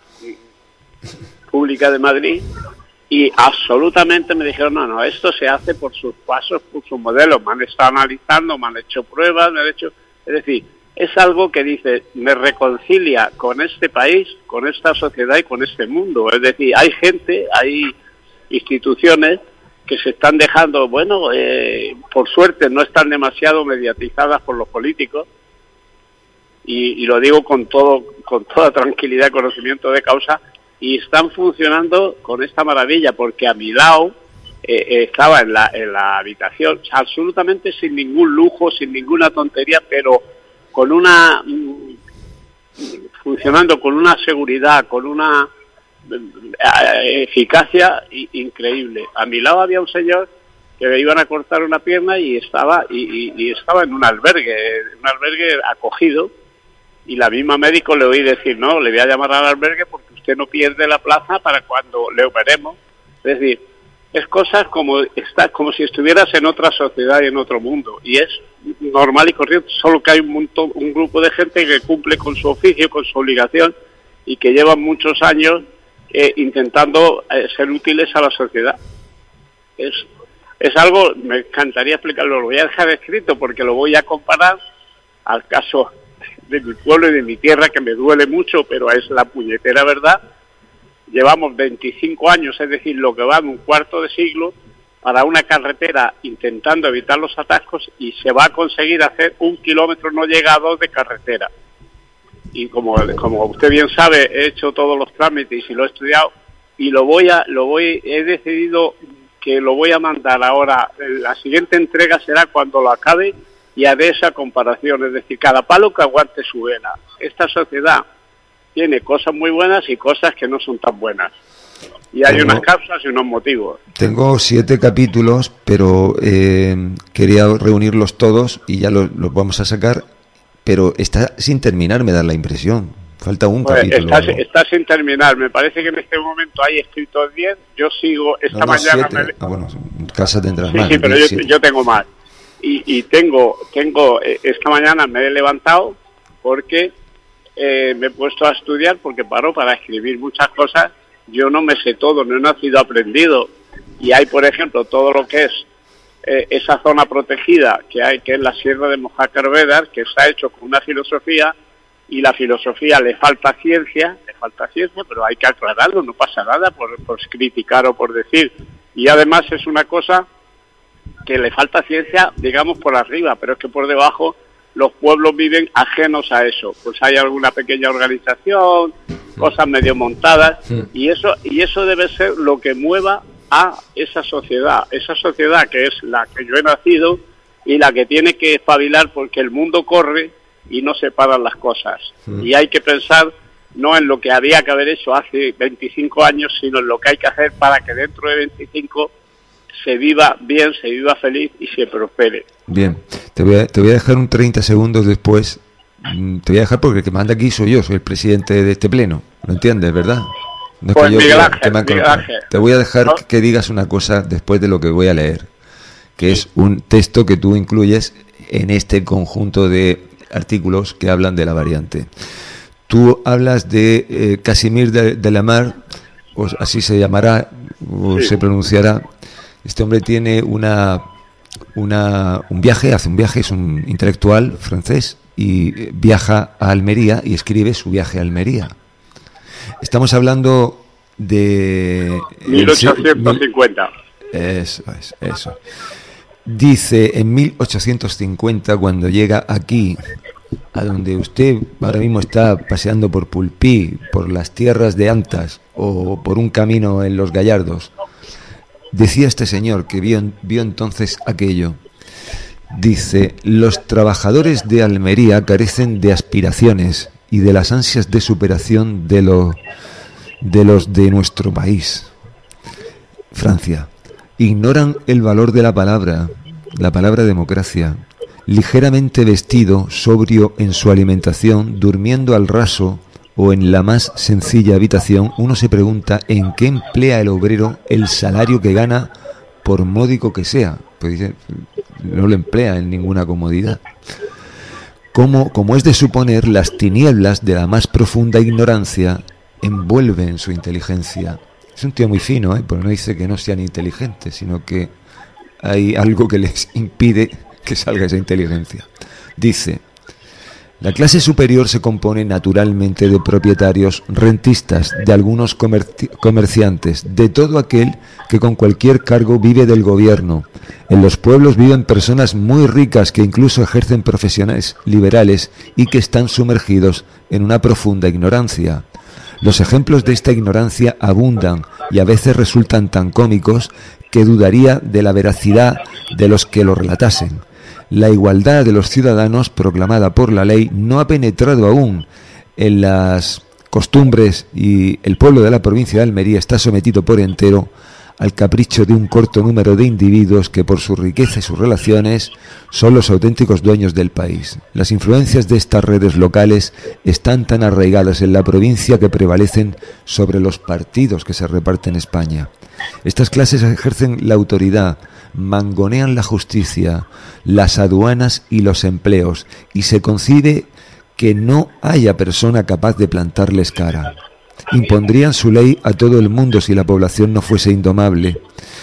pública de Madrid, y absolutamente me dijeron, no, no, esto se hace por sus pasos, por sus modelos, me han estado analizando, me han hecho pruebas, me han hecho... Es decir, es algo que dice, me reconcilia con este país, con esta sociedad y con este mundo. Es decir, hay gente, hay instituciones que se están dejando, bueno, eh, por suerte no están demasiado mediatizadas por los políticos, y, y lo digo con todo, con toda tranquilidad, conocimiento de causa, y están funcionando con esta maravilla, porque a mi lado eh, eh, estaba en la, en la habitación, absolutamente sin ningún lujo, sin ninguna tontería, pero con una, mm, funcionando con una seguridad, con una eficacia increíble. A mi lado había un señor que me iban a cortar una pierna y estaba y, y, y estaba en un albergue, un albergue acogido, y la misma médico le oí decir, no, le voy a llamar al albergue porque usted no pierde la plaza para cuando le operemos. Es decir, es cosas como está, como si estuvieras en otra sociedad y en otro mundo, y es normal y corriente, solo que hay un, montón, un grupo de gente que cumple con su oficio, con su obligación, y que llevan muchos años Eh, intentando eh, ser útiles a la sociedad. Es, es algo, me encantaría explicarlo, lo voy a dejar escrito porque lo voy a comparar al caso de mi pueblo y de mi tierra, que me duele mucho, pero es la puñetera verdad. Llevamos veinticinco años, es decir, lo que va en un cuarto de siglo, para una carretera intentando evitar los atascos, y se va a conseguir hacer un kilómetro no llegado de carretera. Y como como usted bien sabe, he hecho todos los trámites y lo he estudiado, y lo voy a lo voy he decidido que lo voy a mandar ahora. La siguiente entrega será cuando lo acabe y haré esa comparación, es decir, cada palo que aguante su vela. Esta sociedad tiene cosas muy buenas y cosas que no son tan buenas, y hay tengo, unas causas y unos motivos. Tengo siete capítulos, pero eh, quería reunirlos todos y ya los, los vamos a sacar. Pero está sin terminar, me da la impresión. Falta un pues capítulo. Está, está sin terminar. Me parece que en este momento hay escritos diez. Yo sigo esta no, no, mañana. Me... Ah, bueno, en casa tendrás sí, más. Sí, pero yo, yo tengo más. Y, y tengo, tengo esta mañana me he levantado porque eh, me he puesto a estudiar, porque paro para escribir muchas cosas. Yo no me sé todo, no he nacido aprendido. Y hay, por ejemplo, todo lo que es Eh, esa zona protegida que hay, que es la Sierra de Mojácar Vedar, que está hecho con una filosofía, y la filosofía le falta ciencia, le falta ciencia, pero hay que aclararlo, no pasa nada por, por criticar o por decir. Y además es una cosa que le falta ciencia, digamos, por arriba, pero es que por debajo los pueblos viven ajenos a eso. Pues hay alguna pequeña organización, cosas medio montadas, sí. y eso y eso debe ser lo que mueva a esa sociedad, esa sociedad que es la que yo he nacido y la que tiene que espabilar, porque el mundo corre y no se paran las cosas. Mm. Y hay que pensar no en lo que había que haber hecho hace veinticinco años, sino en lo que hay que hacer para que dentro de veinticinco se viva bien, se viva feliz y se prospere. Bien, te voy a, te voy a dejar un treinta segundos después. Te voy a dejar porque el que manda aquí soy yo, soy el presidente de este pleno. ¿Lo entiendes, verdad? No es pues que yo, Miguel Ángel, que me Miguel Ángel. Te voy a dejar ¿no? que digas una cosa después de lo que voy a leer, que es un texto que tú incluyes en este conjunto de artículos que hablan de la variante. Tú hablas de eh, Casimir de, de la Mar, o así se llamará, o sí. se pronunciará. Este hombre tiene una, una un viaje, hace un viaje, es un intelectual francés, y viaja a Almería y escribe su viaje a Almería. Estamos hablando de... mil ochocientos cincuenta. Eso es, eso. Dice, en mil ochocientos cincuenta, cuando llega aquí, a donde usted ahora mismo está paseando por Pulpí, por las tierras de Antas, o por un camino en Los Gallardos, decía este señor que vio, vio entonces aquello. Dice, los trabajadores de Almería carecen de aspiraciones y de las ansias de superación de, lo, de los de nuestro país, Francia. Ignoran el valor de la palabra, la palabra democracia. Ligeramente vestido, sobrio en su alimentación, durmiendo al raso o en la más sencilla habitación, uno se pregunta en qué emplea el obrero el salario que gana, por módico que sea. Pues dice, no lo emplea en ninguna comodidad. Como, como es de suponer, las tinieblas de la más profunda ignorancia envuelven su inteligencia. Es un tío muy fino, ¿eh? Porque no dice que no sean inteligentes, sino que hay algo que les impide que salga esa inteligencia. Dice, La clase superior se compone naturalmente de propietarios, rentistas, de algunos comerci- comerciantes, de todo aquel que con cualquier cargo vive del gobierno. En los pueblos viven personas muy ricas que incluso ejercen profesiones liberales y que están sumergidos en una profunda ignorancia. Los ejemplos de esta ignorancia abundan y a veces resultan tan cómicos que dudaría de la veracidad de los que lo relatasen. La igualdad de los ciudadanos proclamada por la ley no ha penetrado aún en las costumbres y el pueblo de la provincia de Almería está sometido por entero al capricho de un corto número de individuos que por su riqueza y sus relaciones son los auténticos dueños del país. Las influencias de estas redes locales están tan arraigadas en la provincia que prevalecen sobre los partidos que se reparten en España. Estas clases ejercen la autoridad, mangonean la justicia, las aduanas y los empleos, y se concibe que no haya persona capaz de plantarles cara. Impondrían su ley a todo el mundo si la población no fuese indomable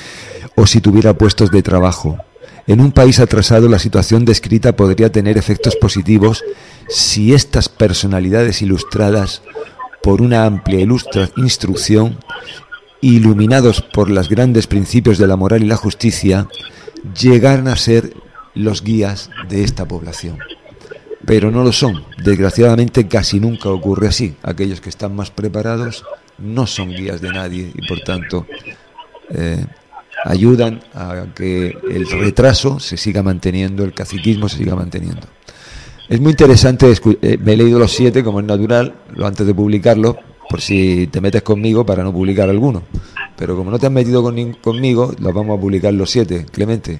o si tuviera puestos de trabajo. En un país atrasado la situación descrita podría tener efectos positivos si estas personalidades ilustradas por una amplia ilustra instrucción, iluminados por los grandes principios de la moral y la justicia, llegaran a ser los guías de esta población. Pero no lo son. Desgraciadamente casi nunca ocurre así. Aquellos que están más preparados no son guías de nadie y por tanto eh, ayudan a que el retraso se siga manteniendo, el caciquismo se siga manteniendo. Es muy interesante, eh, me he leído los siete como es natural, lo antes de publicarlo, por si te metes conmigo para no publicar alguno. Pero como no te has metido con, conmigo, los vamos a publicar los siete, Clemente.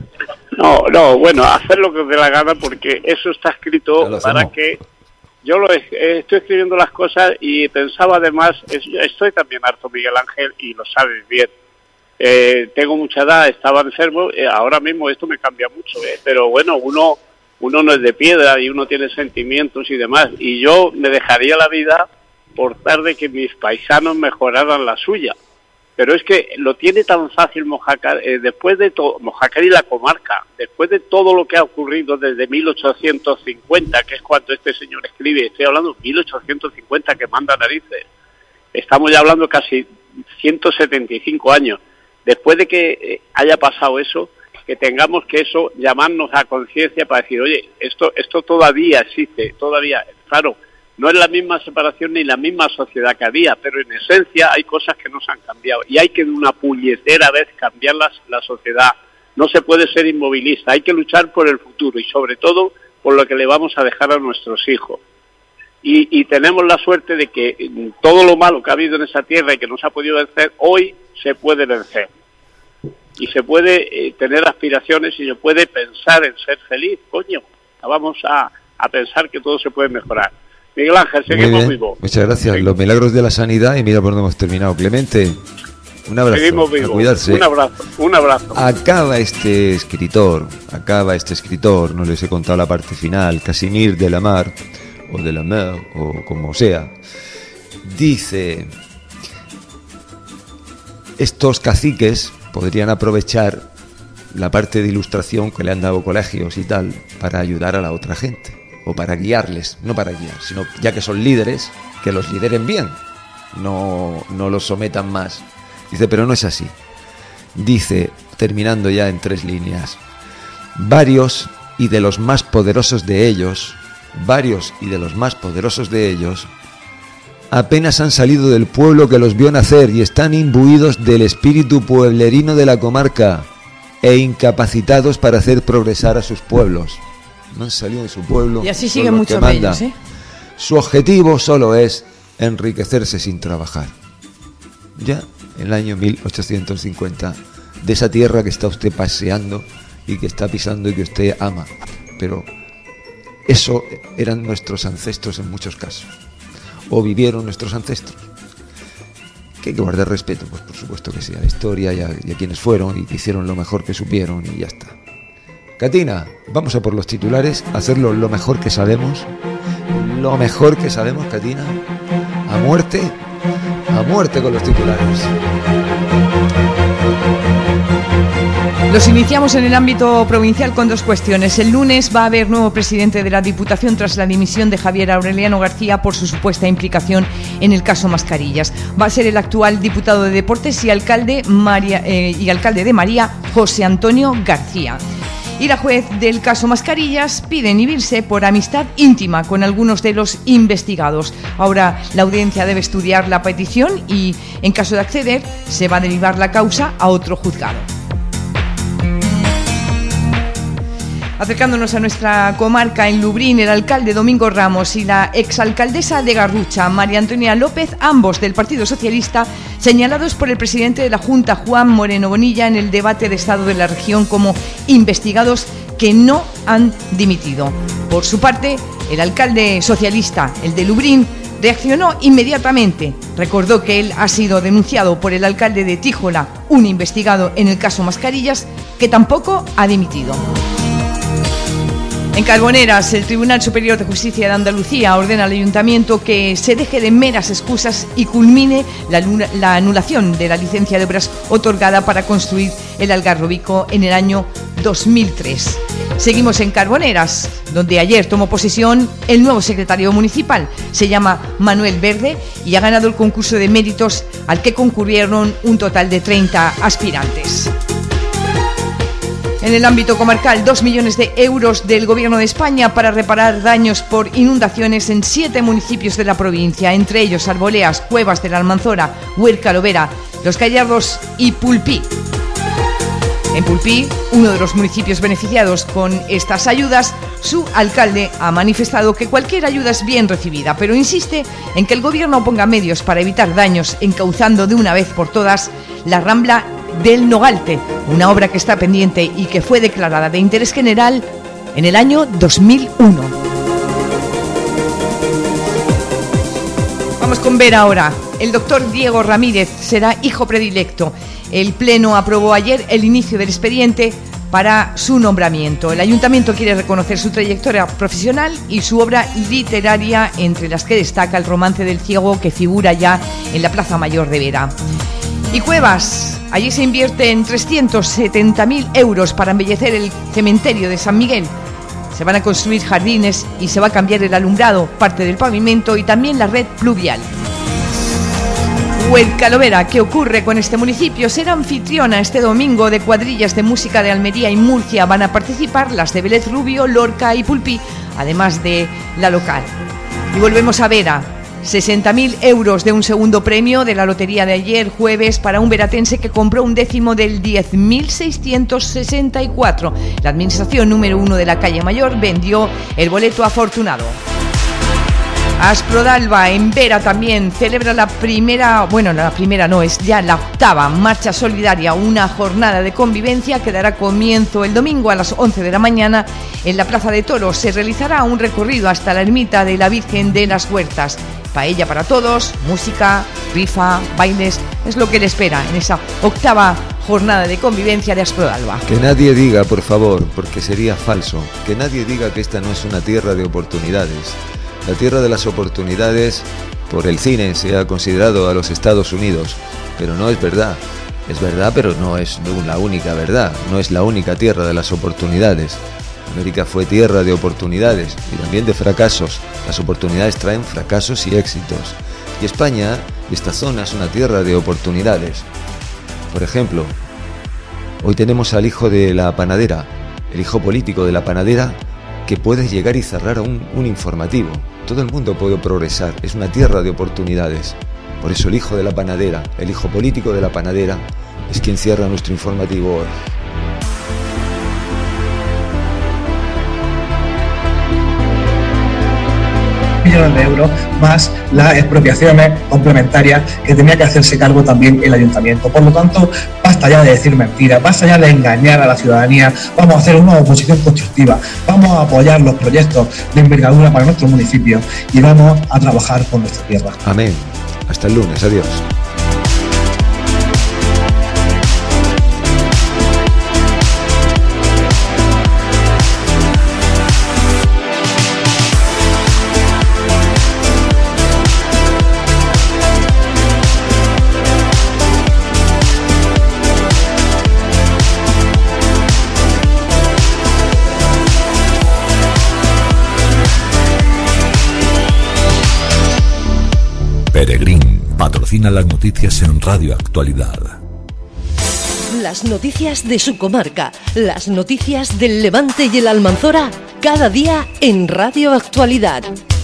No, no, bueno, hacer lo que os dé la gana porque eso está escrito para que... Yo lo es, estoy escribiendo las cosas y pensaba además, es, estoy también harto, Miguel Ángel, y lo sabes bien. Eh, tengo mucha edad, estaba enfermo, eh, ahora mismo esto me cambia mucho, eh, pero bueno, uno, uno no es de piedra y uno tiene sentimientos y demás. Y yo me dejaría la vida por tal de que mis paisanos mejoraran la suya. Pero es que lo tiene tan fácil Mojácar, eh, después de todo, Mojácar y la comarca, después de todo lo que ha ocurrido desde mil ochocientos cincuenta, que es cuando este señor escribe, estoy hablando de mil ochocientos cincuenta, que manda narices, estamos ya hablando casi ciento setenta y cinco años, después de que eh, haya pasado eso, que tengamos que eso, llamarnos a conciencia para decir, oye, esto, esto todavía existe, todavía, claro, no es la misma separación ni la misma sociedad que había, pero en esencia hay cosas que no se han cambiado y hay que de una puñetera vez cambiar la, la sociedad. No se puede ser inmovilista, hay que luchar por el futuro y sobre todo por lo que le vamos a dejar a nuestros hijos. Y, y tenemos la suerte de que todo lo malo que ha habido en esa tierra y que no se ha podido vencer, hoy se puede vencer. Y se puede eh, tener aspiraciones y se puede pensar en ser feliz, coño. Vamos a, a pensar que todo se puede mejorar. Miguel Ángel, seguimos vivos. Muchas gracias. Sí. Los milagros de la sanidad y mira por dónde hemos terminado. Clemente, un abrazo. Seguimos vivos. A cuidarse. Un abrazo, un abrazo. Acaba este escritor, acaba este escritor, no les he contado la parte final, Casimir de la Mar, o de la Mer, o como sea. Dice, estos caciques podrían aprovechar la parte de ilustración que le han dado colegios y tal, para ayudar a la otra gente. O para guiarles, no para guiar, sino ya que son líderes, que los lideren bien, no, no los sometan más. Dice, pero no es así. Dice, terminando ya en tres líneas, varios y de los más poderosos de ellos, varios y de los más poderosos de ellos, apenas han salido del pueblo que los vio nacer y están imbuidos del espíritu pueblerino de la comarca e incapacitados para hacer progresar a sus pueblos. No han salido de su pueblo. Y así siguen muchos de ellos, ¿eh? Su objetivo solo es enriquecerse sin trabajar. Ya en el año mil ochocientos cincuenta, de esa tierra que está usted paseando y que está pisando y que usted ama. Pero eso eran nuestros ancestros en muchos casos. O vivieron nuestros ancestros. Que hay que guardar respeto, pues por supuesto que sí, a la historia y a, y a quienes fueron y que hicieron lo mejor que supieron y ya está. Catina, vamos a por los titulares, a hacerlo lo mejor que sabemos, lo mejor que sabemos, Catina, a muerte, a muerte con los titulares. Los iniciamos en el ámbito provincial con dos cuestiones. El lunes va a haber nuevo presidente de la Diputación tras la dimisión de Javier Aureliano García por su supuesta implicación en el caso Mascarillas. Va a ser el actual diputado de Deportes y alcalde, María, eh, y alcalde de María, José Antonio García. Y la juez del caso Mascarillas pide inhibirse por amistad íntima con algunos de los investigados. Ahora la audiencia debe estudiar la petición y, en caso de acceder, se va a derivar la causa a otro juzgado. Acercándonos a nuestra comarca, en Lubrín, el alcalde Domingo Ramos y la exalcaldesa de Garrucha, María Antonia López, ambos del Partido Socialista, señalados por el presidente de la Junta, Juan Moreno Bonilla, en el debate de Estado de la región como investigados que no han dimitido. Por su parte, el alcalde socialista, el de Lubrín, reaccionó inmediatamente. Recordó que él ha sido denunciado por el alcalde de Tíjola, un investigado en el caso Mascarillas, que tampoco ha dimitido. En Carboneras, el Tribunal Superior de Justicia de Andalucía ordena al Ayuntamiento que se deje de meras excusas y culmine la, la anulación de la licencia de obras otorgada para construir el Algarrobico en el año dos mil tres. Seguimos en Carboneras, donde ayer tomó posesión el nuevo secretario municipal. Se llama Manuel Verde y ha ganado el concurso de méritos al que concurrieron un total de treinta aspirantes. En el ámbito comarcal, dos millones de euros del Gobierno de España para reparar daños por inundaciones en siete municipios de la provincia, entre ellos Arboleas, Cuevas de la Almanzora, Huerca Lovera, Los Gallardos y Pulpí. En Pulpí, uno de los municipios beneficiados con estas ayudas, su alcalde ha manifestado que cualquier ayuda es bien recibida, pero insiste en que el Gobierno ponga medios para evitar daños, encauzando de una vez por todas la Rambla del Nogalte, una obra que está pendiente y que fue declarada de interés general en el año dos mil uno. Vamos con Vera ahora. El doctor Diego Ramírez será hijo predilecto. El Pleno aprobó ayer el inicio del expediente para su nombramiento. El Ayuntamiento quiere reconocer su trayectoria profesional y su obra literaria, entre las que destaca el Romance del Ciego, que figura ya en la Plaza Mayor de Vera. Y Cuevas, allí se invierten trescientos setenta mil euros para embellecer el cementerio de San Miguel. Se van a construir jardines y se va a cambiar el alumbrado, parte del pavimento y también la red pluvial. Huerca Lovera, ¿qué ocurre con este municipio? Será anfitriona este domingo de cuadrillas de música de Almería y Murcia. Van a participar las de Vélez Rubio, Lorca y Pulpí, además de la local. Y volvemos a Vera. sesenta mil euros de un segundo premio de la lotería de ayer jueves para un veratense que compró un décimo del diez mil seiscientos sesenta y cuatro. La administración número uno de la calle Mayor vendió el boleto afortunado. Asprodalba, en Vera, también celebra la primera, bueno, la primera no, es ya la octava marcha solidaria, una jornada de convivencia que dará comienzo el domingo a las once de la mañana en la Plaza de Toros. Se realizará un recorrido hasta la ermita de la Virgen de las Huertas. Paella para todos, música, rifa, bailes, es lo que le espera en esa octava jornada de convivencia de Asprodalba. Que nadie diga, por favor, porque sería falso, que nadie diga que esta no es una tierra de oportunidades. La tierra de las oportunidades, por el cine, se ha considerado a los Estados Unidos, pero no es verdad. Es verdad, pero no es la única verdad, no es la única tierra de las oportunidades. América fue tierra de oportunidades y también de fracasos. Las oportunidades traen fracasos y éxitos. Y España, esta zona, es una tierra de oportunidades. Por ejemplo, hoy tenemos al hijo de la panadera, el hijo político de la panadera, que puede llegar y cerrar un, un informativo. Todo el mundo puede progresar, es una tierra de oportunidades. Por eso el hijo de la panadera, el hijo político de la panadera, es quien cierra nuestro informativo hoy. Millones de euros más las expropiaciones complementarias que tenía que hacerse cargo también el ayuntamiento. Por lo tanto, basta ya de decir mentiras, basta ya de engañar a la ciudadanía. Vamos a hacer una oposición constructiva, vamos a apoyar los proyectos de envergadura para nuestro municipio y vamos a trabajar con nuestra tierra. Amén. Hasta el lunes. Adiós. Peregrín patrocina las noticias en Radio Actualidad. Las noticias de su comarca, las noticias del Levante y el Almanzora, cada día en Radio Actualidad.